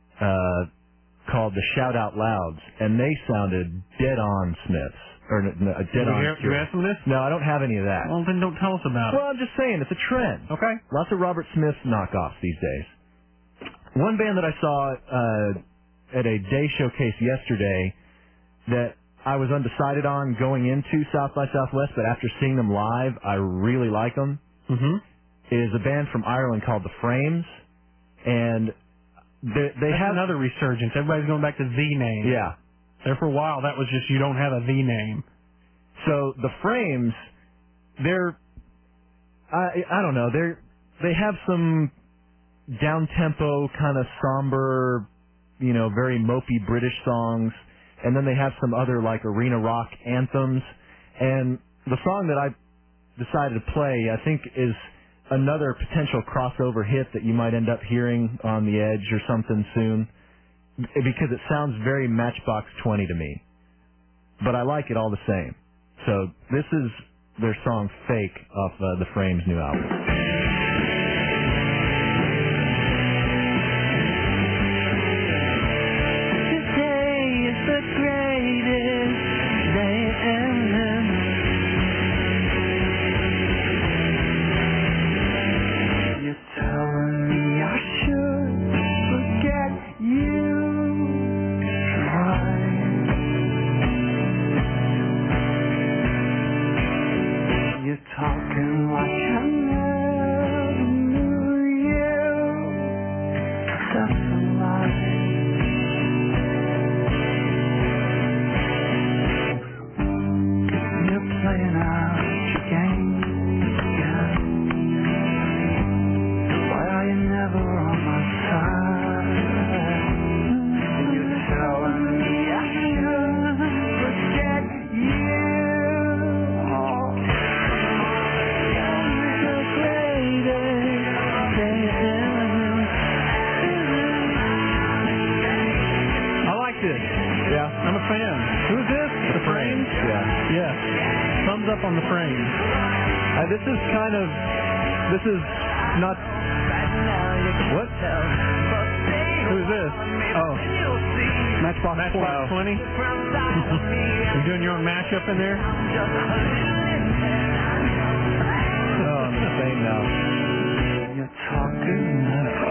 called the Shout Out Louds, and they sounded dead on Smiths. Or dead on You have some of this? No, I don't have any of that. Well, then don't tell us about it. Well, I'm just saying, it's a trend. Okay. Lots of Robert Smith knockoffs these days. One band that I saw at a day showcase yesterday that I was undecided on going into South by Southwest, but after seeing them live, I really like them, is a band from Ireland called The Frames, and they have another resurgence. Everybody's going back to the name. Yeah. There for a while, that was just you don't have a the name. So The Frames, they're I don't know, they have some down-tempo, kind of somber, you know, very mopey British songs, and then they have some other like arena rock anthems. And the song that I decided to play, I think, is another potential crossover hit that you might end up hearing on the Edge or something soon, because it sounds very Matchbox 20 to me. But I like it all the same. So this is their song Fake off The Frames' new album. Talking like I never knew you. That's a lie. You're playing out your game, yeah. Why are you never on my side? You're telling me I should forget you. Yeah, I'm a fan. Who is this? The Frames? Yeah. Thumbs up on The Frames. This is not... What? Who is this? Oh. Matchbox 20? You doing your own mashup in there? Oh, I'm insane now. You're talking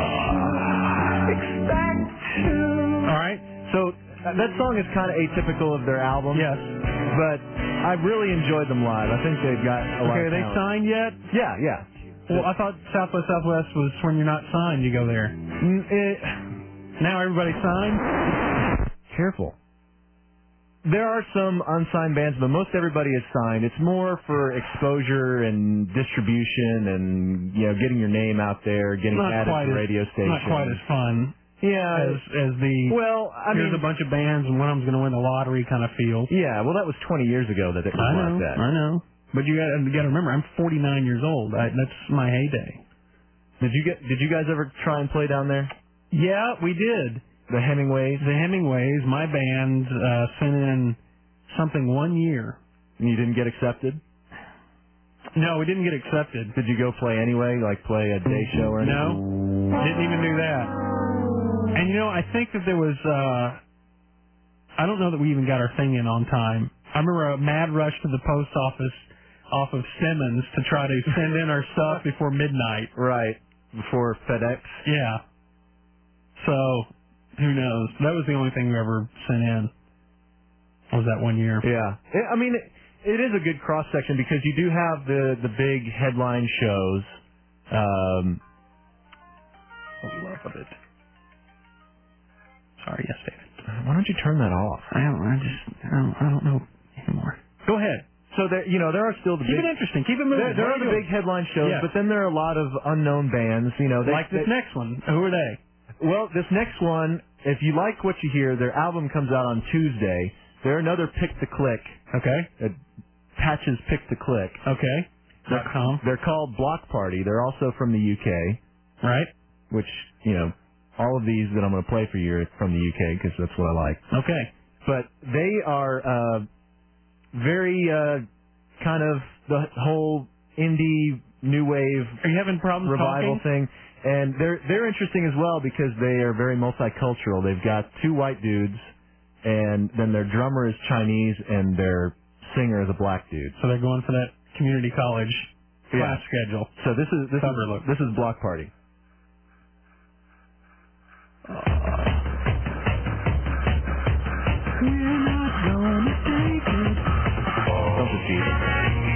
All right. So that song is kind of atypical of their album. Yes. But I really enjoyed them live. I think they've got a lot Okay, of are they talent. signed yet? Yeah, yeah. Well, I thought Southwest Southwest was when you're not signed, you go there. Now everybody's signed? Careful. There are some unsigned bands, but most everybody is signed. It's more for exposure and distribution and, you know, getting your name out there, getting added to radio stations. Not quite as fun. Yeah. As the, well, here's a bunch of bands and one of them's going to win the lottery kind of feel. Yeah, well, that was 20 years ago that it was like that. I know. But you got to remember, I'm 49 years old. That's my heyday. Did you guys ever try and play down there? Yeah, we did. The Hemingways? The Hemingways. My band sent in something one year. And you didn't get accepted? No, we didn't get accepted. Did you go play anyway, like play a day show or anything? No, didn't even do that. And you know, I think that there was, I don't know that we even got our thing in on time. I remember a mad rush to the post office off of Simmons to try to send in our stuff before midnight. Right, before FedEx. Yeah. So, who knows? That was the only thing we ever sent in. Was that one year? Yeah. I mean, it is a good cross section because you do have the big headline shows. I love it. Sorry, yes, David. Why don't you turn that off? I don't know anymore. Go ahead. So there are still the keep it interesting. Keep it moving. There are the big headline shows, yes. but then there are a lot of unknown bands. You know, like this next one. Who are they? Well, this next one, if you like what you hear, their album comes out on Tuesday. They're another Pick to Click. Okay. Patches Pick to Click. Okay. .com. They're called Block Party. They're also from the UK. Right. Which, you know, all of these that I'm going to play for you are from the UK because that's what I like. Okay. But they are very kind of the whole indie new wave. Are you having problems revival talking? thing? And they're interesting as well because they are very multicultural. They've got two white dudes, and then their drummer is Chinese, and their singer is a black dude. So they're going for that community college class schedule. So this is Block Party. We're not gonna take it. Don't deceive it.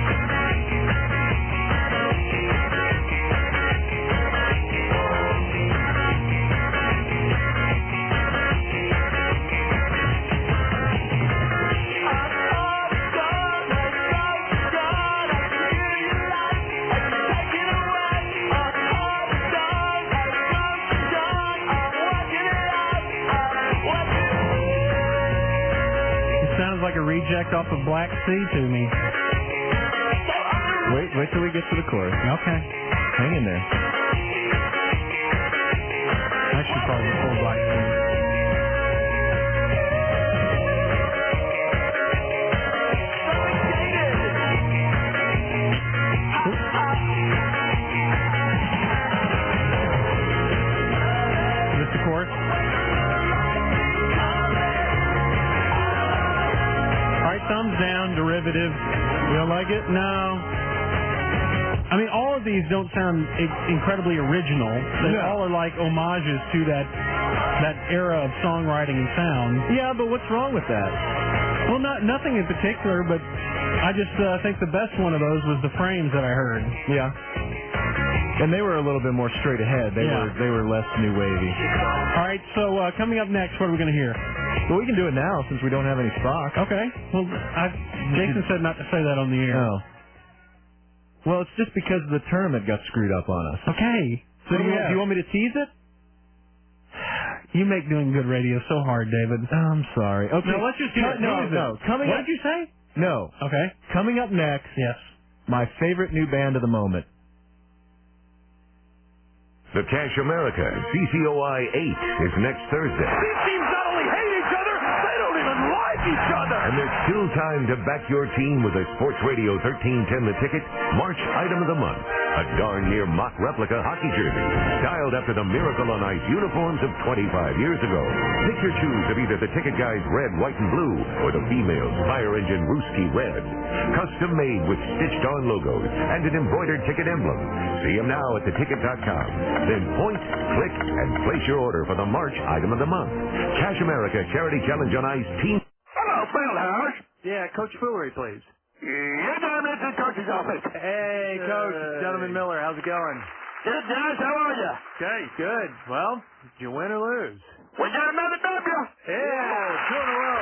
Like a reject off of Black Sea to me. Wait till we get to the chorus. Okay. Hang in there. I should probably pull Black Sea. Is this the chorus? Thumbs down, derivative. You don't like it? No. I mean, all of these don't sound incredibly original. They all are like homages to that era of songwriting and sound. Yeah, but what's wrong with that? Well, nothing in particular, but I just think the best one of those was the Frames that I heard. Yeah. And they were a little bit more straight ahead. They were less new wavy. All right, so coming up next, what are we going to hear? Well, we can do it now since we don't have any stock. Okay. Well, Jason said not to say that on the air. Oh. Well, it's just because the tournament got screwed up on us. Okay. So do you want me to tease it? You make doing good radio so hard, David. I'm sorry. Okay. No, let's just do it. No. What did you say? No. Okay. Coming up next. Yes. My favorite new band of the moment. The Cash America CCOI 8 is next Thursday. These teams not only hate each other, they don't even like each other. And there's still time to back your team with a Sports Radio 1310 The Ticket March Item of the Month. A darn near mock replica hockey jersey, styled after the Miracle on Ice uniforms of 25 years ago. Pick your choose of either the Ticket Guys Red, White, and Blue or the female's Fire Engine Ruski Red. Custom made with stitched-on logos and an embroidered ticket emblem. See them now at theticket.com. Then point, click, and place your order for the March Item of the Month. Cash America Charity Challenge on Ice Team. Hello, Fieldhouse. Yeah, Coach Foolery, please. Yes, I'm in the coach's office. Hey, Coach. It's Gentleman Miller. How's it going? Good, guys. How are you? Okay, good. Well, did you win or lose? We got another W. Yeah, 2 in a row.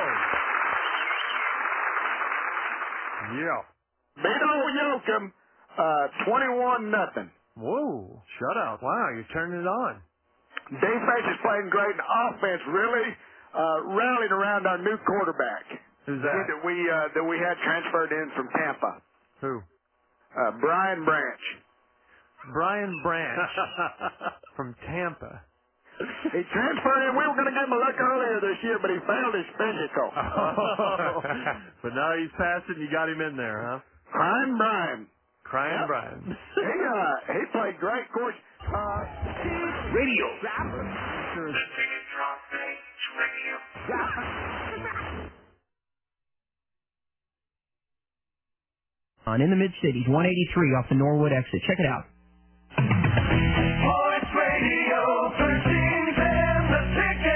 Yeah. Beat old Yoakum, 21-0. Whoa, shutout. Wow, you're turning it on. Defense is playing great, and offense really rallied around our new quarterback. Who's that? That we had transferred in from Tampa. Who? Brian Branch. Brian Branch from Tampa. He transferred in. We were going to give him a look earlier this year, but he failed his physical. But now he's passed it and you got him in there, huh? Crying Brian. Crying Brian. He played great. Of course, Radio. In the mid-cities, 183 off the Norwood exit. Check it out. Sports Radio 1310 The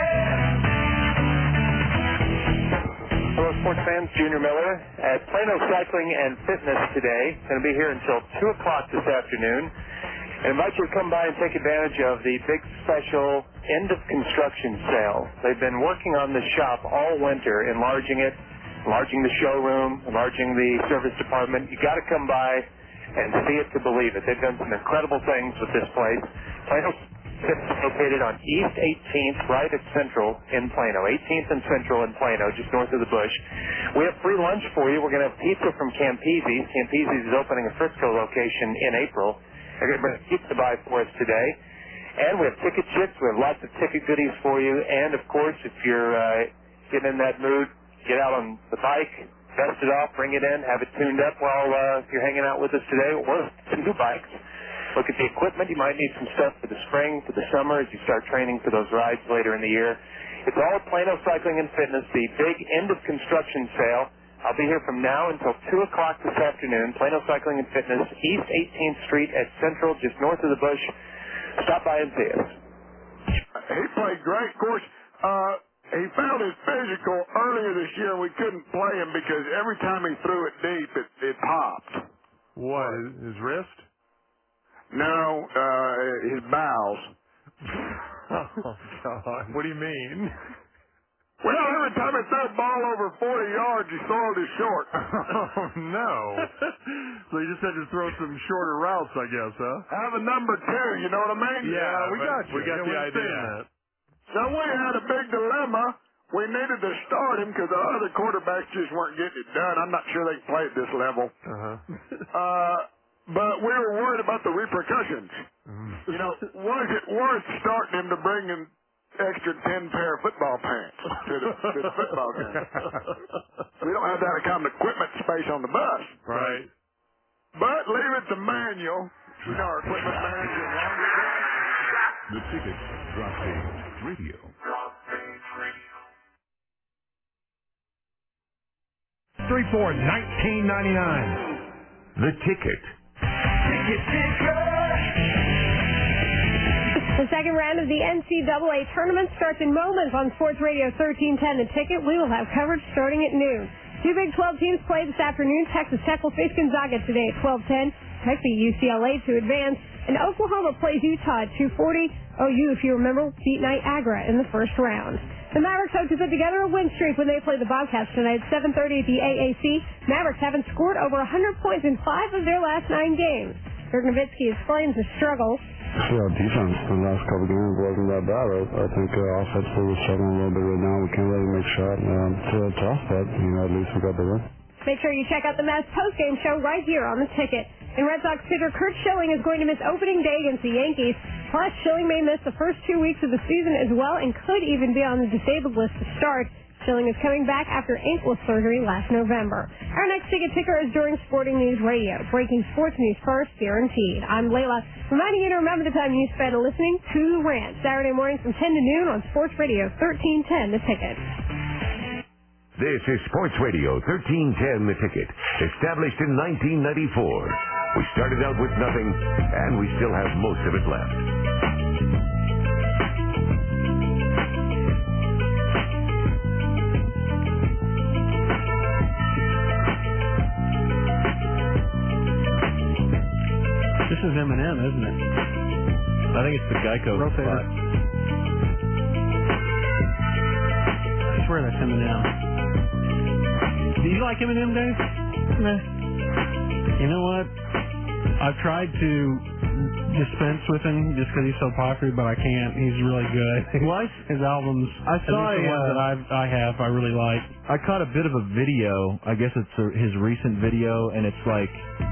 Ticket. Hello, sports fans. Junior Miller at Plano Cycling and Fitness today. Going to be here until 2 o'clock this afternoon. I invite you to come by and take advantage of the big special end of construction sale. They've been working on the shop all winter, enlarging it, enlarging the showroom, enlarging the service department. You got to come by and see it to believe it. They've done some incredible things with this place. Plano is located on East 18th, right at Central in Plano. 18th and Central in Plano, just north of the Bush. We have free lunch for you. We're going to have pizza from Campese's. Campese's is opening a Frisco location in April. They're going to bring pizza by for us today. And we have ticket chicks. We have lots of ticket goodies for you. And, of course, if you're getting in that mood, get out on the bike, dust it off, bring it in, have it tuned up while you're hanging out with us today, or some new bikes. Look at the equipment. You might need some stuff for the spring, for the summer, as you start training for those rides later in the year. It's all at Plano Cycling and Fitness, the big end of construction sale. I'll be here from now until 2 o'clock this afternoon. Plano Cycling and Fitness, East 18th Street at Central, just north of the Bush. Stop by and see us. He played great. Of course, he failed his physical earlier this year. We couldn't play him because every time he threw it deep, it popped. What, his wrist? No, his bowels. Oh, God. What do you mean? Well, every time he threw a ball over 40 yards, he soiled his short. Oh, no. So you just had to throw some shorter routes, I guess, huh? Have a number 2, you know what I mean? Yeah, we got you. We got the idea. That. So we had a big dilemma. We needed to start him because our other quarterbacks just weren't getting it done. I'm not sure they can play at this level. But we were worried about the repercussions. You know, was it worth starting him to bring in extra 10 pair of football pants to the football game? We don't have that kind of equipment space on the bus. Right. But leave it to Manuel. You know, our equipment manager. The Ticket Drop Page Radio. 3-4-1999. The Ticket. The second round of the NCAA tournament starts in moments on Sports Radio 1310 The Ticket. We will have coverage starting at noon. 2 Big 12 teams play this afternoon. Texas Tech will face Gonzaga today at 12:10. Tech beat UCLA to advance. And Oklahoma plays Utah at 2:40. OU, if you remember, beat Niagara in the first round. The Mavericks hope to put together a win streak when they play the Bobcats tonight at 7:30 at the AAC. Mavericks haven't scored over 100 points in 5 of their last 9 games. Dirk Nowitzki explains the struggle. See, our defense in the last couple of games wasn't that bad. I think offensively we're struggling a little bit right now. We can't really make shots. It's tough, but at least we got the win. Make sure you check out the Mavs postgame show right here on The Ticket. And Red Sox pitcher Kurt Schilling is going to miss opening day against the Yankees. Plus, Schilling may miss the first 2 weeks of the season as well and could even be on the disabled list to start. Schilling is coming back after ankle surgery last November. Our next ticket ticker is during Sporting News Radio. Breaking sports news first, guaranteed. I'm Layla, reminding you to remember the time you spent listening to The Rant. Saturday mornings from 10 to noon on Sports Radio 1310, The Ticket. This is Sports Radio 1310 The Ticket, established in 1994. We started out with nothing, and we still have most of it left. This is Eminem, isn't it? I think it's the Geico spot. I swear that's Eminem. Do you like Eminem, Dave? Nah. You know what? I've tried to dispense with him just because he's so popular, but I can't. He's really good. Well, his albums, I saw the ones that I really like. I caught a bit of a video. I guess it's his recent video, and it's like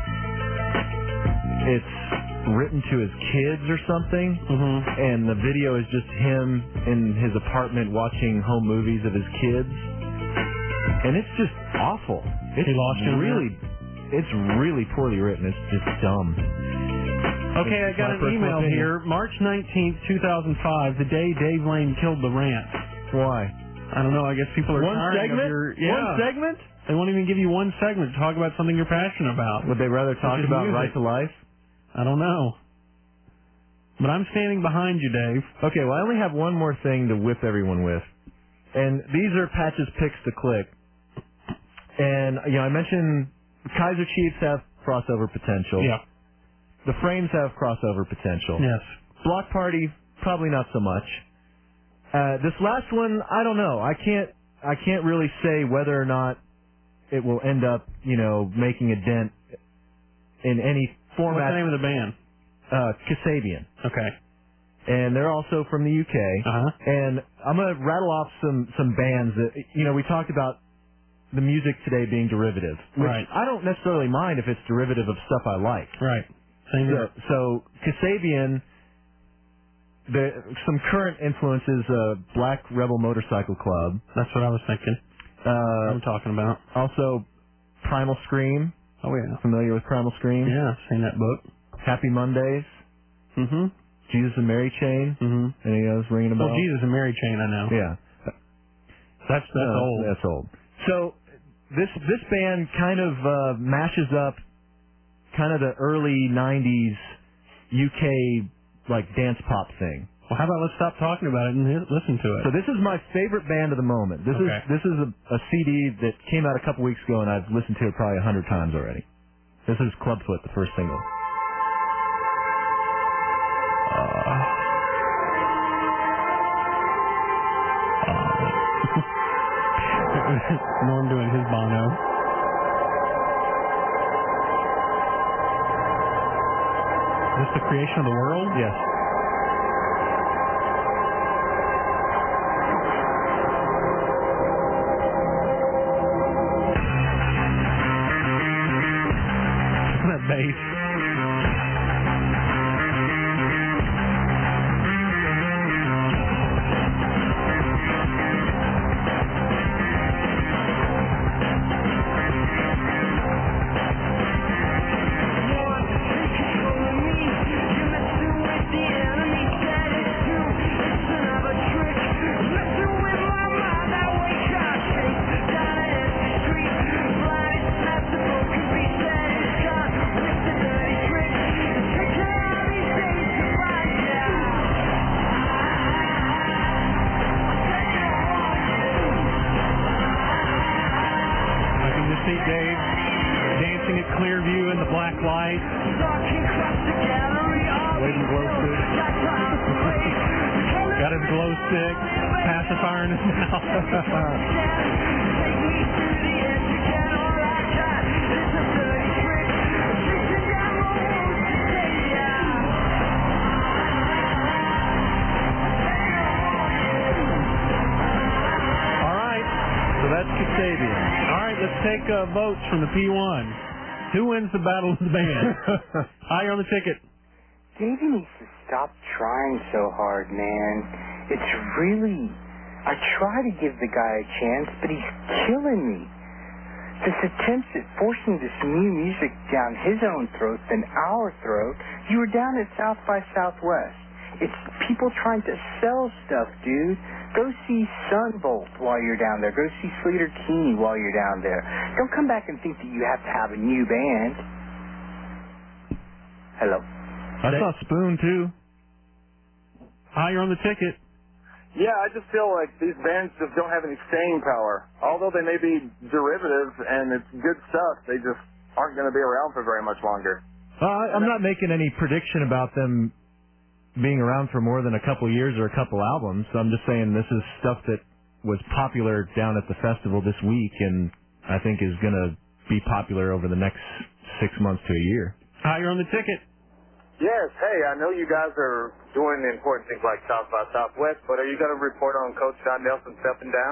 it's written to his kids or something. Mm-hmm. And the video is just him in his apartment watching home movies of his kids, and it's just awful. He lost you. It's really poorly written. It's just dumb. Okay, I got an email here. March 19th, 2005, the day Dave Lane killed the rant. Why? I don't know. I guess people are tired of your... Yeah. One segment? They won't even give you one segment to talk about something you're passionate about. Would they rather talk about Right to Life? I don't know. But I'm standing behind you, Dave. Okay, well, I only have one more thing to whip everyone with. And these are Patch's picks to click. And, I mentioned... Kaiser Chiefs have crossover potential. Yeah. The Frames have crossover potential. Yes. Block Party, probably not so much. This last one, I don't know. I can't really say whether or not it will end up, making a dent in any format. What's the name of the band? Kasabian. Okay. And they're also from the UK. Uh-huh. And I'm going to rattle off some bands that, we talked about the music today being derivative, which right. I don't necessarily mind if it's derivative of stuff I like. Right. Same here. So Kasabian, some current influences, Black Rebel Motorcycle Club. That's what I was thinking. I'm talking about. Also, Primal Scream. Oh, yeah. Familiar with Primal Scream? Yeah, I've seen that book. Happy Mondays. Mm-hmm. Jesus and Mary Chain. Mm-hmm. Any of those ringing a bell? Well, Jesus and Mary Chain, I know. Yeah. That's old. That's old. So this band kind of mashes up kind of the early 90s UK like dance pop thing. Well, how about let's stop talking about it and listen to it. So this is my favorite band of the moment. This is a CD that came out a couple weeks ago, and I've listened to it probably 100 times already. This is Clubfoot, the first single. Norm doing his Bono. Is this the creation of the world? Yes. That bass. Dave dancing at Clearview in the black light. Waving glow stick. Got his glow stick, pacifier in his mouth. All right. So that's Kasabian. All right, let's take votes from the P1. Who wins the battle of the band? Hi, you're on the ticket. Davey needs to stop trying so hard, man. It's really I try to give the guy a chance, but he's killing me. This attempt at forcing this new music down his own throat than our throat. You were down at South by Southwest. It's people trying to sell stuff, dude. Go see Sunvolt while you're down there. Go see Sleater Kinney while you're down there. Don't come back and think that you have to have a new band. Hello. I saw Spoon, too. Hi, you're on the ticket. Yeah, I just feel like these bands just don't have any staying power. Although they may be derivative and it's good stuff, they just aren't going to be around for very much longer. I'm not making any prediction about them being around for more than a couple years or a couple albums. I'm just saying this is stuff that was popular down at the festival this week and I think is going to be popular over the next 6 months to a year. Hi, you're on the ticket. Yes, hey, I know you guys are doing important things like South by Southwest, but are you going to report on Coach Don Nelson stepping down?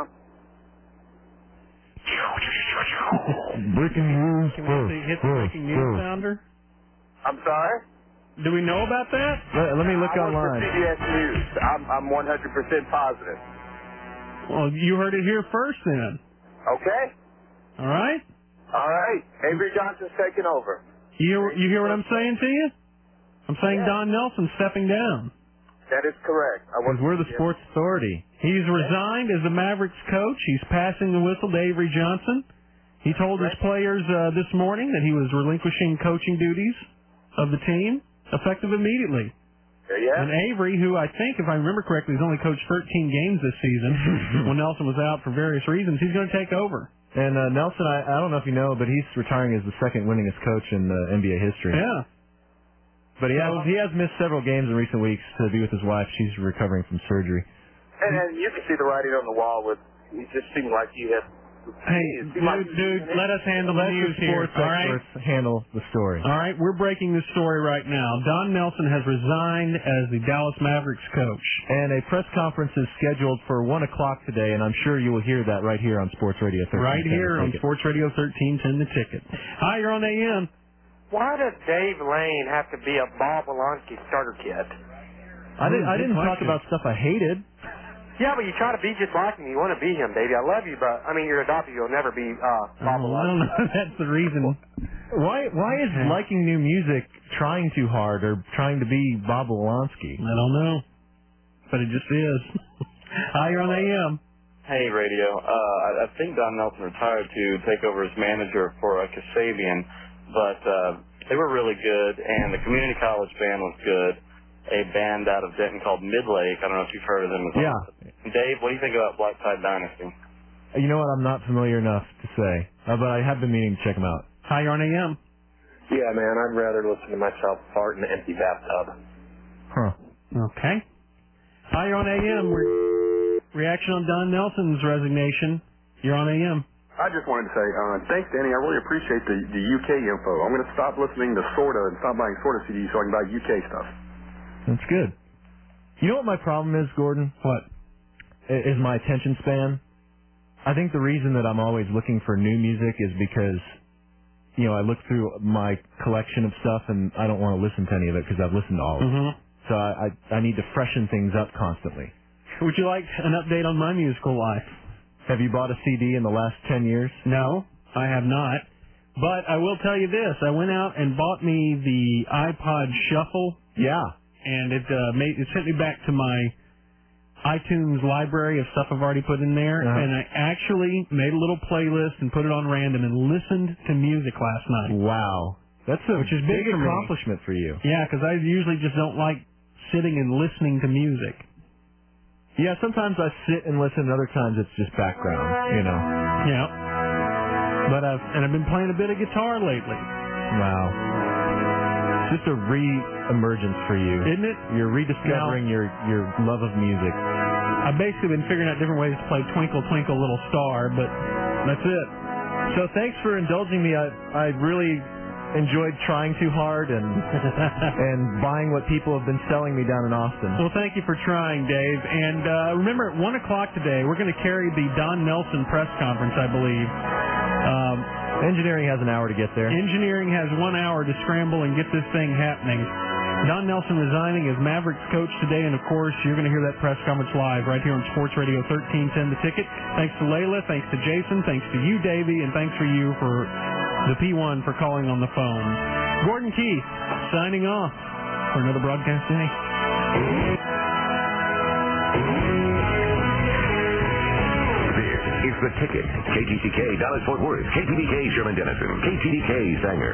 Breaking news. Can we hit the breaking news sounder? I'm sorry? Do we know about that? Let me look I work online. for CBS News. I'm 100% positive. Well, you heard it here first then. Okay. All right? All right. Avery Johnson's taking over. You hear what I'm saying to you? I'm saying Don Nelson's stepping down. That is correct. Because we're the sports authority. He's resigned as the Mavericks coach. He's passing the whistle to Avery Johnson. He told his players this morning that he was relinquishing coaching duties of the team, effective immediately. Yeah. And Avery, who I think, if I remember correctly, has only coached 13 games this season when Nelson was out for various reasons, he's going to take over. And Nelson, I don't know if you know, but he's retiring as the second winningest coach in NBA history. Yeah. But he has missed several games in recent weeks to be with his wife. She's recovering from surgery. And you can see the writing on the wall with, it just seemed like you had... Hey, dude, let us handle the news here, sports all right? experts handle the story. All right, we're breaking this story right now. Don Nelson has resigned as the Dallas Mavericks coach. And a press conference is scheduled for 1 o'clock today, and I'm sure you will hear that right here on Sports Radio 1310. Right here on Sports Radio 1310, The Ticket. Hi, you're on AM. Why does Dave Lane have to be a Bob Wolanski starter kit? I didn't talk about stuff I hated. Yeah, but you try to be just like him. You want to be him, baby. I love you, but, I mean, you're adopted. You'll never be Bob Wolanski. I don't know. That's the reason. Why is liking new music trying too hard or trying to be Bob Wolanski? I don't know. But it just is. Hi, you're on AM. Hey, radio. I think Don Nelson retired to take over as manager for Kasabian, but they were really good, and the community college band was good. A band out of Denton called Midlake. I don't know if you've heard of them as well. Yeah. Dave, what do you think about Black Tide Dynasty? You know what? I'm not familiar enough to say, but I have been meaning to check them out. Hi, you're on AM. Yeah, man, I'd rather listen to myself fart in an empty bathtub. Huh. Okay. Hi, you're on AM. Reaction on Don Nelson's resignation. You're on AM. I just wanted to say, thanks, Danny. I really appreciate the UK info. I'm going to stop listening to Sorta and stop buying Sorta CDs so I can buy UK stuff. That's good. You know what my problem is, Gordon? What? Is my attention span. I think the reason that I'm always looking for new music is because, I look through my collection of stuff and I don't want to listen to any of it because I've listened to all of it. So I need to freshen things up constantly. Would you like an update on my musical life? Have you bought a CD in the last 10 years? No, I have not. But I will tell you this. I went out and bought me the iPod Shuffle. Yeah. And it sent me back to my iTunes library of stuff I've already put in there. Uh-huh. And I actually made a little playlist and put it on random and listened to music last night. Wow. That's a which is big for me. accomplishment for you. Yeah, because I usually just don't like sitting and listening to music. Yeah, sometimes I sit and listen, and other times it's just background, Yeah. But I've been playing a bit of guitar lately. Wow. It's just a re-emergence for you. Isn't it? You're rediscovering your love of music. I've basically been figuring out different ways to play Twinkle Twinkle Little Star, but that's it. So thanks for indulging me. I really enjoyed trying too hard and buying what people have been selling me down in Austin. Well, thank you for trying, Dave. And remember, at 1 o'clock today, we're going to carry the Don Nelson press conference, I believe. Engineering has an hour to get there. Engineering has 1 hour to scramble and get this thing happening. Don Nelson resigning as Mavericks coach today, and of course, you're going to hear that press conference live right here on Sports Radio 1310 The Ticket. Thanks to Layla, thanks to Jason, thanks to you, Davey, and thanks for you for the P1 for calling on the phone. Gordon Keith signing off for another broadcast day. This is The Ticket. KTTK Dallas Fort Worth, KTDK Sherman Denison, KTDK Sanger.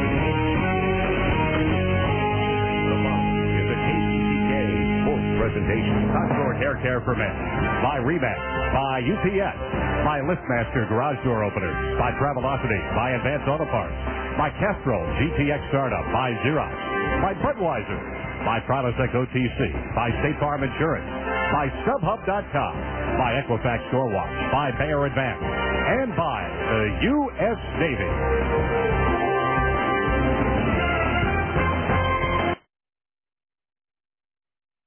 Presentation. Contour Hair Care for Men. By Remax. By UPS. By LiftMaster Garage Door Openers. By Travelocity. By Advanced Auto Parts. By Castrol GTX Startup. By Xerox. By Budweiser. By Pronotec OTC. By State Farm Insurance. By StubHub.com. By Equifax Store Watch. By Bayer Advance. And by the U.S. Navy.